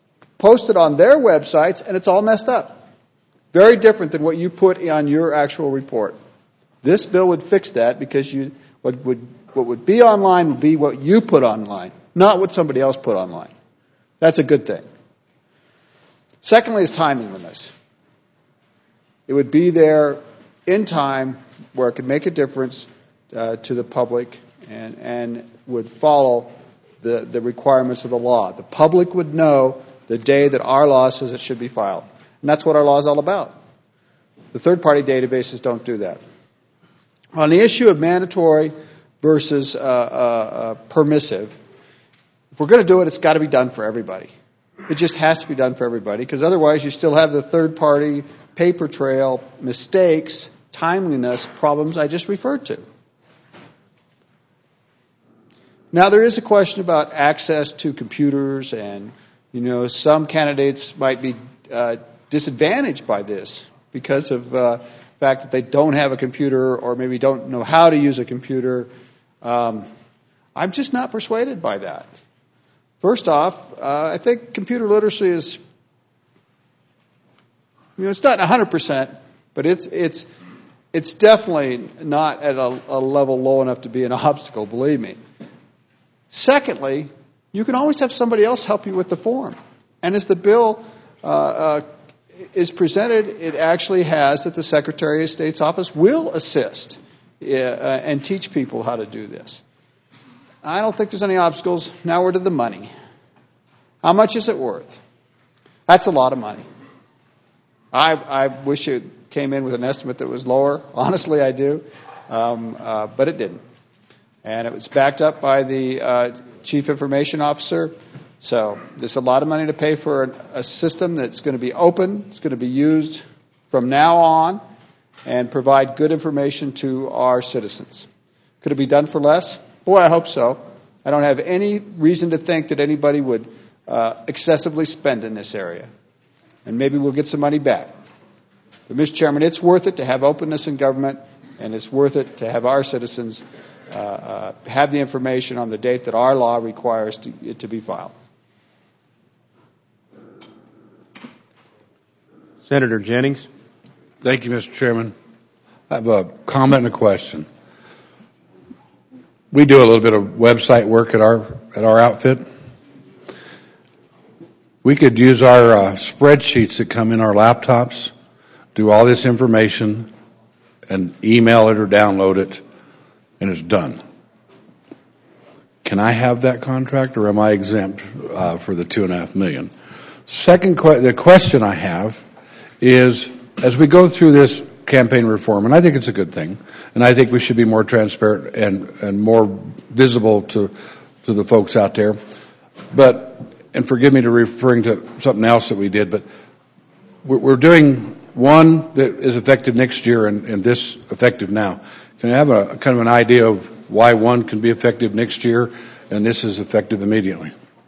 post it on their websites, and it's all messed up. Very different than what you put on your actual report. This bill would fix that because you, what would, what would be online would be what you put online, not what somebody else put online. That's a good thing. Secondly is timeliness. It would be there in time where it could make a difference uh, to the public and, and would follow the, the requirements of the law. The public would know the day that our law says it should be filed. And that's what our law is all about. The third-party databases don't do that. On the issue of mandatory versus uh, uh, uh, permissive, if we're going to do it, it's got to be done for everybody. It just has to be done for everybody, because otherwise you still have the third-party paper trail mistakes, timeliness problems I just referred to. Now, there is a question about access to computers, and, you know, some candidates might be uh, disadvantaged by this because of uh, the fact that they don't have a computer or maybe don't know how to use a computer. Um, I'm just not persuaded by that. First off, uh, I think computer literacy is, you know, it's not one hundred percent, but it's it's it's definitely not at a, a level low enough to be an obstacle, believe me. Secondly, you can always have somebody else help you with the form. And as the bill uh, uh, is presented, it actually has that the Secretary of State's office will assist uh, and teach people how to do this. I don't think there's any obstacles. Now we're to the money. How much is it worth? That's a lot of money. I, I wish it came in with an estimate that was lower. Honestly, I do. Um, uh, but it didn't. And it was backed up by the uh, Chief Information Officer. So there's a lot of money to pay for an, a system that's going to be open, it's going to be used from now on, and provide good information to our citizens. Could it be done for less? Boy, I hope so. I don't have any reason to think that anybody would uh, excessively spend in this area. And maybe we'll get some money back. But, Mister Chairman, it's worth it to have openness in government, and it's worth it to have our citizens uh, uh, have the information on the date that our law requires to, it to be filed. Senator Jennings. Thank you, Mister Chairman. I have a comment and a question. We do a little bit of website work at our at our outfit. We could use our uh, spreadsheets that come in our laptops, do all this information, and email it or download it, and it's done. Can I have that contract, or am I exempt uh, for the two and a half million? Second, que- the question I have is, as we go through this campaign reform, and I think it's a good thing, and I think we should be more transparent and, and more visible to to the folks out there. But, and forgive me to referring to something else that we did, but we're, we're doing one that is effective next year and, and this effective now. Can I have a kind of an idea of why one can be effective next year and this is effective immediately?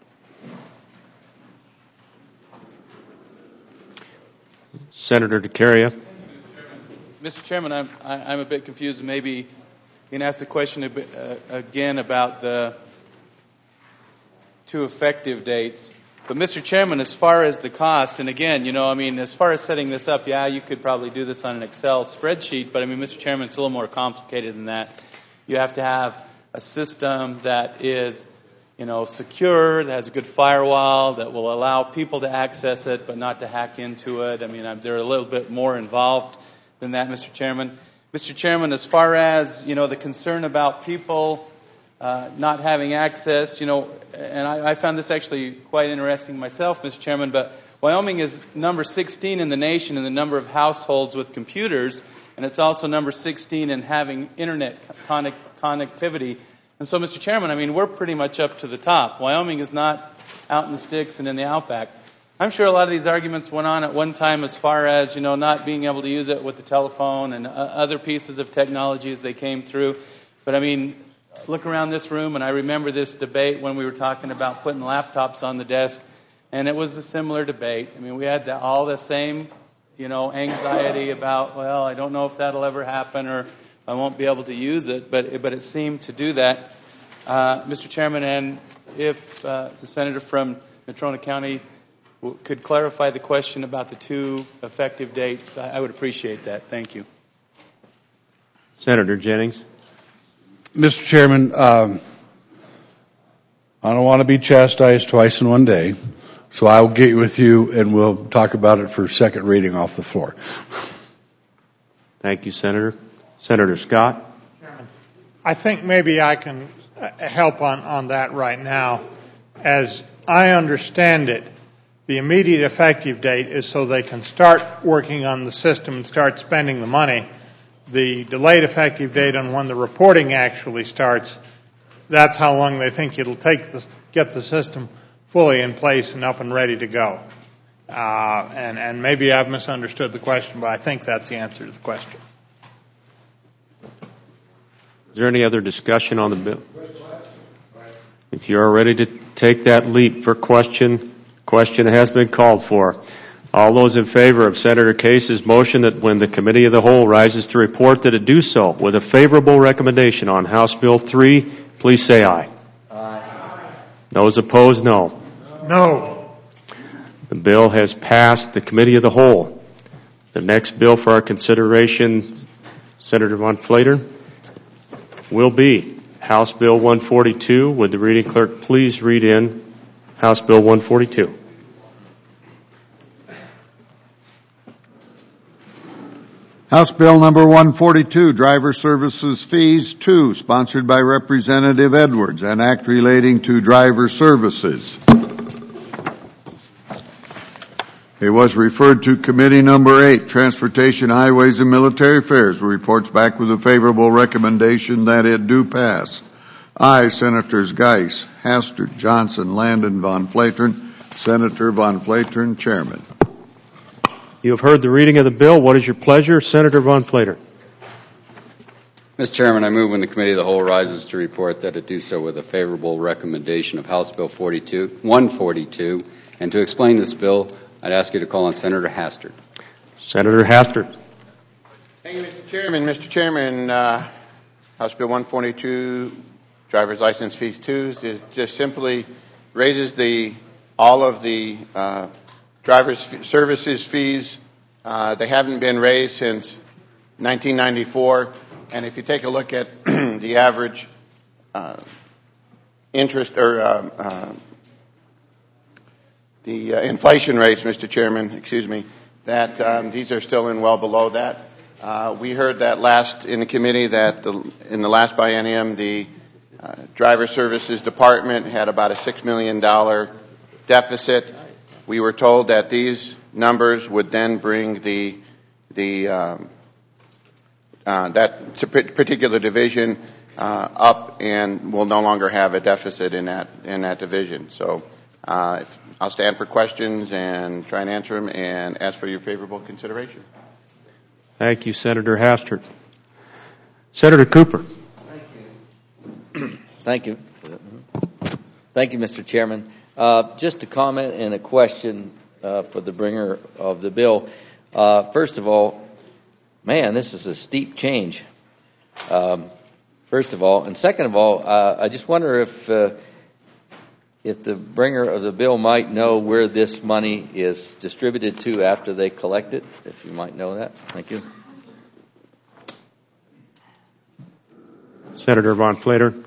Senator DeCaria. Mister Chairman, I'm, I'm a bit confused. Maybe you can ask the question a bit, uh, again about the two effective dates. But, Mister Chairman, as far as the cost, and again, you know, I mean, as far as setting this up, yeah, you could probably do this on an Excel spreadsheet, but, I mean, Mister Chairman, it's a little more complicated than that. You have to have a system that is, you know, secure, that has a good firewall, that will allow people to access it, but not to hack into it. I mean, I'm, they're a little bit more involved than that, Mister Chairman. Mister Chairman, as far as, you know, the concern about people uh, not having access, you know, and I, I found this actually quite interesting myself, Mister Chairman, but Wyoming is number sixteen in the nation in the number of households with computers, and it's also number sixteen in having internet connect, connectivity. And so, Mister Chairman, I mean, we're pretty much up to the top. Wyoming is not out in the sticks and in the outback. I'm sure a lot of these arguments went on at one time as far as, you know, not being able to use it with the telephone and uh, other pieces of technology as they came through. But, I mean, look around this room, and I remember this debate when we were talking about putting laptops on the desk, and it was a similar debate. I mean, we had the, all the same, you know, anxiety about, well, I don't know if that'll ever happen or I won't be able to use it, but, but it seemed to do that. Uh, Mister Chairman, and if uh, the senator from Natrona County could clarify the question about the two effective dates, I, I would appreciate that. Thank you. Senator Jennings. Mister Chairman, um, I don't want to be chastised twice in one day, so I will get with you and we'll talk about it for second reading off the floor. Thank you, Senator. Senator Scott. I think maybe I can help on, on that right now. As I understand it, the immediate effective date is so they can start working on the system and start spending the money. The delayed effective date on when the reporting actually starts, that's how long they think it'll take to get the system fully in place and up and ready to go. Uh, and, and maybe I've misunderstood the question, but I think that's the answer to the question. Is there any other discussion on the bill? If you are ready to take that leap for question, question has been called for. All those in favor of Senator Case's motion that when the Committee of the Whole rises to report that it do so with a favorable recommendation on House Bill three, please say aye. Aye. Those opposed, no. No. The bill has passed the Committee of the Whole. The next bill for our consideration, Senator Von Flater, will be House Bill one forty-two. Would the reading clerk please read in House Bill one forty-two? House Bill number one forty-two, Driver Services Fees two, sponsored by Representative Edwards, an act relating to driver services. It was referred to Committee number eight, Transportation, Highways, and Military Affairs, reports back with a favorable recommendation that it do pass. Aye, Senators Geis, Hastert, Johnson, Landon, Von Flatern. Senator Von Flatern, Chairman. You have heard the reading of the bill. What is your pleasure? Senator Von Flater. Mister Chairman, I move when the Committee of the Whole rises to report that it do so with a favorable recommendation of House Bill forty-two, one forty-two. And to explain this bill, I'd ask you to call on Senator Hastert. Senator Hastert. Thank you, Mister Chairman. Mister Chairman, uh, House Bill one forty-two, driver's license fees two, is just simply raises the all of the uh, driver's services fees. Uh, they haven't been raised since nineteen ninety-four, and if you take a look at the average uh, interest or uh, uh, the uh, inflation rates, Mister Chairman, excuse me, that um, these are still in well below that. Uh, we heard that last in the committee that the, in the last biennium the uh, driver services department had about a six million dollars deficit. We were told that these numbers would then bring the the um, uh, that particular division uh, up and will no longer have a deficit in that in that division. So uh, if, I'll stand for questions and try and answer them and ask for your favorable consideration. Thank you, Senator Hastert. Senator Cooper. Thank you. Thank you. Thank you, Mister Chairman. Uh, just a comment and a question uh, for the bringer of the bill. Uh, first of all, man, this is a steep change. Um, first of all, and second of all, uh, I just wonder if uh, if the bringer of the bill might know where this money is distributed to after they collect it. If you might know that, thank you. Senator Von Flater.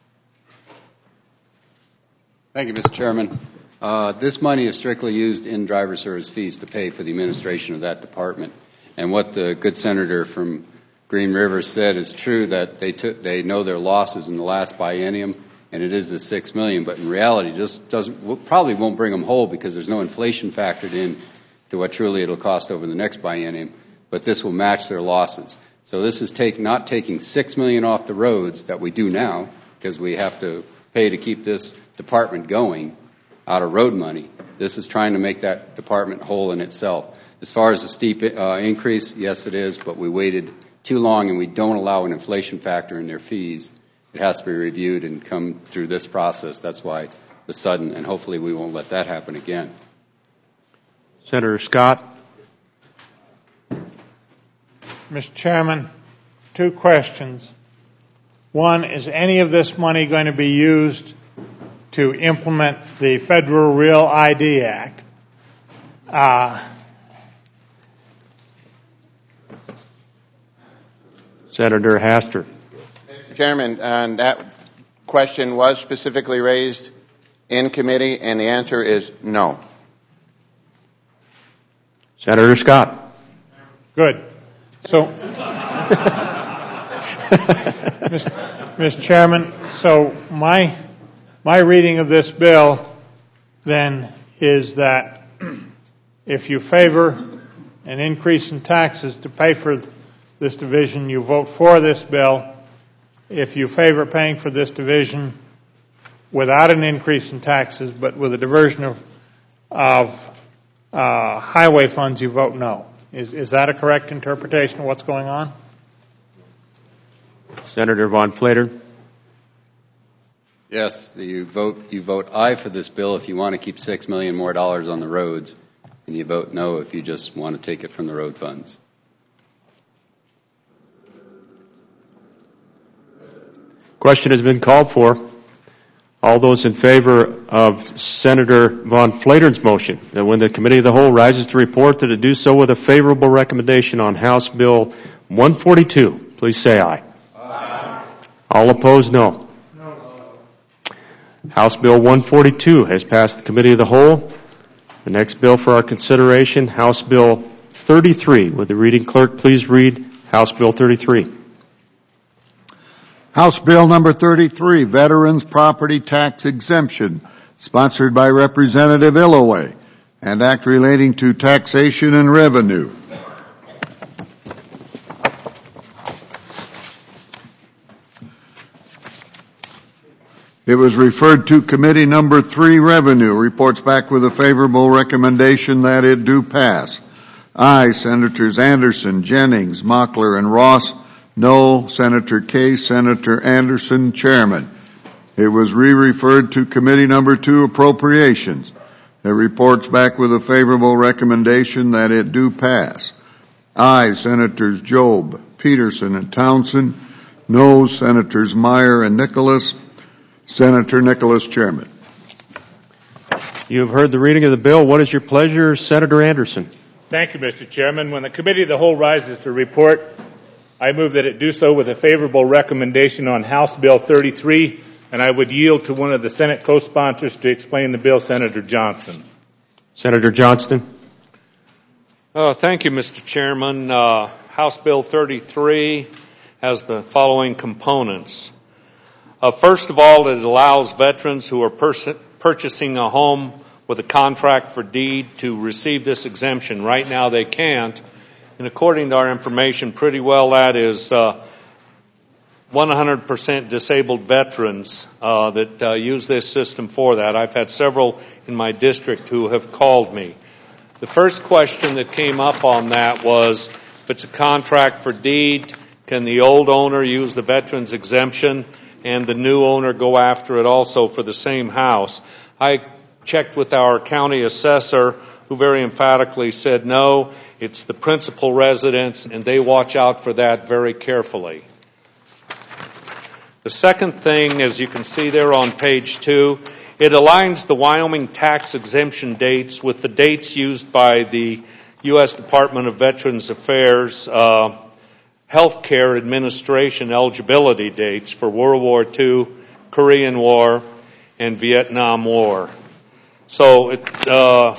Thank you, Mister Chairman. Uh, this money is strictly used in driver service fees to pay for the administration of that department. And what the good senator from Green River said is true, that they took, they know their losses in the last biennium, and it is the six million. But in reality, this doesn't probably won't bring them whole because there's no inflation factored in to what truly it'll cost over the next biennium. But this will match their losses. So this is take, not taking six million off the roads that we do now because we have to pay to keep this department going out of road money. This is trying to make that department whole in itself. As far as the steep uh, increase, yes, it is, but we waited too long and we don't allow an inflation factor in their fees. It has to be reviewed and come through this process. That's why the sudden, and hopefully we won't let that happen again. Senator Scott. Mister Chairman, two questions. One, is any of this money going to be used to implement the Federal Real I D Act? Uh, Senator Haster. Chairman, and that question was specifically raised in committee, and the answer is no. Senator Scott. Good. So, Mister Chairman, so my my reading of this bill then is that if you favor an increase in taxes to pay for this division, you vote for this bill. If you favor paying for this division without an increase in taxes, but with a diversion of of uh, highway funds, you vote no. Is is that a correct interpretation of what's going on? Senator Von Flater. Yes, you vote you vote aye for this bill if you want to keep six million more dollars on the roads, and you vote no if you just want to take it from the road funds. Question has been called for. All those in favor of Senator Von Flater's motion that when the Committee of the Whole rises to report that it do so with a favorable recommendation on House Bill one forty-two, please say aye. Aye. All opposed, no. No. House Bill one forty-two has passed the Committee of the Whole. The next bill for our consideration, House Bill thirty-three. Would the reading clerk please read House Bill thirty-three? House Bill number thirty-three, Veterans Property Tax Exemption, sponsored by Representative Illoway, and act relating to taxation and revenue. It was referred to Committee Number Three, Revenue. Reports back with a favorable recommendation that it do pass. Aye, Senators Anderson, Jennings, Mockler, and Ross. No, Senator Kaye, Senator Anderson, Chairman. It was re-referred to Committee Number Two, Appropriations. It reports back with a favorable recommendation that it do pass. Aye, Senators Job, Peterson, and Townsend. No, Senators Meyer and Nicholas. Senator Nicholas, Chairman. You have heard the reading of the bill. What is your pleasure, Senator Anderson? Thank you, Mister Chairman. When the Committee of the Whole rises to report, I move that it do so with a favorable recommendation on House Bill thirty-three, and I would yield to one of the Senate co-sponsors to explain the bill, Senator Johnson. Senator Johnston. Uh, thank you, Mister Chairman. Uh, House Bill thirty-three has the following components. Uh, first of all, it allows veterans who are pers- purchasing a home with a contract for deed to receive this exemption. Right now they can't. And according to our information, pretty well that is uh, one hundred percent disabled veterans uh, that uh, use this system for that. I've had several in my district who have called me. The first question that came up on that was, if it's a contract for deed, can the old owner use the veteran's exemption and the new owner go after it also for the same house? I checked with our county assessor, who very emphatically said no. It's the principal residence, and they watch out for that very carefully. The second thing, as you can see there on page two, it aligns the Wyoming tax exemption dates with the dates used by the U S Department of Veterans Affairs uh, Health Care Administration eligibility dates for World War Two, Korean War, and Vietnam War. So it, uh,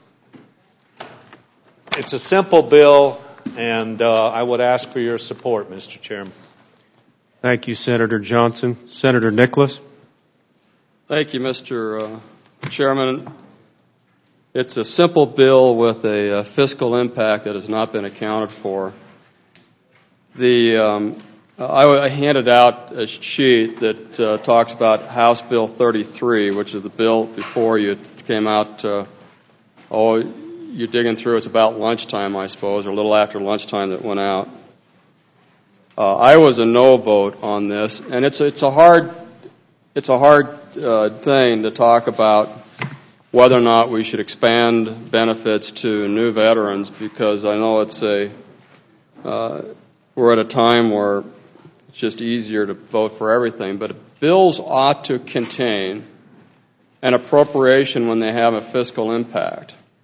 it's a simple bill, and uh, I would ask for your support, Mister Chairman. Thank you, Senator Johnson. Senator Nicholas. Thank you, Mister Uh, Chairman. It's a simple bill with a, a fiscal impact that has not been accounted for. The um, I, I handed out a sheet that uh, talks about House Bill thirty-three, which is the bill before you. It came out. Uh, oh, you're digging through. It's about lunchtime, I suppose, or a little after lunchtime that went out. Uh, I was a no vote on this, and it's it's a hard it's a hard uh, thing to talk about whether or not we should expand benefits to new veterans, because I know it's a uh, we're at a time where it's just easier to vote for everything. But bills ought to contain an appropriation when they have a fiscal impact.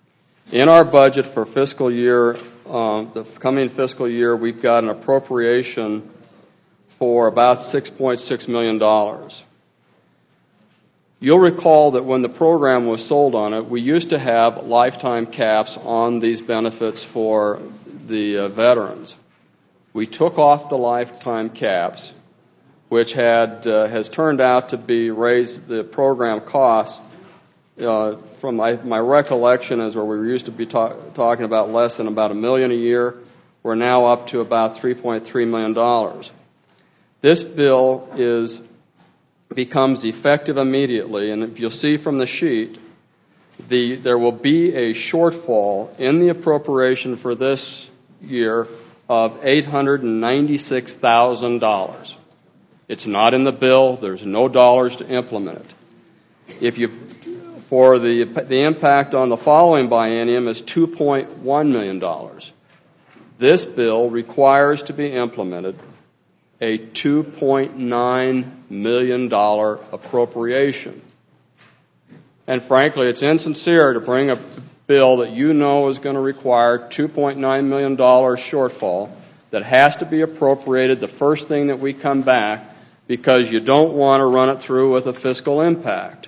In our budget for fiscal year, uh, the coming fiscal year, we've got an appropriation for about six point six million dollars. You'll recall that when the program was sold on it, we used to have lifetime caps on these benefits for the uh, veterans. We took off the lifetime caps, which had uh, has turned out to be raised the program cost. Uh, from my, my recollection is where we used to be talk, talking about less than about a million a year. We're now up to about three point three million dollars. This bill is becomes effective immediately, and if you'll see from the sheet, the, there will be a shortfall in the appropriation for this year of eight hundred ninety-six thousand dollars. It's not in the bill. There's no dollars to implement it. If you, for the, the impact on the following biennium is two point one million dollars. This bill requires to be implemented a two point nine million dollars appropriation. And frankly, it's insincere to bring a bill that you know is going to require two point nine million dollars shortfall that has to be appropriated the first thing that we come back because you don't want to run it through with a fiscal impact.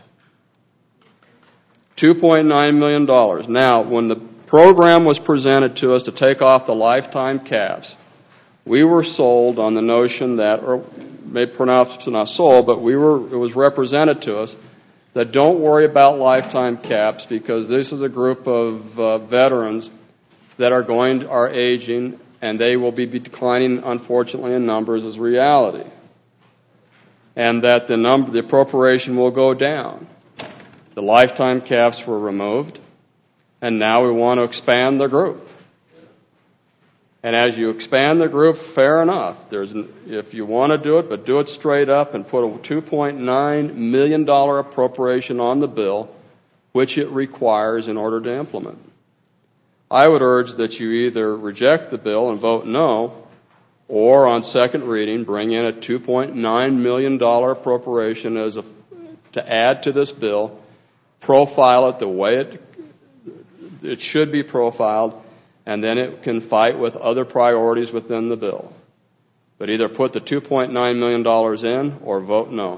two point nine million dollars. Now, when the program was presented to us to take off the lifetime caps, we were sold on the notion that, or maybe pronounced not sold, but we were, it was represented to us that don't worry about lifetime caps because this is a group of uh, veterans that are going, are aging, and they will be declining, unfortunately, in numbers as reality. And that the number, the appropriation will go down. The lifetime caps were removed, and now we want to expand the group. And as you expand the group, fair enough. There's an, if you want to do it, but do it straight up and put a two point nine million dollars appropriation on the bill, which it requires in order to implement. I would urge that you either reject the bill and vote no, or on second reading, bring in a two point nine million dollars appropriation as a, to add to this bill, profile it the way it, it should be profiled, and then it can fight with other priorities within the bill. But either put the two point nine million dollars in or vote no.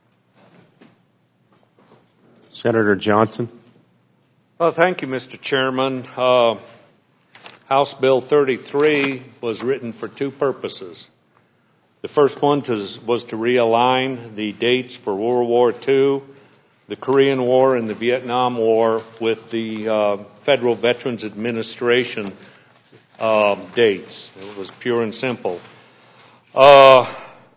Senator Johnson. Well, thank you, Mister Chairman. Uh, House Bill thirty-three was written for two purposes. The first one was, was to realign the dates for World War Two, the Korean War, and the Vietnam War with the uh, Federal Veterans Administration uh, dates. It was pure and simple. Uh,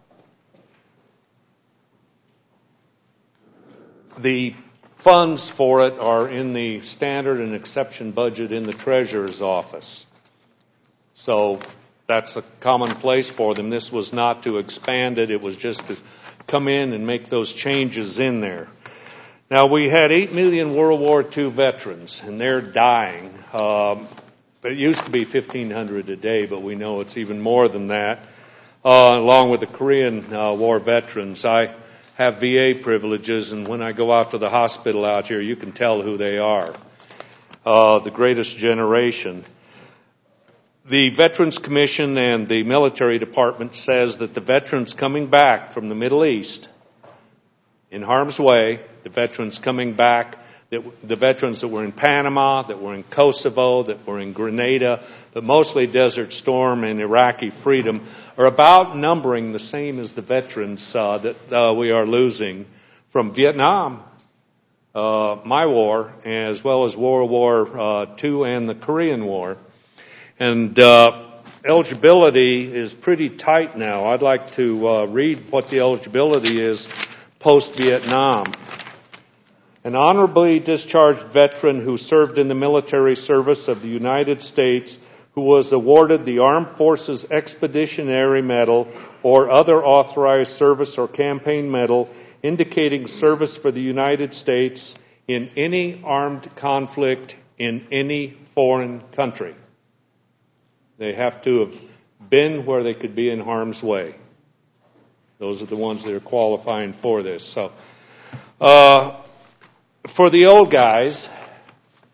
the funds for it are in the standard and exception budget in the Treasurer's office. So that's a common place for them. This was not to expand it. It was just to come in and make those changes in there. Now, we had eight million World War Two veterans, and they're dying. Um, it used to be fifteen hundred a day, but we know it's even more than that, uh, along with the Korean uh, War veterans. I have V A privileges, and when I go out to the hospital out here, you can tell who they are. Uh, the greatest generation. The Veterans Commission and the Military Department says that the veterans coming back from the Middle East in harm's way, the veterans coming back, that the veterans that were in Panama, that were in Kosovo, that were in Grenada, but mostly Desert Storm and Iraqi Freedom, are about numbering the same as the veterans uh, that uh, we are losing from Vietnam, uh, my war, as well as World War uh, Two and the Korean War. And uh, eligibility is pretty tight now. I'd like to uh, read what the eligibility is post-Vietnam. An honorably discharged veteran who served in the military service of the United States who was awarded the Armed Forces Expeditionary Medal or other authorized service or campaign medal indicating service for the United States in any armed conflict in any foreign country. They have to have been where they could be in harm's way. Those are the ones that are qualifying for this. So, uh, for the old guys,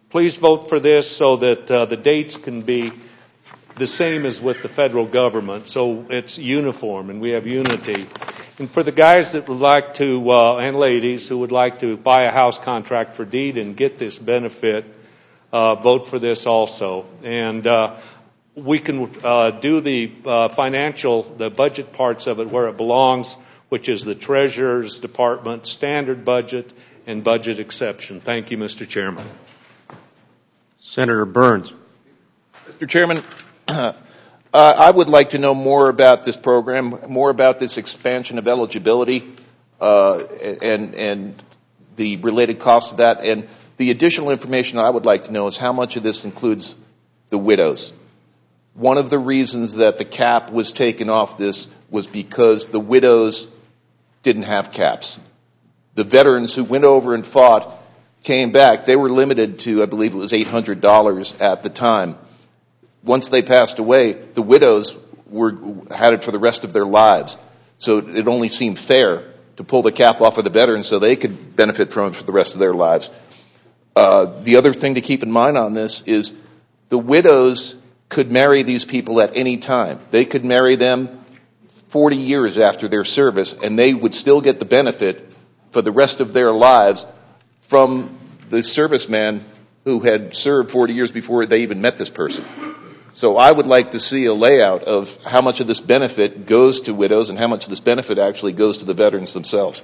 please vote for this so that uh, the dates can be the same as with the federal government, so it's uniform and we have unity. And for the guys that would like to, uh, and ladies who would like to buy a house contract for deed and get this benefit, uh, vote for this also. And uh, we can uh, do the uh, financial, the budget parts of it where it belongs, which is the Treasurer's Department, standard budget, and budget exception. Thank you, Mister Chairman. Senator Burns. Mister Chairman, uh, I would like to know more about this program, more about this expansion of eligibility, uh, and, and the related cost of that. And the additional information I would like to know is how much of this includes the widows. One of the reasons that the cap was taken off this was because the widows didn't have caps. The veterans who went over and fought came back. They were limited to, I believe it was eight hundred dollars at the time. Once they passed away, the widows were had it for the rest of their lives. So it only seemed fair to pull the cap off of the veterans so they could benefit from it for the rest of their lives. Uh, the other thing to keep in mind on this is the widows could marry these people at any time. They could marry them forty years after their service, and they would still get the benefit for the rest of their lives from the serviceman who had served forty years before they even met this person. So I would like to see a layout of how much of this benefit goes to widows and how much of this benefit actually goes to the veterans themselves.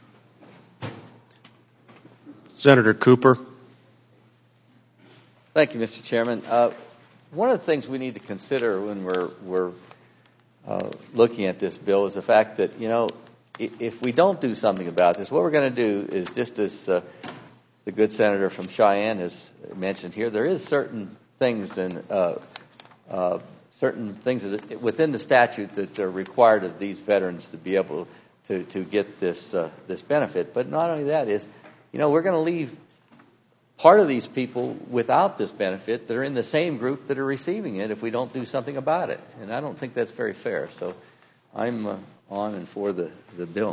Senator Cooper. Thank you, Mister Chairman. Uh, one of the things we need to consider when we're, we're uh, looking at this bill is the fact that, you know, if we don't do something about this, what we're going to do is just as uh, the good senator from Cheyenne has mentioned here, there is certain things in uh, uh, certain things that, within the statute that are required of these veterans to be able to to get this uh, this benefit. But not only that is, you know, we're going to leave part of these people without this benefit that are in the same group that are receiving it if we don't do something about it. And I don't think that's very fair. So I'm uh, on and for the, the bill.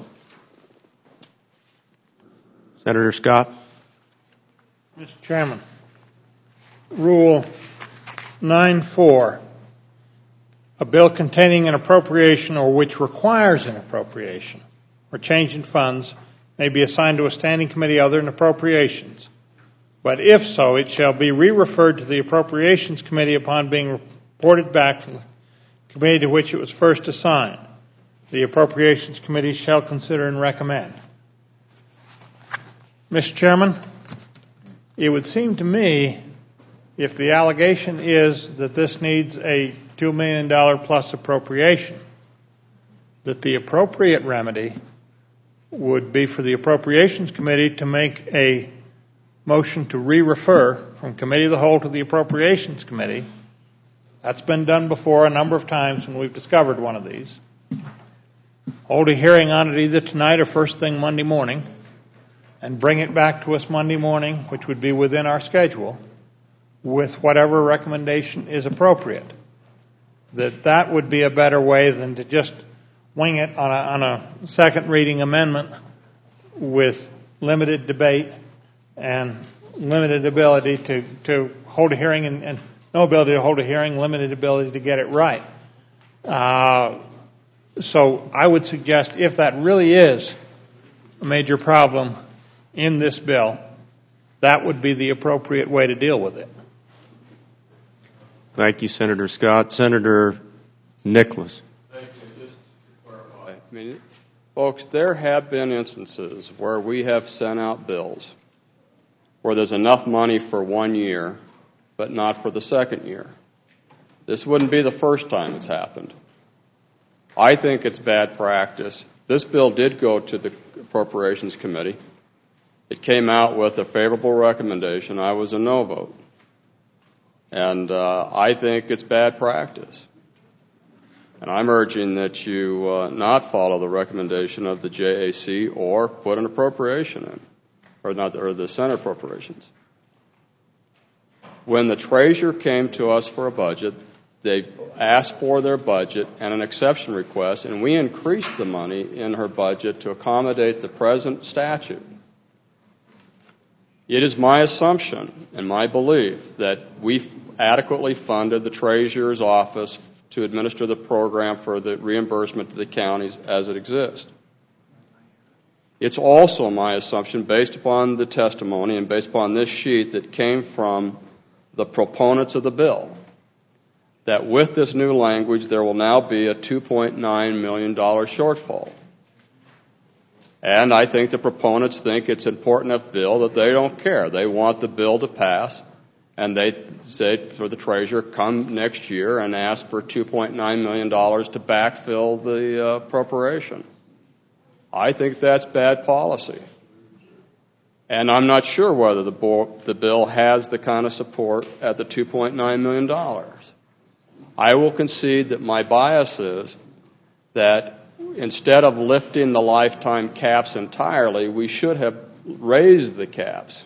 Senator Scott. Mister Chairman, Rule nine four, a bill containing an appropriation or which requires an appropriation or change in funds may be assigned to a standing committee other than appropriations. But if so, it shall be re-referred to the Appropriations Committee upon being reported back from the committee to which it was first assigned. The Appropriations Committee shall consider and recommend. Mister Chairman, it would seem to me, if the allegation is that this needs a two million dollars plus appropriation, that the appropriate remedy would be for the Appropriations Committee to make a motion to re-refer from Committee of the Whole to the Appropriations Committee. That's been done before a number of times when we've discovered one of these. Hold a hearing on it either tonight or first thing Monday morning, and bring it back to us Monday morning, which would be within our schedule, with whatever recommendation is appropriate. That that would be a better way than to just wing it on a, on a second reading amendment with limited debate and limited ability to, to hold a hearing and, and no ability to hold a hearing, limited ability to get it right. Uh, so I would suggest if that really is a major problem in this bill, that would be the appropriate way to deal with it. Thank you, Senator Scott. Senator Nicholas. Thank you. Just to clarify, I mean, folks, there have been instances where we have sent out bills where there's enough money for one year, but not for the second year. This wouldn't be the first time it's happened. I think it's bad practice. This bill did go to the Appropriations Committee. It came out with a favorable recommendation. I was a no vote. And uh, I think it's bad practice. And I'm urging that you uh, not follow the recommendation of the J A C or put an appropriation in, or not, or the Senate appropriations. When the treasurer came to us for a budget, they asked for their budget and an exception request, and we increased the money in her budget to accommodate the present statute. It is my assumption and my belief that we've adequately funded the Treasurer's office to administer the program for the reimbursement to the counties as it exists. It's also my assumption, based upon the testimony and based upon this sheet that came from the proponents of the bill, that with this new language there will now be a two point nine million dollars shortfall. And I think the proponents think it's an important enough bill that they don't care. They want the bill to pass, and they say for the Treasurer, come next year and ask for two point nine million dollars to backfill the uh, appropriation. I think that's bad policy. And I'm not sure whether the, bo- the bill has the kind of support at the two point nine million dollars. I will concede that my bias is that instead of lifting the lifetime caps entirely, we should have raised the caps.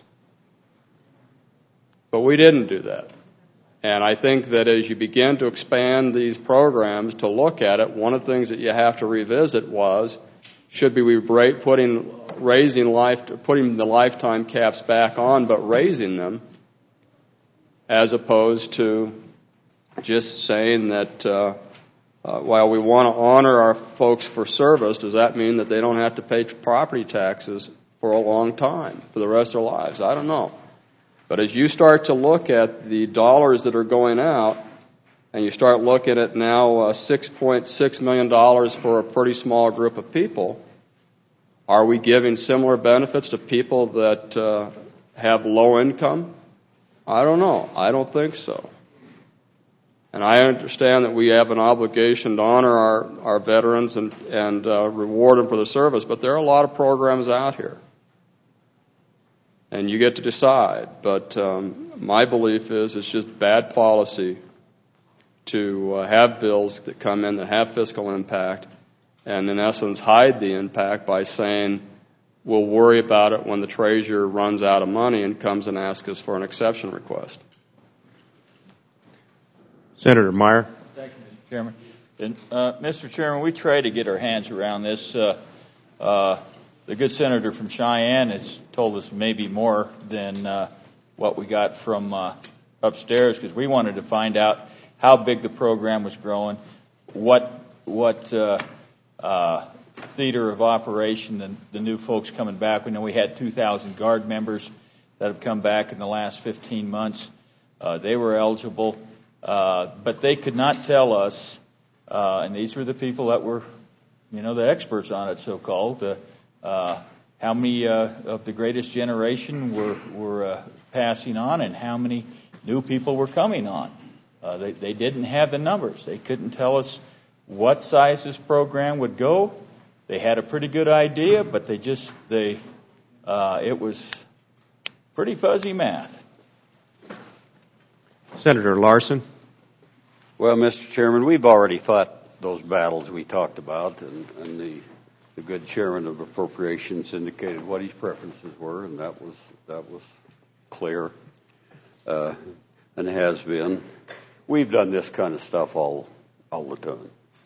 But we didn't do that. And I think that as you begin to expand these programs to look at it, one of the things that you have to revisit was, should be we putting raising life, putting the lifetime caps back on, but raising them, as opposed to just saying that uh, uh, while we want to honor our folks for service, does that mean that they don't have to pay property taxes for a long time, for the rest of their lives? I don't know. But as you start to look at the dollars that are going out, and you start looking at now uh, six point six million dollars for a pretty small group of people, are we giving similar benefits to people that uh, have low income? I don't know. I don't think so. And I understand that we have an obligation to honor our, our veterans and, and uh, reward them for their service, but there are a lot of programs out here. And you get to decide. But um, my belief is it's just bad policy to uh, have bills that come in that have fiscal impact and in essence hide the impact by saying we'll worry about it when the Treasurer runs out of money and comes and asks us for an exception request. Senator Meyer. Thank you, Mister Chairman. And, uh, Mister Chairman, we try to get our hands around this. Uh, uh, the good senator from Cheyenne has told us maybe more than uh, what we got from uh, upstairs, because we wanted to find out how big the program was growing, what what uh, uh, theater of operation the, the new folks coming back. We know we had two thousand Guard members that have come back in the last fifteen months. Uh, they were eligible. Uh, but they could not tell us, uh, and these were the people that were, you know, the experts on it, so-called, uh, uh, how many uh, of the greatest generation were, were uh, passing on and how many new people were coming on. Uh, they, they didn't have the numbers. They couldn't tell us what size this program would go. They had a pretty good idea, but they just, they, uh, it was pretty fuzzy math. Senator Larson. Well, Mister Chairman, we've already fought those battles we talked about, and, and the, the good chairman of appropriations indicated what his preferences were, and that was that was clear, uh, and has been. We've done this kind of stuff all all the time.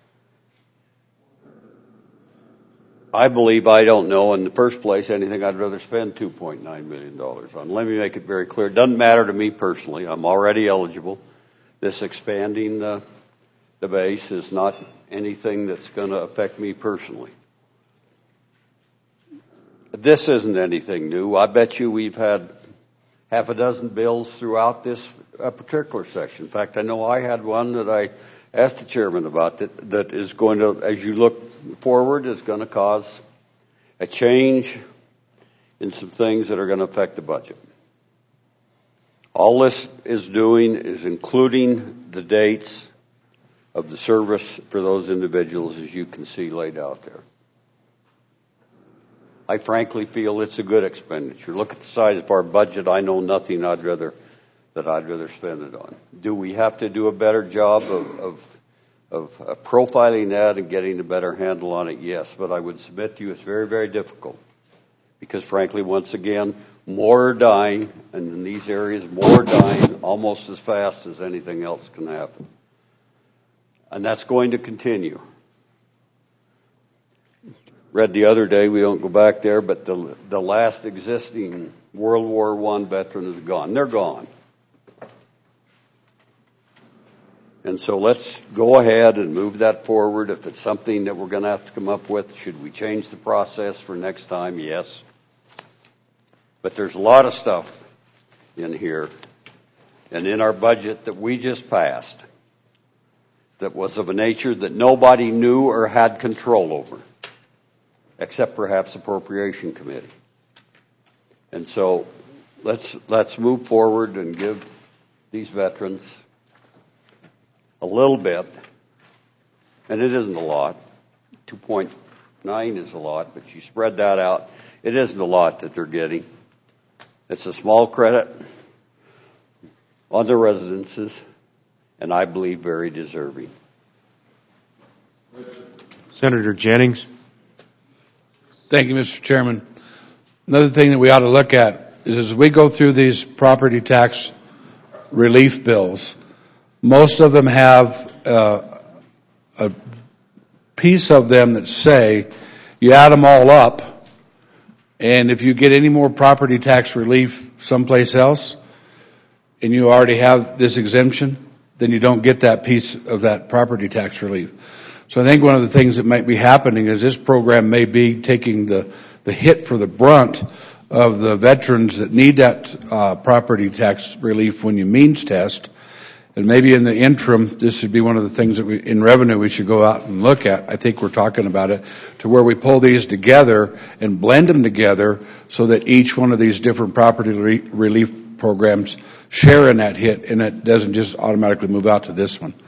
I believe I don't know, in the first place, anything I'd rather spend two point nine million dollars on. Let me make it very clear. It doesn't matter to me personally. I'm already eligible. This expanding uh, the base is not anything that's going to affect me personally. This isn't anything new. I bet you we've had half a dozen bills throughout this uh, particular section. In fact, I know I had one that I asked the chairman about that, that is going to, as you look forward, is going to cause a change in some things that are going to affect the budget. All this is doing is including the dates of the service for those individuals, as you can see laid out there. I frankly feel it's a good expenditure. Look at the size of our budget. I know nothing I'd rather that I'd rather spend it on. Do we have to do a better job of, of, of uh, profiling that and getting a better handle on it? Yes, but I would submit to you it's very, very difficult. Because frankly, once again, more are dying, and in these areas, more are dying almost as fast as anything else can happen. And that's going to continue. read the other day, we don't go back there, but the, the last existing World War One veteran is gone. They're gone. And so let's go ahead and move that forward. If it's something that we're going to have to come up with, should we change the process for next time? Yes. But there's a lot of stuff in here and in our budget that we just passed that was of a nature that nobody knew or had control over, except perhaps Appropriation Committee. And so let's let's move forward and give these veterans a little bit, and it isn't a lot. two point nine is a lot, but you spread that out, it isn't a lot that they're getting. It's a small credit on their residences, and I believe very deserving. Senator Jennings. Thank you, Mister Chairman. Another thing that we ought to look at is as we go through these property tax relief bills, most of them have uh, a piece of them that say you add them all up, and if you get any more property tax relief someplace else, and you already have this exemption, then you don't get that piece of that property tax relief. So I think one of the things that might be happening is this program may be taking the, the hit for the brunt of the veterans that need that uh, property tax relief when you means test. And maybe in the interim, this should be one of the things that we, in revenue, we should go out and look at. I think we're talking about it to where we pull these together and blend them together so that each one of these different property re- relief programs share in that hit, and it doesn't just automatically move out to this one.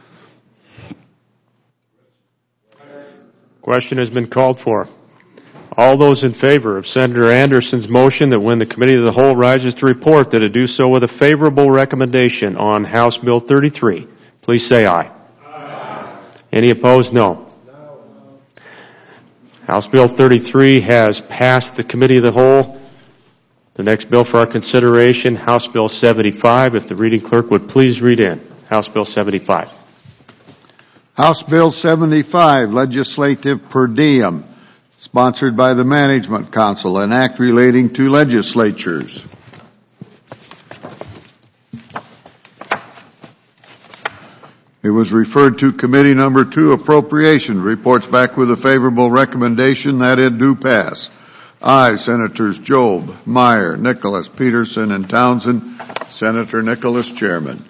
Question has been called for. All those in favor of Senator Anderson's motion that when the Committee of the Whole rises to report that it do so with a favorable recommendation on House Bill thirty-three, please say aye. Aye. Any opposed? No. No. House Bill thirty-three has passed the Committee of the Whole. The next bill for our consideration, House Bill seventy-five. If the reading clerk would please read in. House Bill seventy-five. House Bill seventy-five, legislative per diem, sponsored by the Management Council, an act relating to legislatures. It was referred to Committee Number Two, Appropriation. Reports back with a favorable recommendation that it do pass. Aye, Senators Job, Meyer, Nicholas, Peterson, and Townsend. Senator Nicholas, Chairman.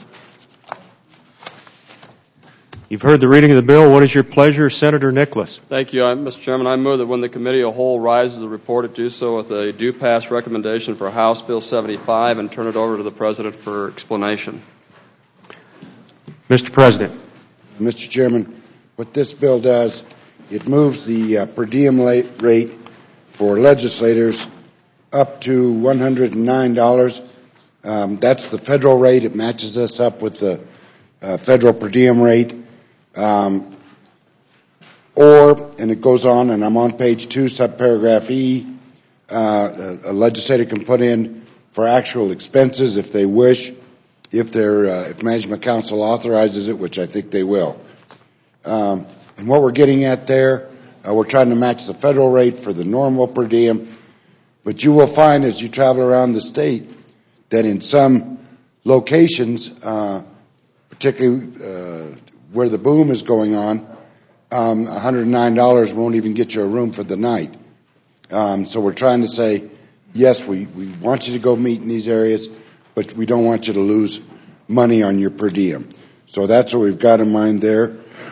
You've heard the reading of the bill. What is your pleasure, Senator Nicholas? Thank you, Mister Chairman. I move that when the Committee of the Whole rises to report it, do so with a due pass recommendation for House Bill seventy-five and turn it over to the President for explanation. Mister President. Mister Chairman, what this bill does, it moves the uh, per diem rate for legislators up to one hundred nine dollars. Um, that's the federal rate. It matches us up with the uh, federal per diem rate. Um, or, and it goes on, and I'm on page two, subparagraph E, uh, a, a legislator can put in for actual expenses if they wish, if their uh, if Management Council authorizes it, which I think they will. Um, and what we're getting at there, uh, we're trying to match the federal rate for the normal per diem, but you will find as you travel around the state that in some locations, uh, particularly uh, where the boom is going on, um, one hundred nine dollars won't even get you a room for the night. Um, so we're trying to say, yes, we, we want you to go meet in these areas, but we don't want you to lose money on your per diem. So that's what we've got in mind there.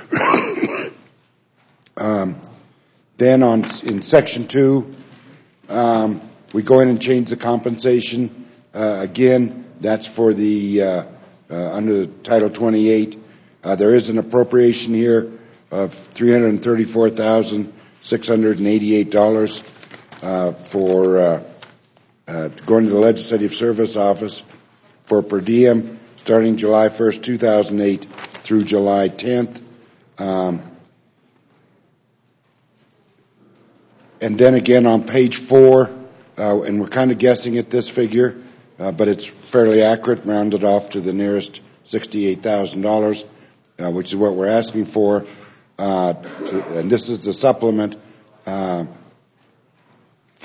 um, then on in section two, um, we go in and change the compensation. Uh, again, that's for the uh, uh, under Title twenty-eight. Uh, there is an appropriation here of three hundred thirty-four thousand six hundred eighty-eight dollars uh, for uh, uh, going to the Legislative Service Office for per diem starting July first, two thousand eight through July tenth. Um, and then again on page four, uh, and we're kind of guessing at this figure, uh, but it's fairly accurate, rounded off to the nearest sixty-eight thousand dollars. Uh, which is what we're asking for, uh, to, and this is the supplement uh,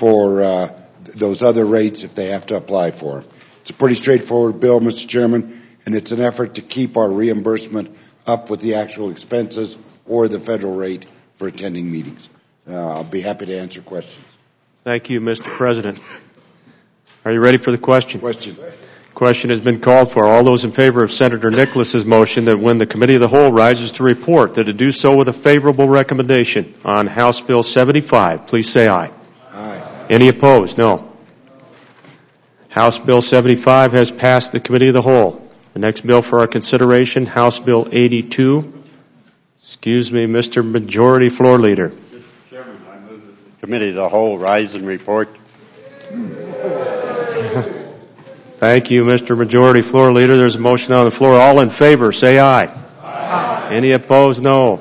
for uh, those other rates if they have to apply for them. It's a pretty straightforward bill, Mister Chairman, and it's an effort to keep our reimbursement up with the actual expenses or the federal rate for attending meetings. Uh, I'll be happy to answer questions. Thank you, Mister President. Are you ready for the question? Question. Question has been called for. All those in favor of Senator Nicholas's motion that when the Committee of the Whole rises to report, that it do so with a favorable recommendation on House Bill seventy-five, please say aye. Aye. Any opposed? No. House Bill seventy-five has passed the Committee of the Whole. The next bill for our consideration, House Bill eighty-two. Excuse me, Mister Majority Floor Leader. Mister Chairman, I move that the Committee of the Whole rise and report. Thank you, Mister Majority Floor Leader. There's a motion on the floor. All in favor, say aye. Aye. Any opposed, no.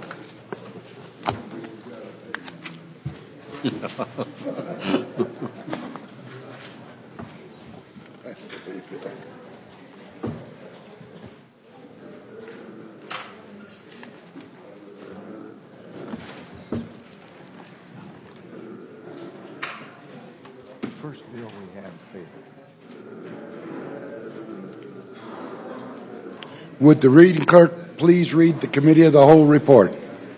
First bill we had failed. Would the reading clerk please read the Committee of the Whole report?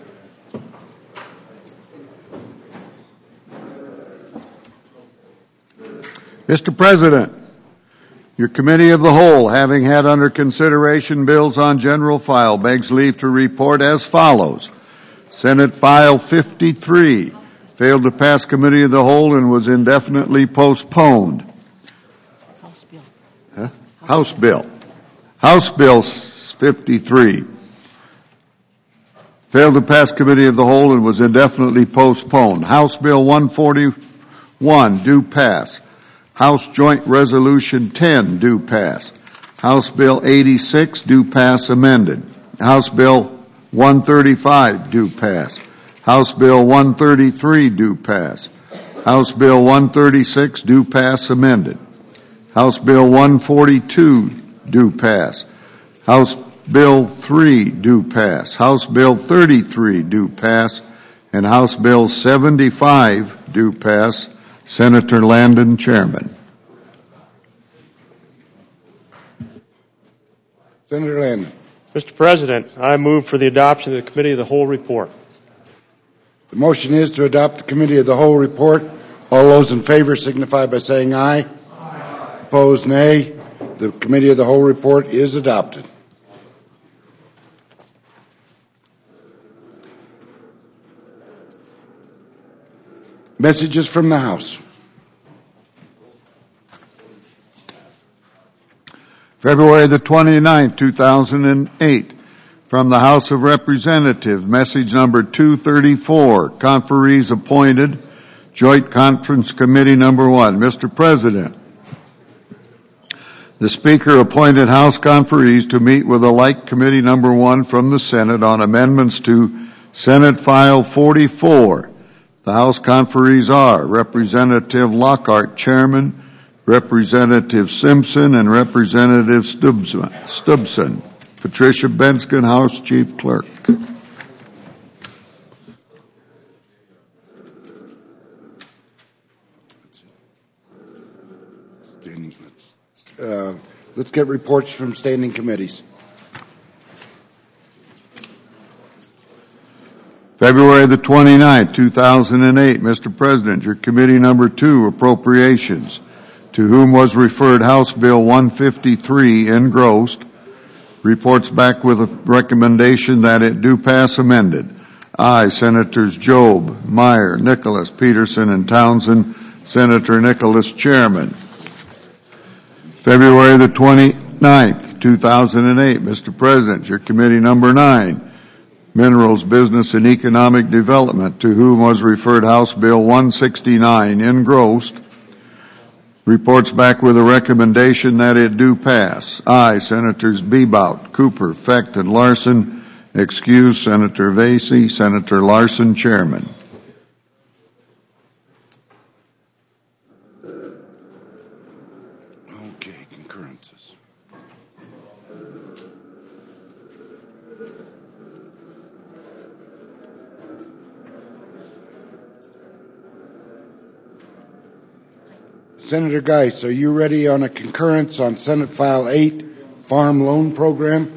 Mister President, your Committee of the Whole, having had under consideration bills on general file, begs leave to report as follows. Senate File fifty-three failed to pass Committee of the Whole and was indefinitely postponed. House Bill. Huh? House Bill. House Bill fifty-three failed to pass Committee of the Whole and was indefinitely postponed. House Bill one forty-one, do pass. House Joint Resolution ten, do pass. House Bill eighty-six, do pass amended. House Bill one thirty-five, do pass. House Bill one thirty-three, do pass. House Bill one thirty-six, do pass amended. House Bill one forty-two, do pass. House Bill three, do pass. House Bill thirty-three, do pass. And House Bill seventy-five, do pass. Senator Landon, Chairman. Senator Landon. Mister President, I move for the adoption of the Committee of the Whole report. The motion is to adopt the Committee of the Whole report. All those in favor signify by saying aye. Aye. Opposed, nay. The Committee of the Whole report is adopted. Messages from the House. February the twenty-ninth, two thousand eight, from the House of Representatives, message number two thirty-four, conferees appointed, Joint Conference Committee number one. Mister President, the Speaker appointed House conferees to meet with a like committee number one from the Senate on amendments to Senate File forty-four. The House conferees are Representative Lockhart, Chairman, Representative Simpson, and Representative Stubson. Patricia Benskin, House Chief Clerk. Uh, let's get reports from standing committees. February the twenty-ninth, two thousand eight, Mister President, your committee number two, Appropriations, to whom was referred House Bill one fifty-three, engrossed, reports back with a recommendation that it do pass amended. I, Senators Job, Meyer, Nicholas, Peterson, and Townsend. Senator Nicholas, Chairman. February the twenty-ninth, two thousand eight, Mister President, your committee number nine, Minerals, Business, and Economic Development, to whom was referred House Bill one sixty-nine, engrossed, reports back with a recommendation that it do pass. I, Senators Bebout, Cooper, Fecht, and Larson, excuse Senator Vasey. Senator Larson, Chairman. Okay, concurrences. Senator Geis, are you ready on a concurrence on Senate File eight, Farm Loan Program?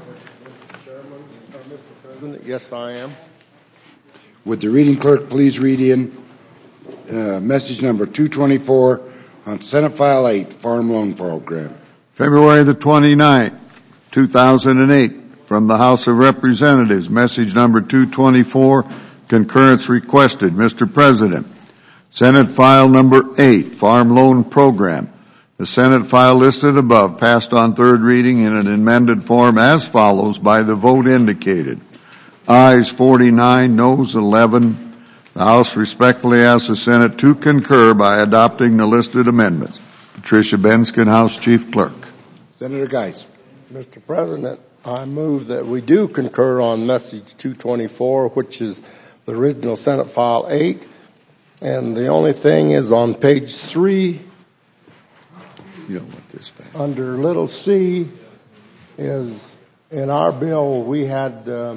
Yes, I am. Would the reading clerk please read in uh, message number two twenty-four on Senate File eight, Farm Loan Program? February the twenty-ninth, two thousand eight, from the House of Representatives, message number two twenty-four, concurrence requested. Mister President, Senate File number eight, Farm Loan Program. The Senate file listed above passed on third reading in an amended form as follows by the vote indicated. Ayes forty-nine, noes eleven. The House respectfully asks the Senate to concur by adopting the listed amendments. Patricia Benskin, House Chief Clerk. Senator Geis. Mister President, I move that we do concur on message two twenty-four, which is the original Senate File eight. And the only thing is on page three, you don't want this back. Under little c, is in our bill we had uh,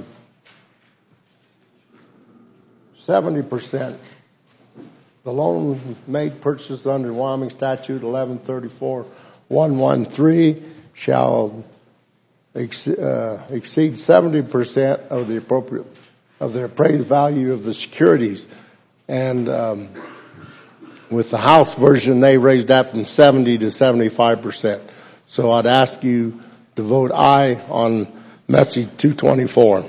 seventy percent. The loan made purchase under Wyoming Statute eleven thirty-four one thirteen shall ex- uh, exceed seventy percent of the appropriate of the appraised value of the securities. And um, with the House version, they raised that from seventy to seventy-five percent. So I'd ask you to vote aye on message two twenty-four.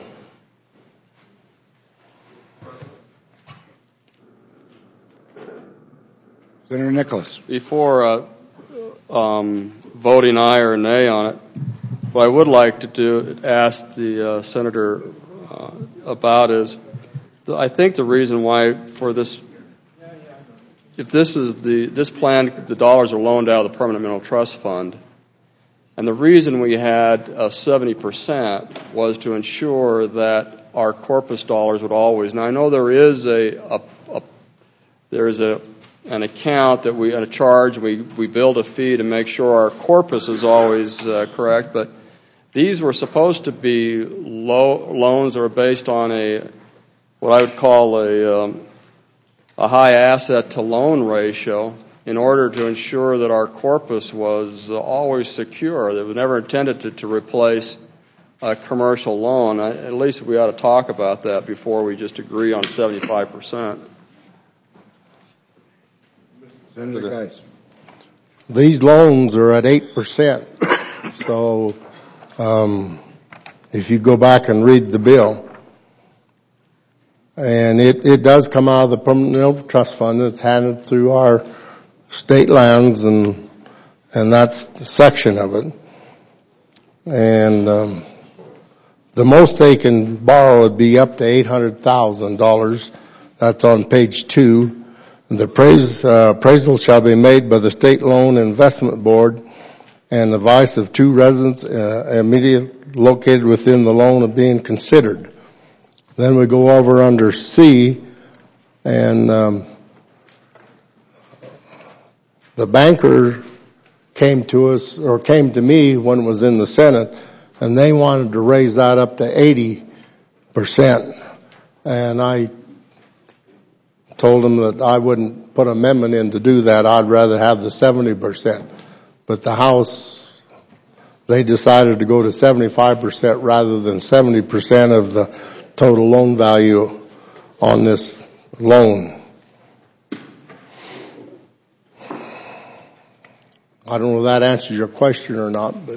Senator Nicholas. Before uh, um, voting aye or nay on it, what I would like to do, ask the uh, senator uh, about is, I think the reason why for this, if this is the this plan, the dollars are loaned out of the Permanent Mineral Trust Fund, and the reason we had uh, seventy percent was to ensure that our corpus dollars would always. Now I know there is a, a, a there is a an account that we, and a charge, we, we build a fee to make sure our corpus is always uh, correct, but these were supposed to be low, loans that are based on a, what I would call a, um, a high asset to loan ratio in order to ensure that our corpus was uh, always secure. They were never intended to, to replace a commercial loan. I, at least we ought to talk about that before we just agree on seventy-five percent. Senator Geis. These loans are at eight percent. So um, if you go back and read the bill, and it, it does come out of the Permanent Mineral Trust Fund. It's handed through our state lands, and and that's the section of it. And um, the most they can borrow would be up to eight hundred thousand dollars. That's on page two. The appraise, uh, appraisal shall be made by the State Loan Investment Board and the advice of two residents uh, immediately located within the loan of being considered. Then we go over under C, and um, the banker came to us, or came to me when it was in the Senate, and they wanted to raise that up to eighty percent. And I told them that I wouldn't put an amendment in to do that. I'd rather have the seventy percent. But the House, they decided to go to seventy-five percent rather than seventy percent of the total loan value on this loan. I don't know if that answers your question or not, but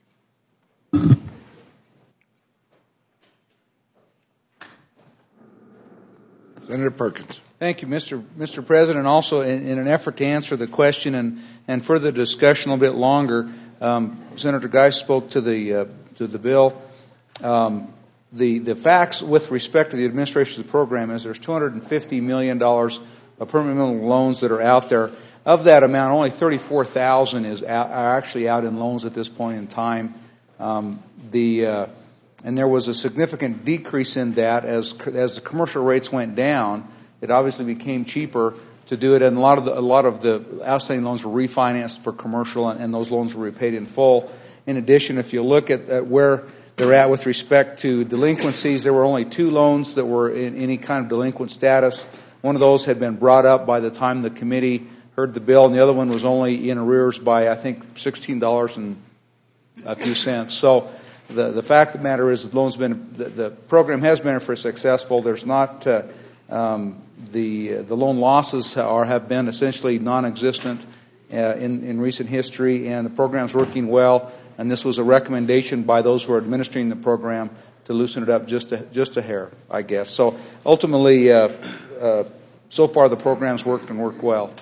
Senator Perkins. Thank you, Mister Mister President. Also, in, in an effort to answer the question and, and further discussion a little bit longer, um, Senator Geis spoke to the uh, to the bill. Um, the the facts with respect to the administration of the program is there's two hundred fifty million dollars of permanent mineral loans that are out there. Of that amount, only thirty-four thousand is out, are actually out in loans at this point in time. Um, the uh, and there was a significant decrease in that as as the commercial rates went down. It obviously became cheaper to do it, and a lot of the, a lot of the outstanding loans were refinanced for commercial, and, and those loans were repaid in full. In addition, if you look at, at where they're at with respect to delinquencies, there were only two loans that were in any kind of delinquent status. One of those had been brought up by the time the committee heard the bill, and the other one was only in arrears by, I think, sixteen dollars and a few cents. So the, the fact of the matter is the loan's been, the, the program has been for successful. There's not, uh, um, the, the loan losses are, have been essentially non-existent uh, in, in recent history, and the program's working well. And this was a recommendation by those who are administering the program to loosen it up just a, just a hair, I guess. So ultimately, uh, uh, so far the program's worked and worked well.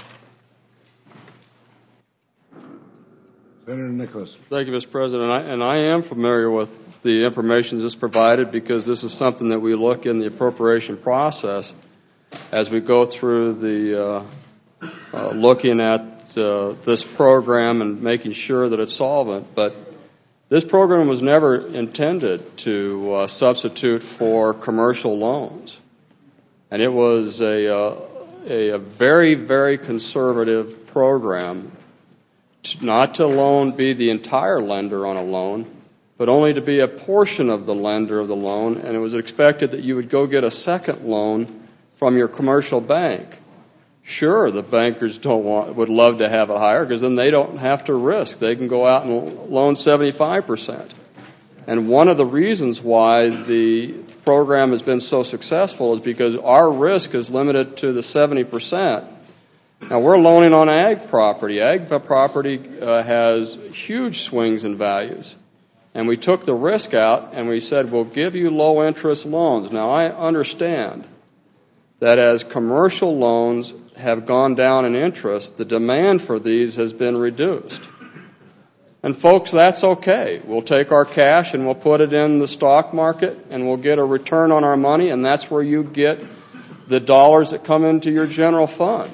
Senator Nicholas. Thank you, Mister President. I, and I am familiar with the information that's provided because this is something that we look in the appropriation process as we go through the uh, uh, looking at uh, this program and making sure that it's solvent. But this program was never intended to uh, substitute for commercial loans. And it was a, uh, a, a very, very conservative program, not to loan be the entire lender on a loan, but only to be a portion of the lender of the loan, and it was expected that you would go get a second loan from your commercial bank. Sure, the bankers don't want, would love to have it higher because then they don't have to risk. They can go out and loan seventy-five percent. And one of the reasons why the program has been so successful is because our risk is limited to the seventy percent. Now, we're loaning on ag property. Ag property uh, has huge swings in values. And we took the risk out and we said, we'll give you low interest loans. Now, I understand that as commercial loans have gone down in interest, the demand for these has been reduced. And folks, that's okay. We'll take our cash and we'll put it in the stock market and we'll get a return on our money, and that's where you get the dollars that come into your general fund.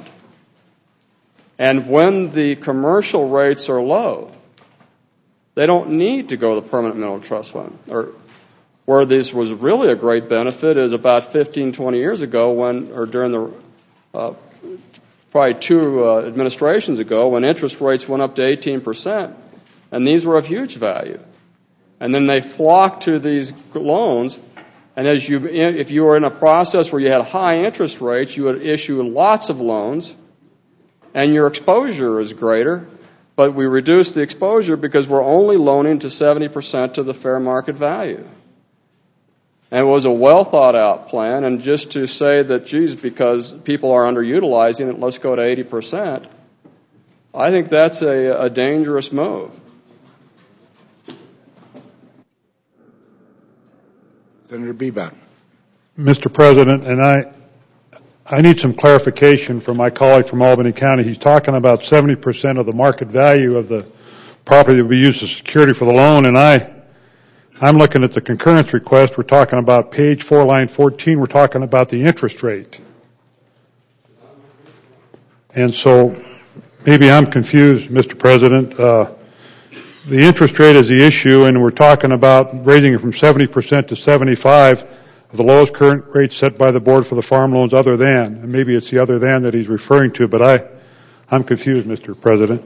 And when the commercial rates are low, they don't need to go to the Permanent Mineral Trust Fund. Or where this was really a great benefit is about fifteen, twenty years ago when, or during the, uh, probably two uh, administrations ago, when interest rates went up to eighteen percent, and these were of huge value. And then they flocked to these loans, and as you, if you were in a process where you had high interest rates, you would issue lots of loans, and your exposure is greater, but we reduce the exposure because we're only loaning to seventy percent of the fair market value. And it was a well thought out plan, and just to say that, geez, because people are underutilizing it, let's go to eighty percent, I think that's a, a dangerous move. Senator Bebot. Mister President, and I, I need some clarification from my colleague from Albany County. He's talking about seventy percent of the market value of the property that will be used as security for the loan, and I, I'm looking at the concurrence request. We're talking about page four, line fourteen. We're talking about the interest rate. And so maybe I'm confused, Mister President. Uh, the interest rate is the issue, and we're talking about raising it from seventy percent to seventy-five of the lowest current rate set by the board for the farm loans other than. And maybe it's the other than that he's referring to, but I, I'm confused, Mister President.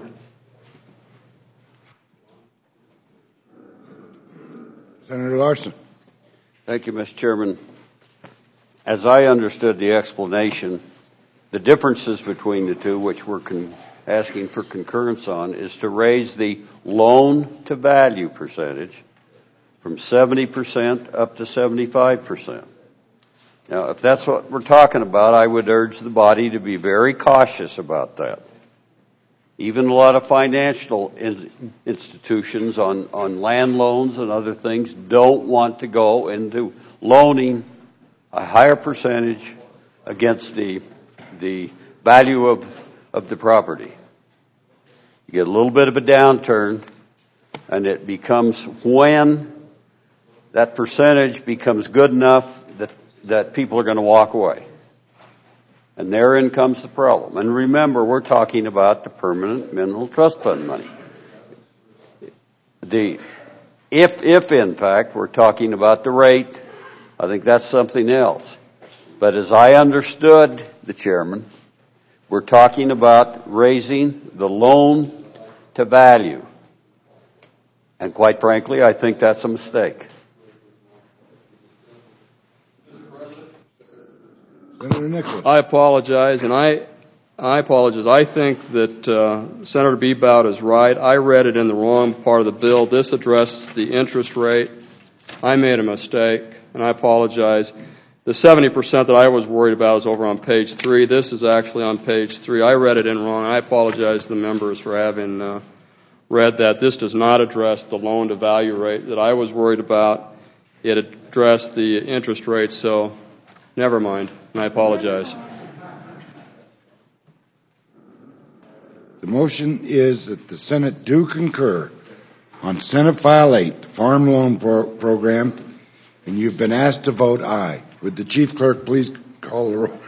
Senator Larson. Thank you, Mister Chairman. As I understood the explanation, the differences between the two, which we're con- asking for concurrence on, is to raise the loan-to-value percentage from seventy percent up to seventy-five percent. Now, if that's what we're talking about, I would urge the body to be very cautious about that. Even a lot of financial in- institutions on, on land loans and other things don't want to go into loaning a higher percentage against the, the value of, of the property. You get a little bit of a downturn, and it becomes when that percentage becomes good enough that, that people are going to walk away. And therein comes the problem. And remember, we're talking about the Permanent Mineral Trust Fund money. The, if, if in fact we're talking about the rate, I think that's something else. But as I understood the chairman, we're talking about raising the loan to value. And quite frankly, I think that's a mistake. Senator Nicholas. I apologize, and I I apologize. I think that uh, Senator Bebout is right. I read it in the wrong part of the bill. This addresses the interest rate. I made a mistake, and I apologize. The seventy percent that I was worried about is over on page three. This is actually on page three. I read it in wrong. I apologize to the members for having uh, read that. This does not address the loan-to-value rate that I was worried about. It addressed the interest rate, so never mind, and I apologize. The motion is that the Senate do concur on Senate File eight, the Farm Loan pro- Program, and you've been asked to vote aye. Would the Chief Clerk please call the roll?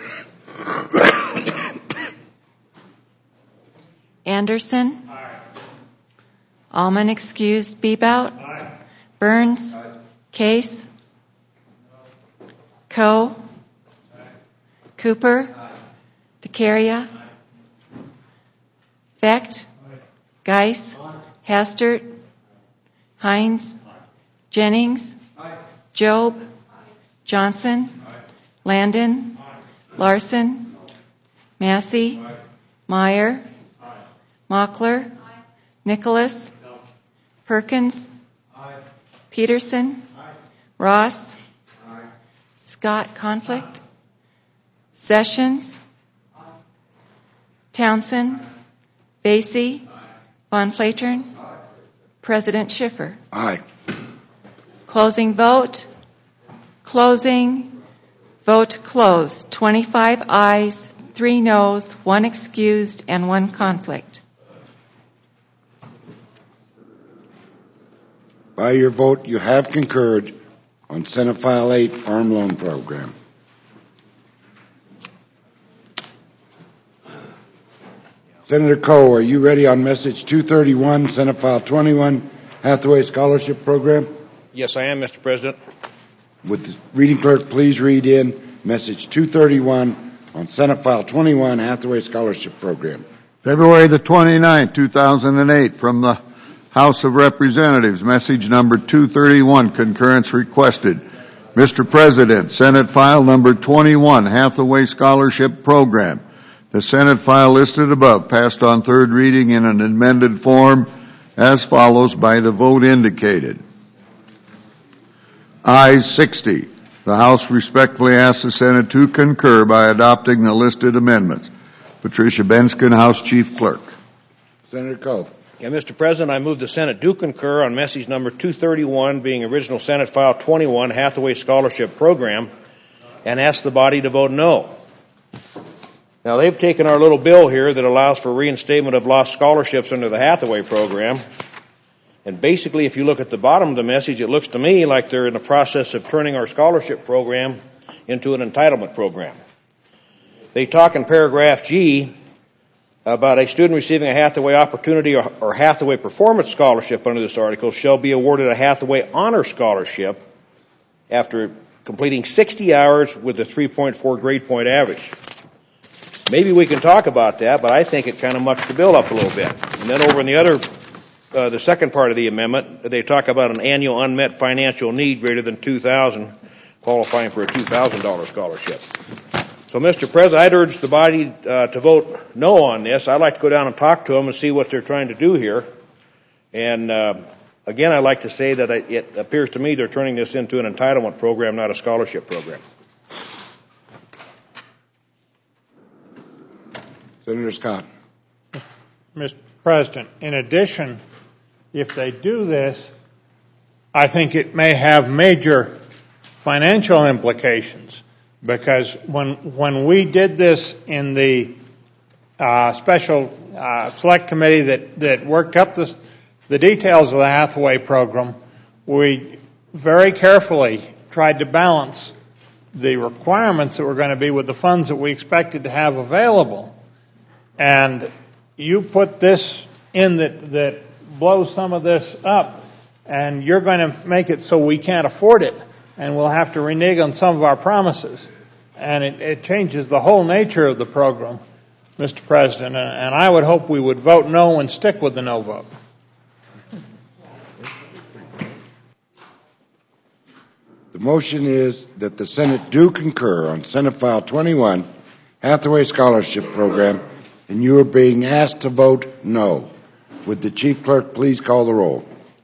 Anderson? Aye. Alman excused. Bebout? Aye. Burns? Aye. Case? No. Coe? Aye. Cooper? Aye. DeCaria? Aye. Vecht? Aye. Geis? Aye. Hastert? Hines? Aye. Jennings? Aye. Job? Aye. Johnson? Aye. Landon? Aye. Larson? No. Massey? Aye. Meyer? Aye. Mockler? Aye. Nicholas? No. Perkins? Aye. Peterson? Aye. Ross? Aye. Scott Conflict? Aye. Sessions? Aye. Townsend? Basie? Aye. Von Flatern? Aye. President Schiffer? Aye. Closing vote. Closing. Vote closed. twenty-five ayes, three noes, one excused, and one conflict. By your vote, you have concurred on Senate File eight, Farm Loan Program. Senator Coe, are you ready on Message two thirty-one, Senate File twenty-one, Hathaway Scholarship Program? Yes, I am, Mister President. Would the reading clerk please read in Message two thirty-one on Senate File twenty-one, Hathaway Scholarship Program? February the twenty-ninth, two thousand eight, from the House of Representatives, message number two thirty-one, concurrence requested. Mister President, Senate File number twenty-one, Hathaway Scholarship Program. The Senate file listed above passed on third reading in an amended form as follows by the vote indicated. Ayes sixty. The House respectfully asks the Senate to concur by adopting the listed amendments. Patricia Benskin, House Chief Clerk. Senator Coe. Yeah, Mister President, I move the Senate do concur on message number two thirty-one, being original Senate File twenty-one, Hathaway Scholarship Program, and ask the body to vote no. Now, they've taken our little bill here that allows for reinstatement of lost scholarships under the Hathaway program. And basically, if you look at the bottom of the message, it looks to me like they're in the process of turning our scholarship program into an entitlement program. They talk in paragraph G about a student receiving a Hathaway Opportunity or, or Hathaway Performance Scholarship under this article shall be awarded a Hathaway Honor Scholarship after completing sixty hours with a three point four grade point average. Maybe we can talk about that, but I think it kind of mucks the bill up a little bit. And then over in the other, uh, the second part of the amendment, they talk about an annual unmet financial need greater than two thousand dollars, qualifying for a two thousand dollars scholarship. So, Mister President, I'd urge the body uh, to vote no on this. I'd like to go down and talk to them and see what they're trying to do here. And uh, again, I'd like to say that it appears to me they're turning this into an entitlement program, not a scholarship program. Senator Scott. Mister President, in addition, if they do this, I think it may have major financial implications, because when when we did this in the uh, special uh, select committee that, that worked up the, the details of the Hathaway program, we very carefully tried to balance the requirements that were going to be with the funds that we expected to have available. And you put this in that, that blows some of this up, and you're going to make it so we can't afford it, and we'll have to renege on some of our promises. And it, it changes the whole nature of the program, Mister President, and I would hope we would vote no and stick with the no vote. The motion is that the Senate do concur on Senate File twenty-one, Hathaway Scholarship Program, and you are being asked to vote no. Would the chief clerk please call the roll?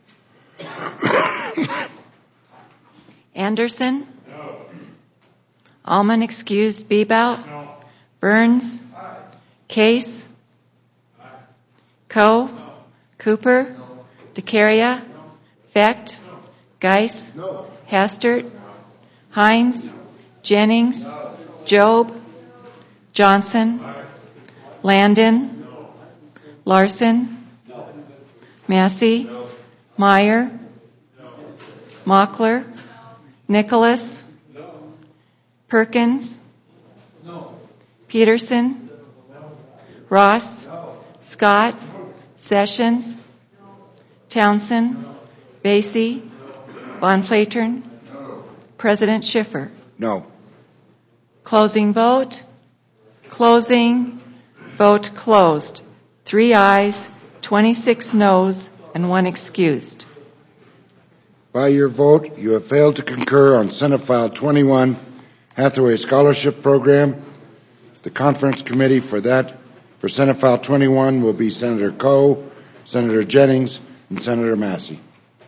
Anderson? No. Alman excused. Bebout? No. Burns? Aye. Case? Aye. Coe? No. Cooper? No. DeCaria? No. Fecht? No. Geis? No. Hastert? No. Hines? No. Jennings? No. Job? Johnson? Aye. Landon? No. Larson? No. Massey? No. Meyer? No. Mockler? No. Nicholas? No. Perkins? No. Peterson? No. Ross? No. Scott? No. Sessions? No. Townsend? No. Basie? No. Von Flatern? No. President Schiffer? No. Closing vote. Closing. Vote closed. Three ayes, twenty-six noes, and one excused. By your vote, you have failed to concur on Senate File twenty-one, Hathaway Scholarship Program. The conference committee for that, for Senate File twenty-one, will be Senator Coe, Senator Jennings, and Senator Massey.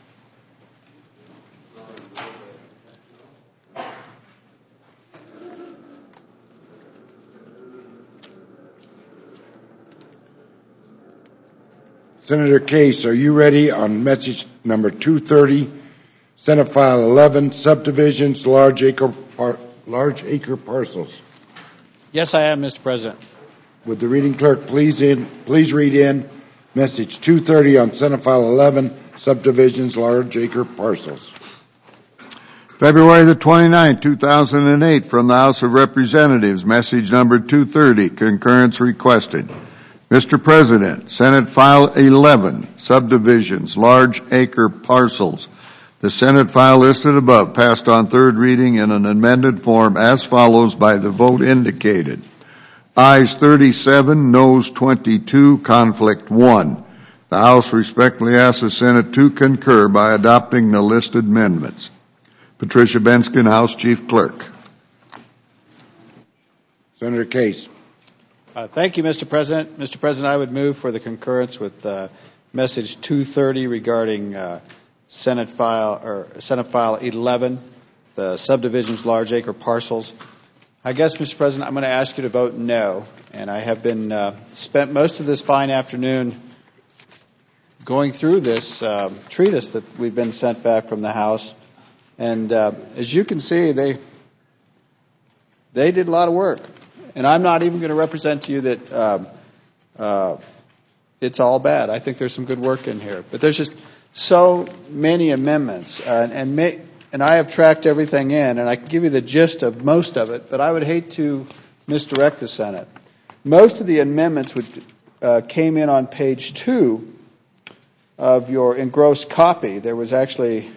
Senator Case, are you ready on message number two thirty, Senate File eleven, subdivisions, large acre, par, large acre parcels? Yes, I am, Mister President. Would the reading clerk please in, please read in message two thirty on Senate File eleven, subdivisions, large acre parcels? February the twenty-ninth, two thousand eight, from the House of Representatives, message number two thirty, concurrence requested. Mister President, Senate File eleven, subdivisions, large acre parcels. The Senate file listed above passed on third reading in an amended form as follows by the vote indicated. Ayes thirty-seven, noes twenty-two, conflict one. The House respectfully asks the Senate to concur by adopting the listed amendments. Patricia Benskin, House Chief Clerk. Senator Case. Uh, thank you, Mister President. Mister President, I would move for the concurrence with uh, message two thirty regarding uh, Senate file or Senate File eleven, the subdivisions, large acre parcels. I guess, Mister President, I'm going to ask you to vote no, and I have been uh, spent most of this fine afternoon going through this uh, treatise that we've been sent back from the House, and uh, as you can see, they they did a lot of work. And I'm not even going to represent to you that uh, uh, it's all bad. I think there's some good work in here. But there's just so many amendments. Uh, and may, and I have tracked everything in, and I can give you the gist of most of it, but I would hate to misdirect the Senate. Most of the amendments would, uh, came in on page two of your engrossed copy. There was actually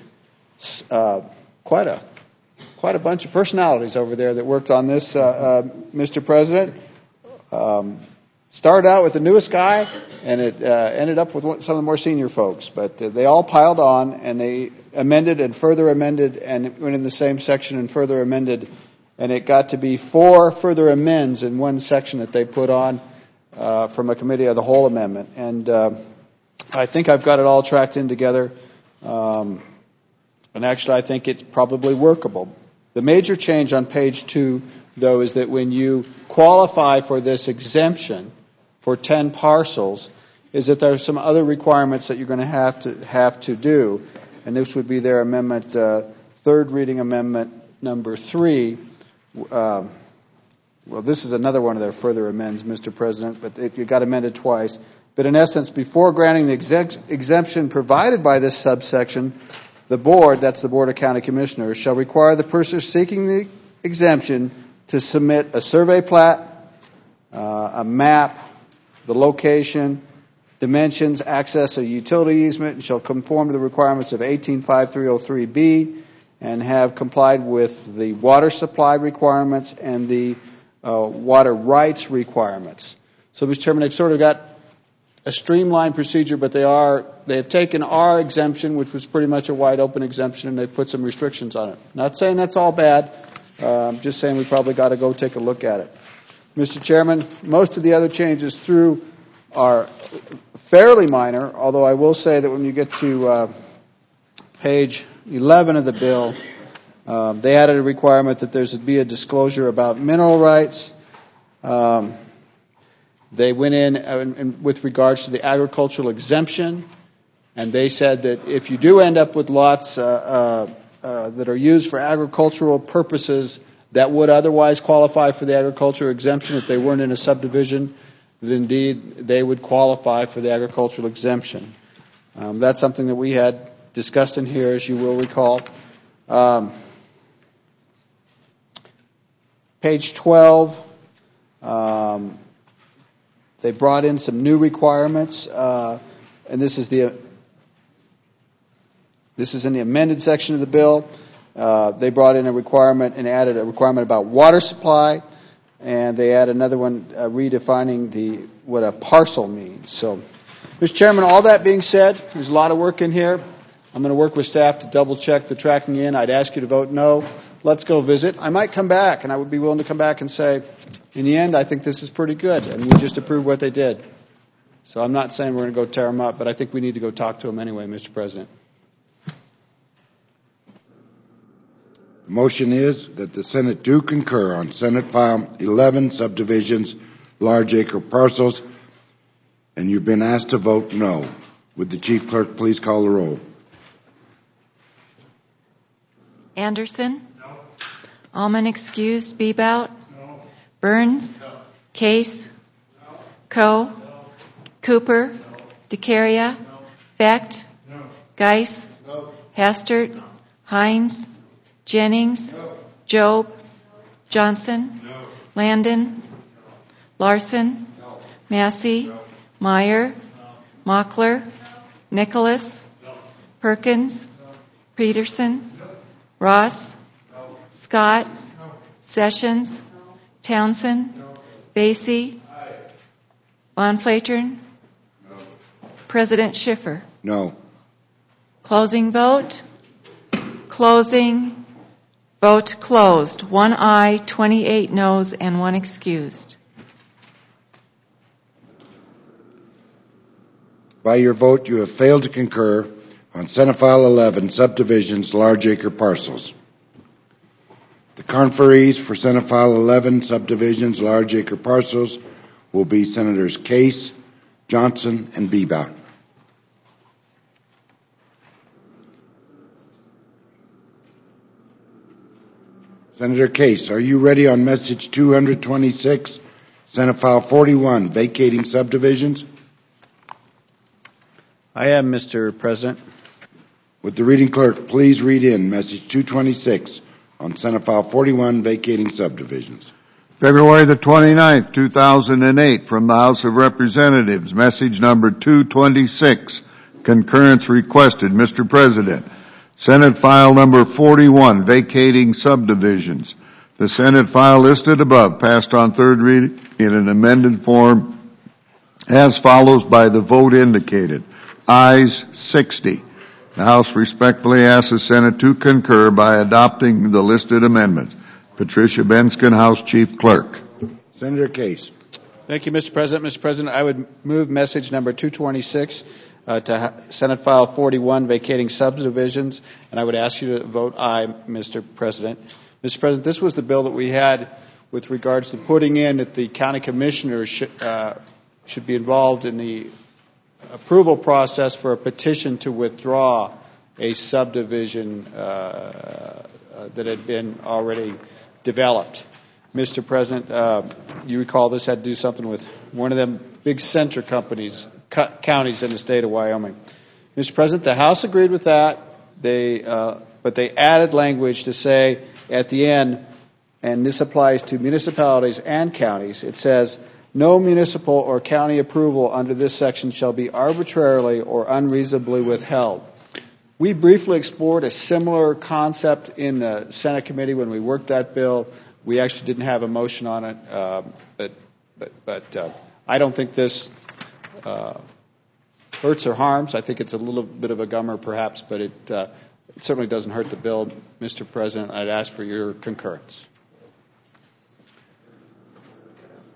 uh, quite a Quite a bunch of personalities over there that worked on this, uh, uh, Mister President. Um, started out with the newest guy, and it uh, ended up with some of the more senior folks. But uh, they all piled on, and they amended and further amended, and it went in the same section and further amended, and it got to be four further amends in one section that they put on uh, from a committee of the whole amendment. And uh, I think I've got it all tracked in together, um, and actually I think it's probably workable. The major change on page two, though, is that when you qualify for this exemption for ten parcels, is that there are some other requirements that you're going to have to have to do, and this would be their amendment, uh, third reading amendment number three. Uh, well, this is another one of their further amends, Mister President, but it, it got amended twice. But in essence, before granting the exempt, exemption provided by this subsection, the board, that's the Board of County Commissioners, shall require the person seeking the exemption to submit a survey plat, uh, a map, the location, dimensions, access, a utility easement, and shall conform to the requirements of eighteen five three oh three B and have complied with the water supply requirements and the uh, water rights requirements. So, Mister Chairman, they've sort of got a streamlined procedure, but they are they have taken our exemption, which was pretty much a wide open exemption, and they've put some restrictions on it. Not saying that's all bad. Uh, I'm just saying we probably got to go take a look at it. Mister Chairman, most of the other changes through are fairly minor, although I will say that when you get to uh, page eleven of the bill, um, they added a requirement that there be a disclosure about mineral rights. Um, they went in, uh, in, in with regards to the agricultural exemption, and they said that if you do end up with lots uh, uh, uh, that are used for agricultural purposes that would otherwise qualify for the agricultural exemption if they weren't in a subdivision, that indeed they would qualify for the agricultural exemption. Um, that's something that we had discussed in here, as you will recall. Um, page twelve, um, they brought in some new requirements, uh, and this is the this is in the amended section of the bill. Uh, they brought in a requirement and added a requirement about water supply, and they add another one uh, redefining the what a parcel means. So, Mister Chairman, all that being said, there's a lot of work in here. I'm going to work with staff to double check the tracking in. I'd ask you to vote no. Let's go visit. I might come back, and I would be willing to come back and say, in the end, I think this is pretty good, and we just approved what they did. So I'm not saying we're going to go tear them up, but I think we need to go talk to them anyway, Mister President. The motion is that the Senate do concur on Senate File eleven subdivisions, large acre parcels, and you've been asked to vote no. Would the Chief Clerk please call the roll? Anderson? No. Alman excused. Bebout? No. Burns? No. Case? No. Coe? No. Cooper? No. DeCaria? No. Vecht? No. Geis? No. Hastert? No. Hines? Jennings? No. Job? Johnson? No. Landon? No. Larson? No. Massey? No. Meyer? No. Mockler? No. Nicholas? No. Perkins? No. Peterson? No. Ross? No. Scott? No. Sessions? No. Townsend? No. Basie? Aye. Von Flatern? No. President Schiffer? No. Closing vote? Closing. Vote closed. One aye, twenty-eight noes, and one excused. By your vote, you have failed to concur on Senate File eleven, subdivisions, large acre parcels. The conferees for Senate File eleven, subdivisions, large acre parcels, will be Senators Case, Johnson, and Bebout. Senator Case, are you ready on message two hundred twenty-six, Senate File forty-one, vacating subdivisions? I am, Mister President. Would the reading clerk please read in message two twenty-six on Senate File forty-one, vacating subdivisions? February the twenty-ninth, two thousand eight, from the House of Representatives, message number two twenty-six, concurrence requested. Mister President, Senate File number forty-one, vacating subdivisions. The Senate file listed above passed on third reading in an amended form as follows by the vote indicated. Ayes sixty. The House respectfully asks the Senate to concur by adopting the listed amendments. Patricia Benskin, House Chief Clerk. Senator Case. Thank you, Mister President. Mister President, I would move message number two twenty-six uh, to ha- Senate File forty-one, vacating subdivisions, and I would ask you to vote aye, Mister President. Mister President, this was the bill that we had with regards to putting in that the county commissioners should, uh, should be involved in the approval process for a petition to withdraw a subdivision uh, uh, that had been already developed. Mister President, uh, you recall this had to do something with one of them big Centra companies, co- counties in the state of Wyoming. Mister President, the House agreed with that, they, uh, but they added language to say at the end, and this applies to municipalities and counties, it says, no municipal or county approval under this section shall be arbitrarily or unreasonably withheld. We briefly explored a similar concept in the Senate committee when we worked that bill. We actually didn't have a motion on it, uh, but but, but uh, I don't think this uh, hurts or harms. I think it's a little bit of a gummer, perhaps, but it, uh, it certainly doesn't hurt the bill. Mister President, I'd ask for your concurrence.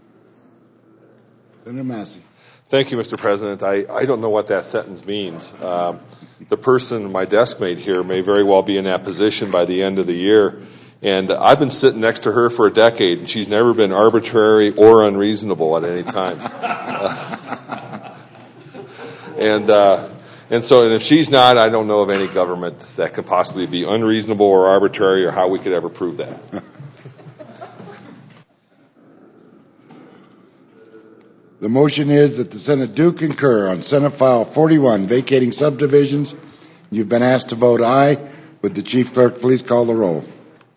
Senator Massey. Thank you, Mister President. I, I don't know what that sentence means. Um, the person, my desk mate here, may very well be in that position by the end of the year. And I've been sitting next to her for a decade, and she's never been arbitrary or unreasonable at any time. Uh, and uh, and so, and if she's not, I don't know of any government that could possibly be unreasonable or arbitrary, or how we could ever prove that. The motion is that the Senate do concur on Senate File forty-one, vacating subdivisions. You've been asked to vote aye. Would the Chief Clerk please call the roll?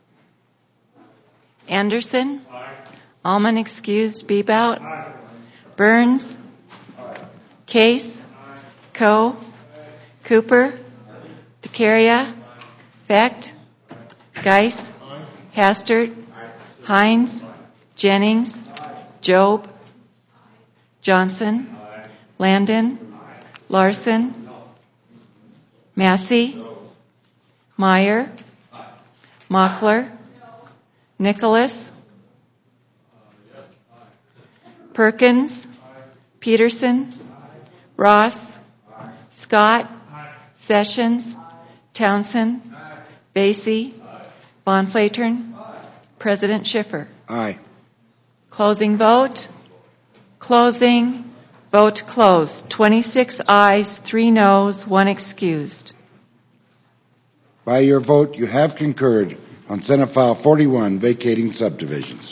Anderson? Aye. Alman excused. Bebout? Aye. Burns? Aye. Case? Aye. Coe? Aye. Cooper? DeCaria? Vecht? Geis? Aye. Hastert? Aye. Hines? Aye. Jennings? Aye. Job? Johnson? Aye. Landon? Aye. Larson? No. Massey? No. Meyer? Aye. Mockler? Nicholas? Uh, yes. Perkins? Aye. Peterson? Aye. Ross? Aye. Scott? Aye. Sessions? Aye. Townsend? Aye. Basie? Aye. Von Flatern? Aye. President Schiffer? Aye. Closing vote? Closing. Vote closed. twenty-six ayes, three noes, one excused. By your vote, you have concurred on Senate File forty-one, vacating subdivisions.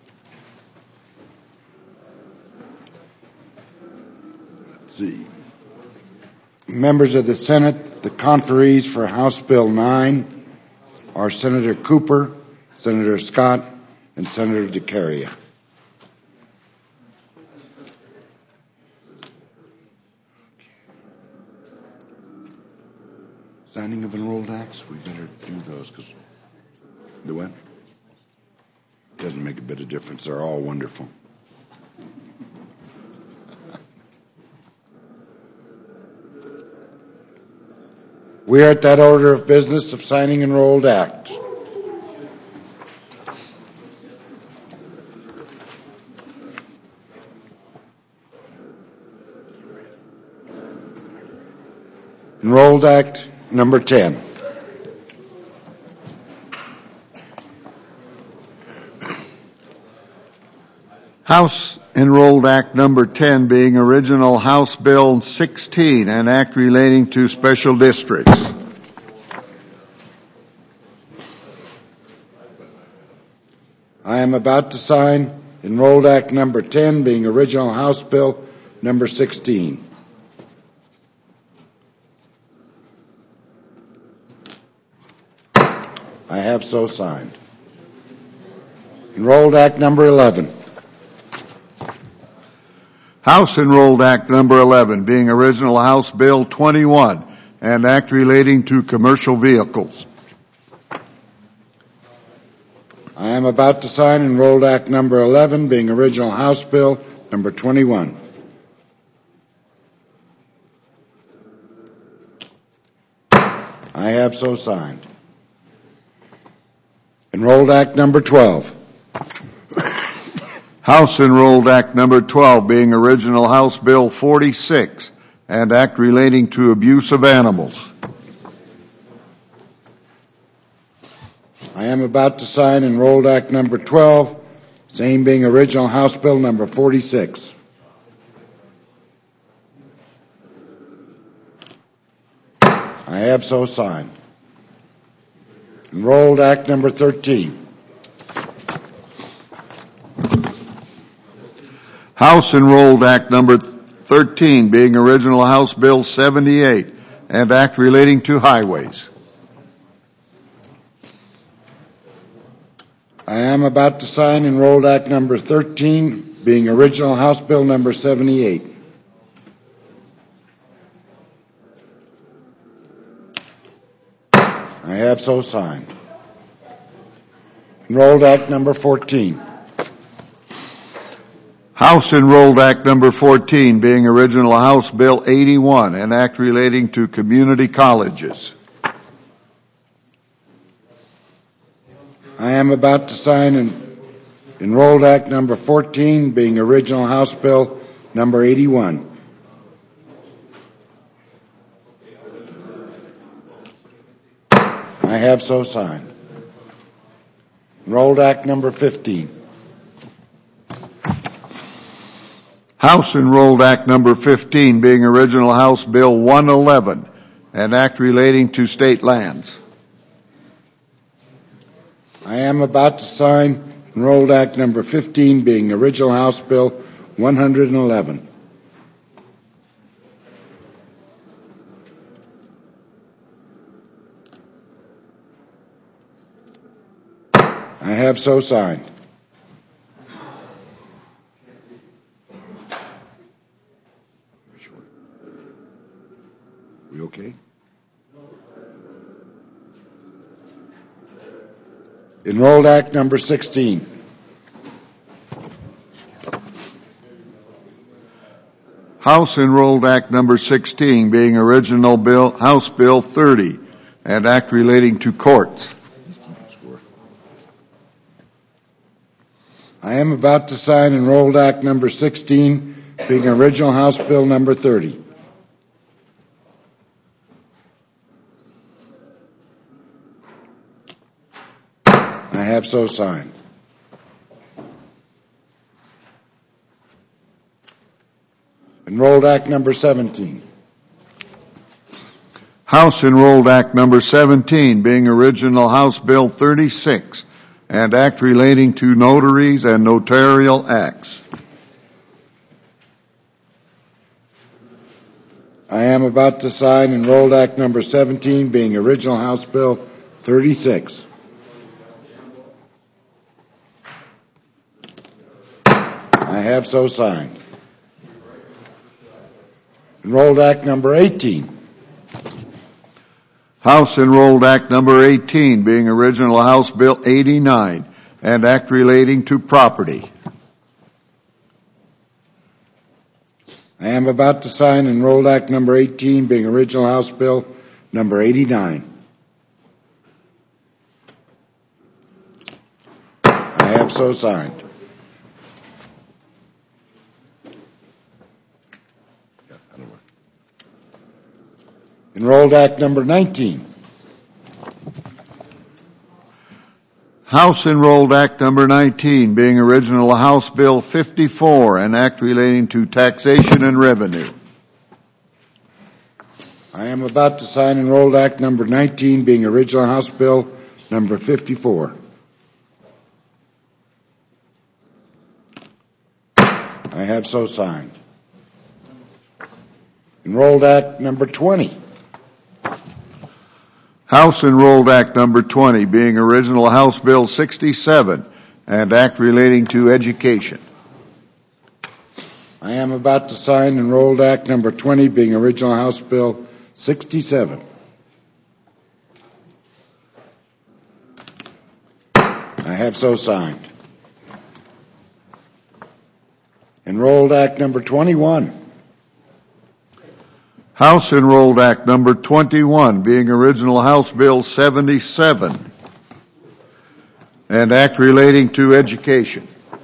Let's see. Members of the Senate, the conferees for House Bill nine are Senator Cooper, Senator Scott, and Senator DeCaria. Signing of enrolled acts, we better do those because do what? Doesn't make a bit of difference. They're all wonderful. We are at that order of business of signing enrolled acts. Enrolled Act number ten. House Enrolled Act number ten being original House Bill sixteen, an act relating to special districts. I am about to sign Enrolled Act number ten being original House Bill number sixteen. I have so signed. Enrolled Act number eleven. House Enrolled Act number eleven being original House Bill twenty-one, an act relating to commercial vehicles. I am about to sign Enrolled Act number eleven being original House Bill number twenty-one. I have so signed. Enrolled Act number twelve. House Enrolled Act number twelve being original House Bill forty-six, and act relating to abuse of animals. I am about to sign Enrolled Act number twelve, same being original House Bill number forty-six. I have so signed. Enrolled Act number thirteen. House Enrolled Act number thirteen being original House Bill seventy-eight, and act relating to highways. I am about to sign Enrolled Act number thirteen being original House Bill number seventy-eight. I have so signed. Enrolled Act number fourteen. House Enrolled Act number fourteen being original House Bill eighty-one, an act relating to community colleges. I am about to sign an Enrolled Act number fourteen being original House Bill number eighty-one. I have so signed. Enrolled Act number fifteen. House Enrolled Act Number fifteen, being original House Bill one eleven, an act relating to state lands. I am about to sign Enrolled Act number fifteen, being original House Bill one eleven. I have so signed. We okay? Enrolled Act number sixteen. House Enrolled Act Number sixteen, being original bill, House Bill thirty, an act relating to courts. I am about to sign Enrolled Act number sixteen, being original House Bill number thirty. I have so signed. Enrolled Act number seventeen. House Enrolled Act Number seventeen, being original House Bill thirty-six, and act relating to notaries and notarial acts. I am about to sign Enrolled Act number seventeen, being original House Bill thirty-six. I have so signed. Enrolled Act number eighteen. House Enrolled Act Number eighteen, being original House Bill eighty-nine, and act relating to property. I am about to sign Enrolled Act number eighteen, being original House Bill number eighty-nine. I have so signed. Enrolled Act number nineteen. House Enrolled Act Number nineteen, being original House Bill fifty-four, an act relating to taxation and revenue. I am about to sign Enrolled Act number nineteen, being original House Bill number fifty-four. I have so signed. Enrolled Act number twenty. House Enrolled Act Number twenty, being original House Bill sixty-seven, and act relating to education. I am about to sign Enrolled Act number twenty, being original House Bill sixty-seven. I have so signed. Enrolled Act number twenty-one. House Enrolled Act Number twenty-one, being original House Bill seventy-seven, and act relating to education.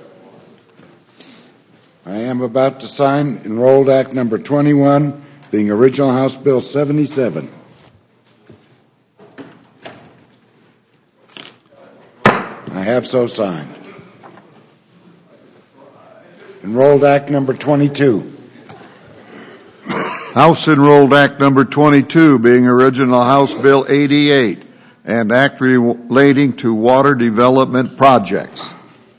I am about to sign Enrolled Act number twenty-one, being original House Bill seventy-seven. I have so signed. Enrolled Act number twenty-two. House Enrolled Act Number twenty-two, being original House Bill eighty-eight, and act relating to water development projects.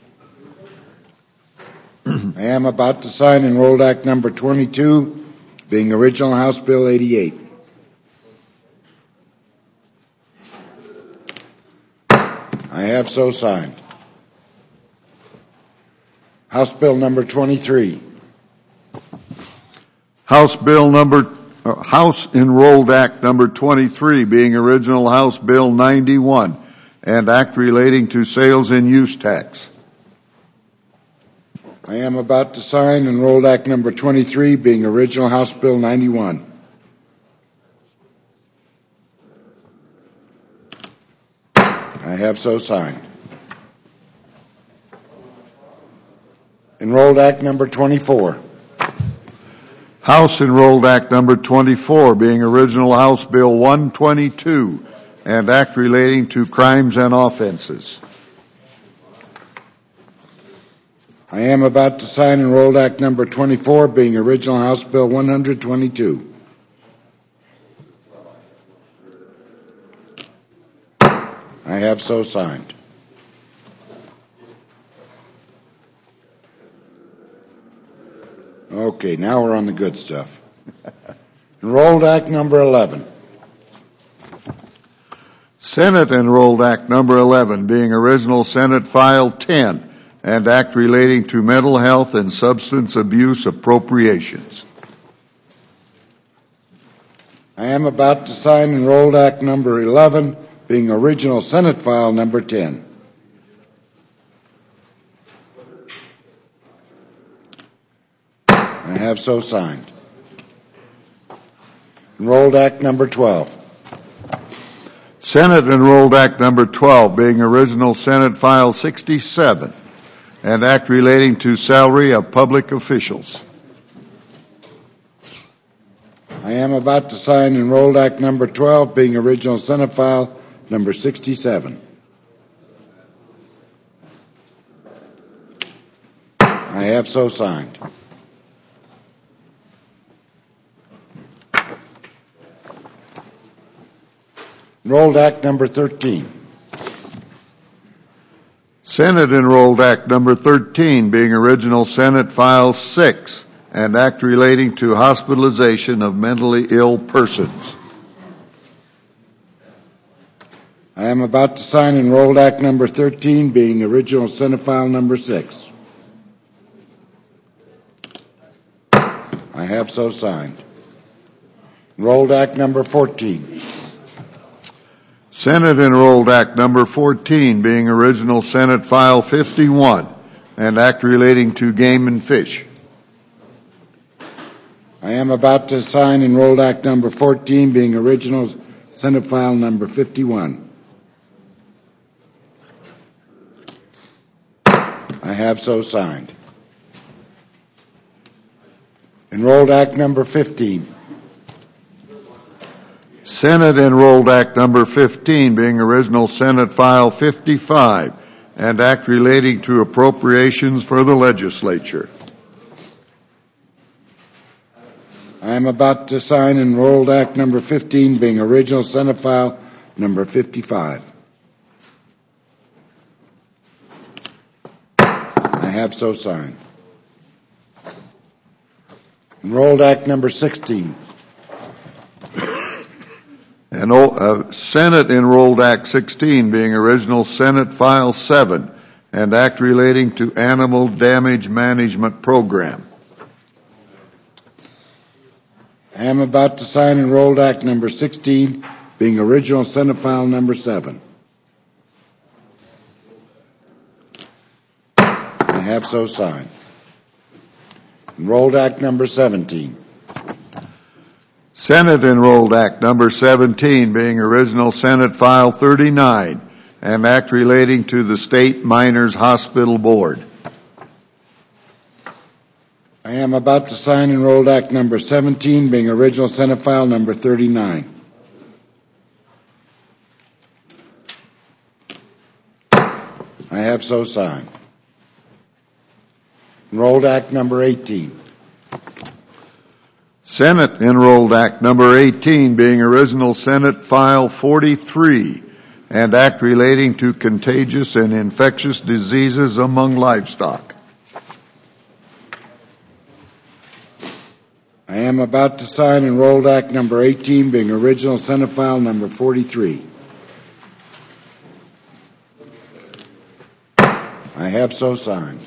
I am about to sign Enrolled Act number twenty-two, being original House Bill eighty-eight. I have so signed. House Bill number twenty-three. House Bill number, uh, House Enrolled Act Number twenty-three, being original House Bill ninety-one, and act relating to sales and use tax. I am about to sign Enrolled Act number twenty-three, being original House Bill ninety-one. I have so signed. Enrolled Act number twenty-four. House Enrolled Act Number twenty-four, being original House Bill one twenty-two, and act relating to crimes and offenses. I am about to sign Enrolled Act Number twenty-four, being original House Bill one twenty-two. I have so signed. Okay, now we're on the good stuff. Enrolled Act Number eleven. Senate Enrolled Act Number eleven, being original Senate File ten, and act relating to mental health and substance abuse appropriations. I am about to sign Enrolled Act Number eleven, being original Senate File Number ten. I have so signed. Enrolled Act Number twelve. Senate Enrolled Act Number twelve, being original Senate File sixty-seven, and act relating to salary of public officials. I am about to sign Enrolled Act Number twelve, being original Senate File Number sixty-seven. I have so signed. Enrolled Act Number thirteen. Senate Enrolled Act Number thirteen, being original Senate File six, and act relating to hospitalization of mentally ill persons. I am about to sign Enrolled Act Number thirteen, being original Senate File Number six. I have so signed. Enrolled Act Number fourteen. Senate Enrolled Act Number fourteen, being original Senate File fifty-one, and act relating to game and fish. I am about to sign Enrolled Act Number fourteen, being original Senate File Number fifty-one. I have so signed. Enrolled Act Number fifteen. Senate Enrolled Act Number fifteen, being original Senate File fifty-five, and act relating to appropriations for the legislature. I am about to sign Enrolled Act Number fifteen, being original Senate File Number fifty-five. I have so signed. Enrolled Act Number sixteen. And uh, Senate Enrolled Act sixteen, being original Senate File seven, and act relating to Animal Damage Management Program. I am about to sign Enrolled Act Number sixteen, being original Senate File Number seven. I have so signed. Enrolled Act Number seventeen. Senate Enrolled Act Number seventeen, being original Senate File thirty-nine, and act relating to the State Miners Hospital Board. I am about to sign Enrolled Act Number seventeen, being original Senate File Number thirty-nine. I have so signed. Enrolled Act Number eighteen. Senate Enrolled Act Number eighteen, being original Senate File forty-three, and act relating to contagious and infectious diseases among livestock. I am about to sign Enrolled Act Number eighteen, being original Senate File Number forty-three. I have so signed.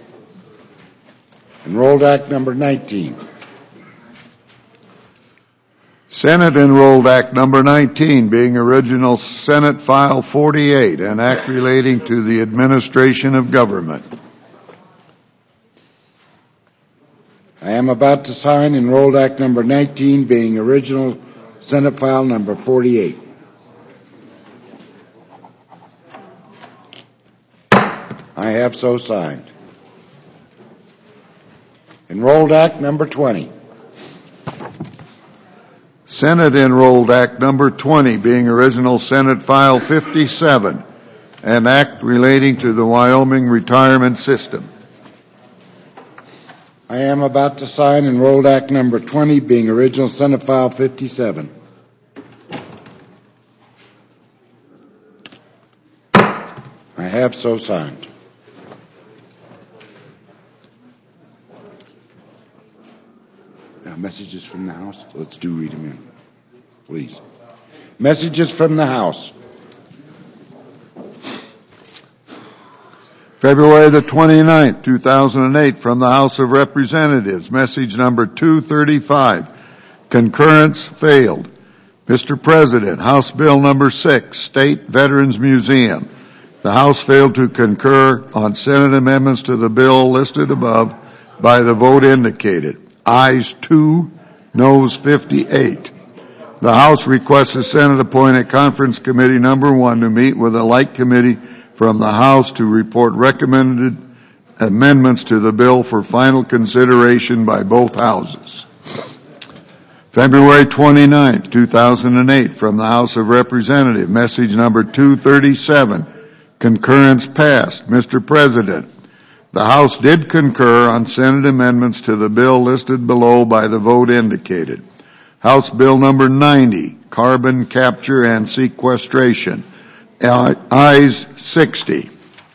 Enrolled Act Number nineteen. Senate Enrolled Act Number nineteen, being original Senate File forty-eight, an act relating to the administration of government. I am about to sign Enrolled Act Number nineteen, being original Senate File Number forty-eight. I have so signed. Enrolled Act Number twenty. Senate Enrolled Act Number twenty, being original Senate File fifty-seven, an act relating to the Wyoming retirement system. I am about to sign Enrolled Act Number twenty, being original Senate File fifty-seven. I have so signed. Now, messages from the House. Let's do read them in, please. Messages from the House. February the twenty-ninth, two thousand eight, from the House of Representatives, message number two thirty-five, concurrence failed. Mister President, House Bill number six, State Veterans Museum. The House failed to concur on Senate amendments to the bill listed above by the vote indicated. Ayes two, noes fifty-eight. The House requests the Senate appoint a conference committee number one to meet with a like committee from the House to report recommended amendments to the bill for final consideration by both houses. February twenty-ninth, two thousand eight, from the House of Representatives, message number two thirty-seven, concurrence passed. Mister President, the House did concur on Senate amendments to the bill listed below by the vote indicated. House Bill number ninety, carbon capture and sequestration. Ayes sixty.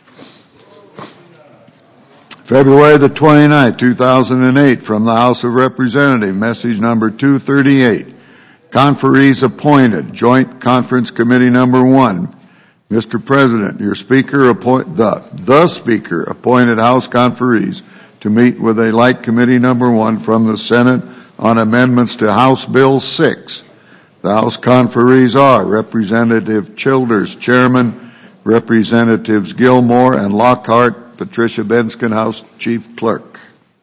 February the twenty-ninth, two thousand eight, from the House of Representatives, message number two thirty-eight, conferees appointed, Joint Conference Committee number one. Mister President, your Speaker appoint, the, the Speaker appointed House conferees to meet with a like committee number one from the Senate on amendments to House Bill six. The House conferees are Representative Childers, Chairman, Representatives Gilmore and Lockhart, Patricia Benskin, House Chief Clerk.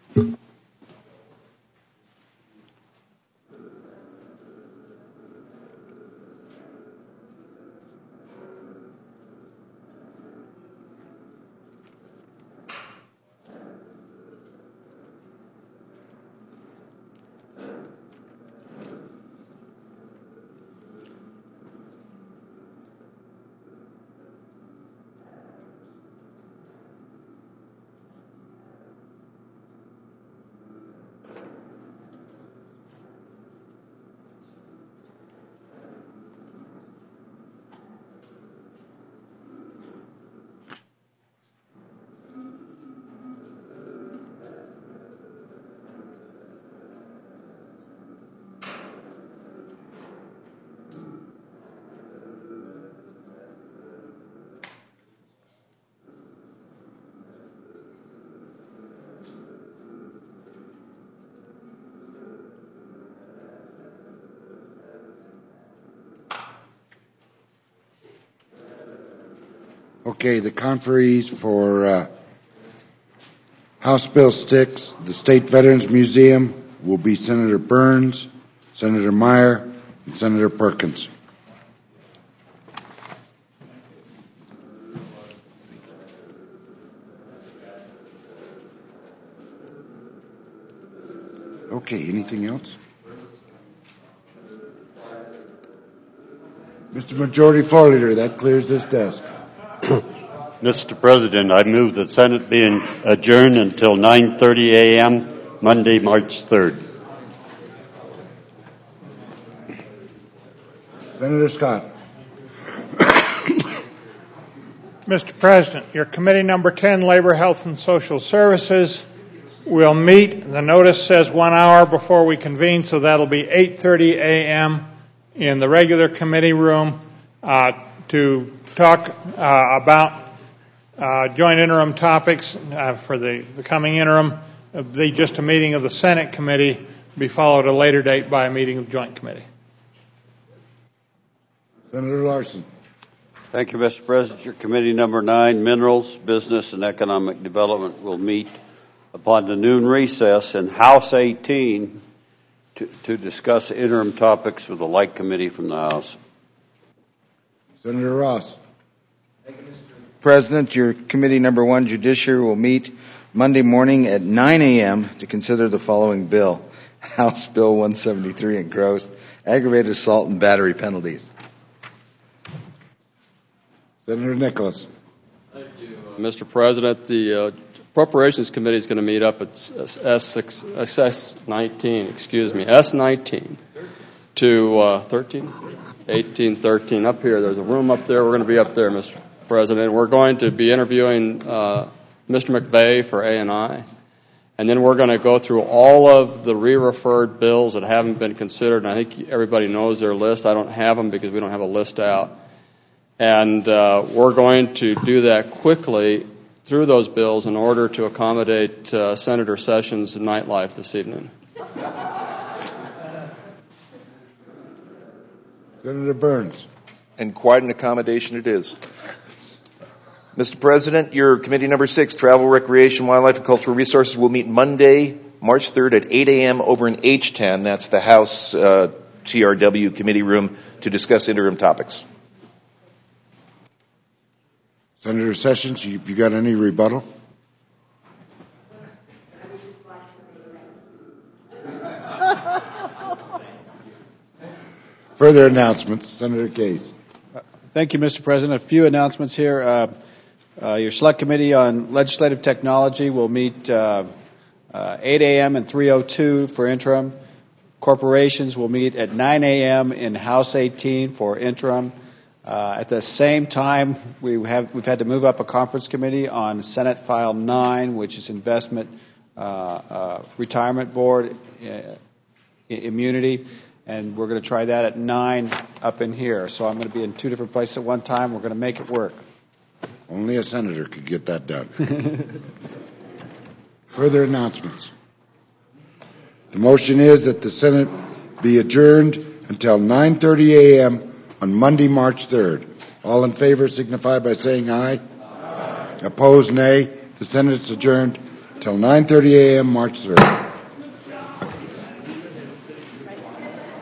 Okay, the conferees for uh, House Bill six, the State Veterans Museum, will be Senator Burns, Senator Meyer, and Senator Perkins. Okay, anything else? Mister Majority Floor Leader, that clears this desk. Mister President, I move the Senate be adjourned until nine thirty a.m. Monday, March third. Senator Scott. Mister President, your committee number ten, Labor, Health, and Social Services, will meet. The notice says one hour before we convene, so that'll be eight thirty a.m. in the regular committee room uh, to talk uh, about uh, joint interim topics uh, for the, the coming interim. Uh, the, just a meeting of the Senate committee be followed at a later date by a meeting of the joint committee. Senator Larson. Thank you, Mister President. Your committee number nine, Minerals, Business, and Economic Development, will meet upon the noon recess in House eighteen to, to discuss interim topics with the like committee from the House. Senator Ross. Thank you, Mister President. Your committee number one, Judiciary, will meet Monday morning at nine a.m. to consider the following bill. House Bill one seventy-three engrossed. aggravated assault and battery penalties. Senator Nicholas. Thank you, uh, Mister President. The uh, Appropriations Committee is going to meet up at S nineteen, excuse me, S nineteen to uh, thirteen, eighteen, thirteen, up here. There's a room up there. We're going to be up there, Mister President. We're going to be interviewing uh, Mister McVeigh for A and I. And then we're going to go through all of the re-referred bills that haven't been considered. And I think everybody knows their list. I don't have them because we don't have a list out. And uh, we're going to do that quickly through those bills in order to accommodate uh, Senator Sessions' nightlife this evening. Senator Burns. And quite an accommodation it is. Mister President, your committee number six, Travel, Recreation, Wildlife, and Cultural Resources, will meet Monday, March third at eight a.m. over in H ten. That's the House uh, T R W committee room to discuss interim topics. Senator Sessions, you, you got any rebuttal? Further announcements. Senator Case. Thank you, Mister President. A few announcements here. Uh, uh, your Select Committee on Legislative Technology will meet uh, uh, eight a.m. and three oh two for interim. Corporations will meet at nine a.m. in House eighteen for interim. Uh, at the same time, we have, we've had to move up a conference committee on Senate File nine, which is Investment uh, uh, Retirement Board uh, immunity. And we're going to try that at nine up in here. So I'm going to be in two different places at one time. We're going to make it work. Only a senator could get that done. Further announcements. The motion is that the Senate be adjourned until nine thirty a.m. on Monday, March third. All in favor signify by saying aye. Aye. Opposed, nay. The Senate is adjourned until nine thirty a.m. March third.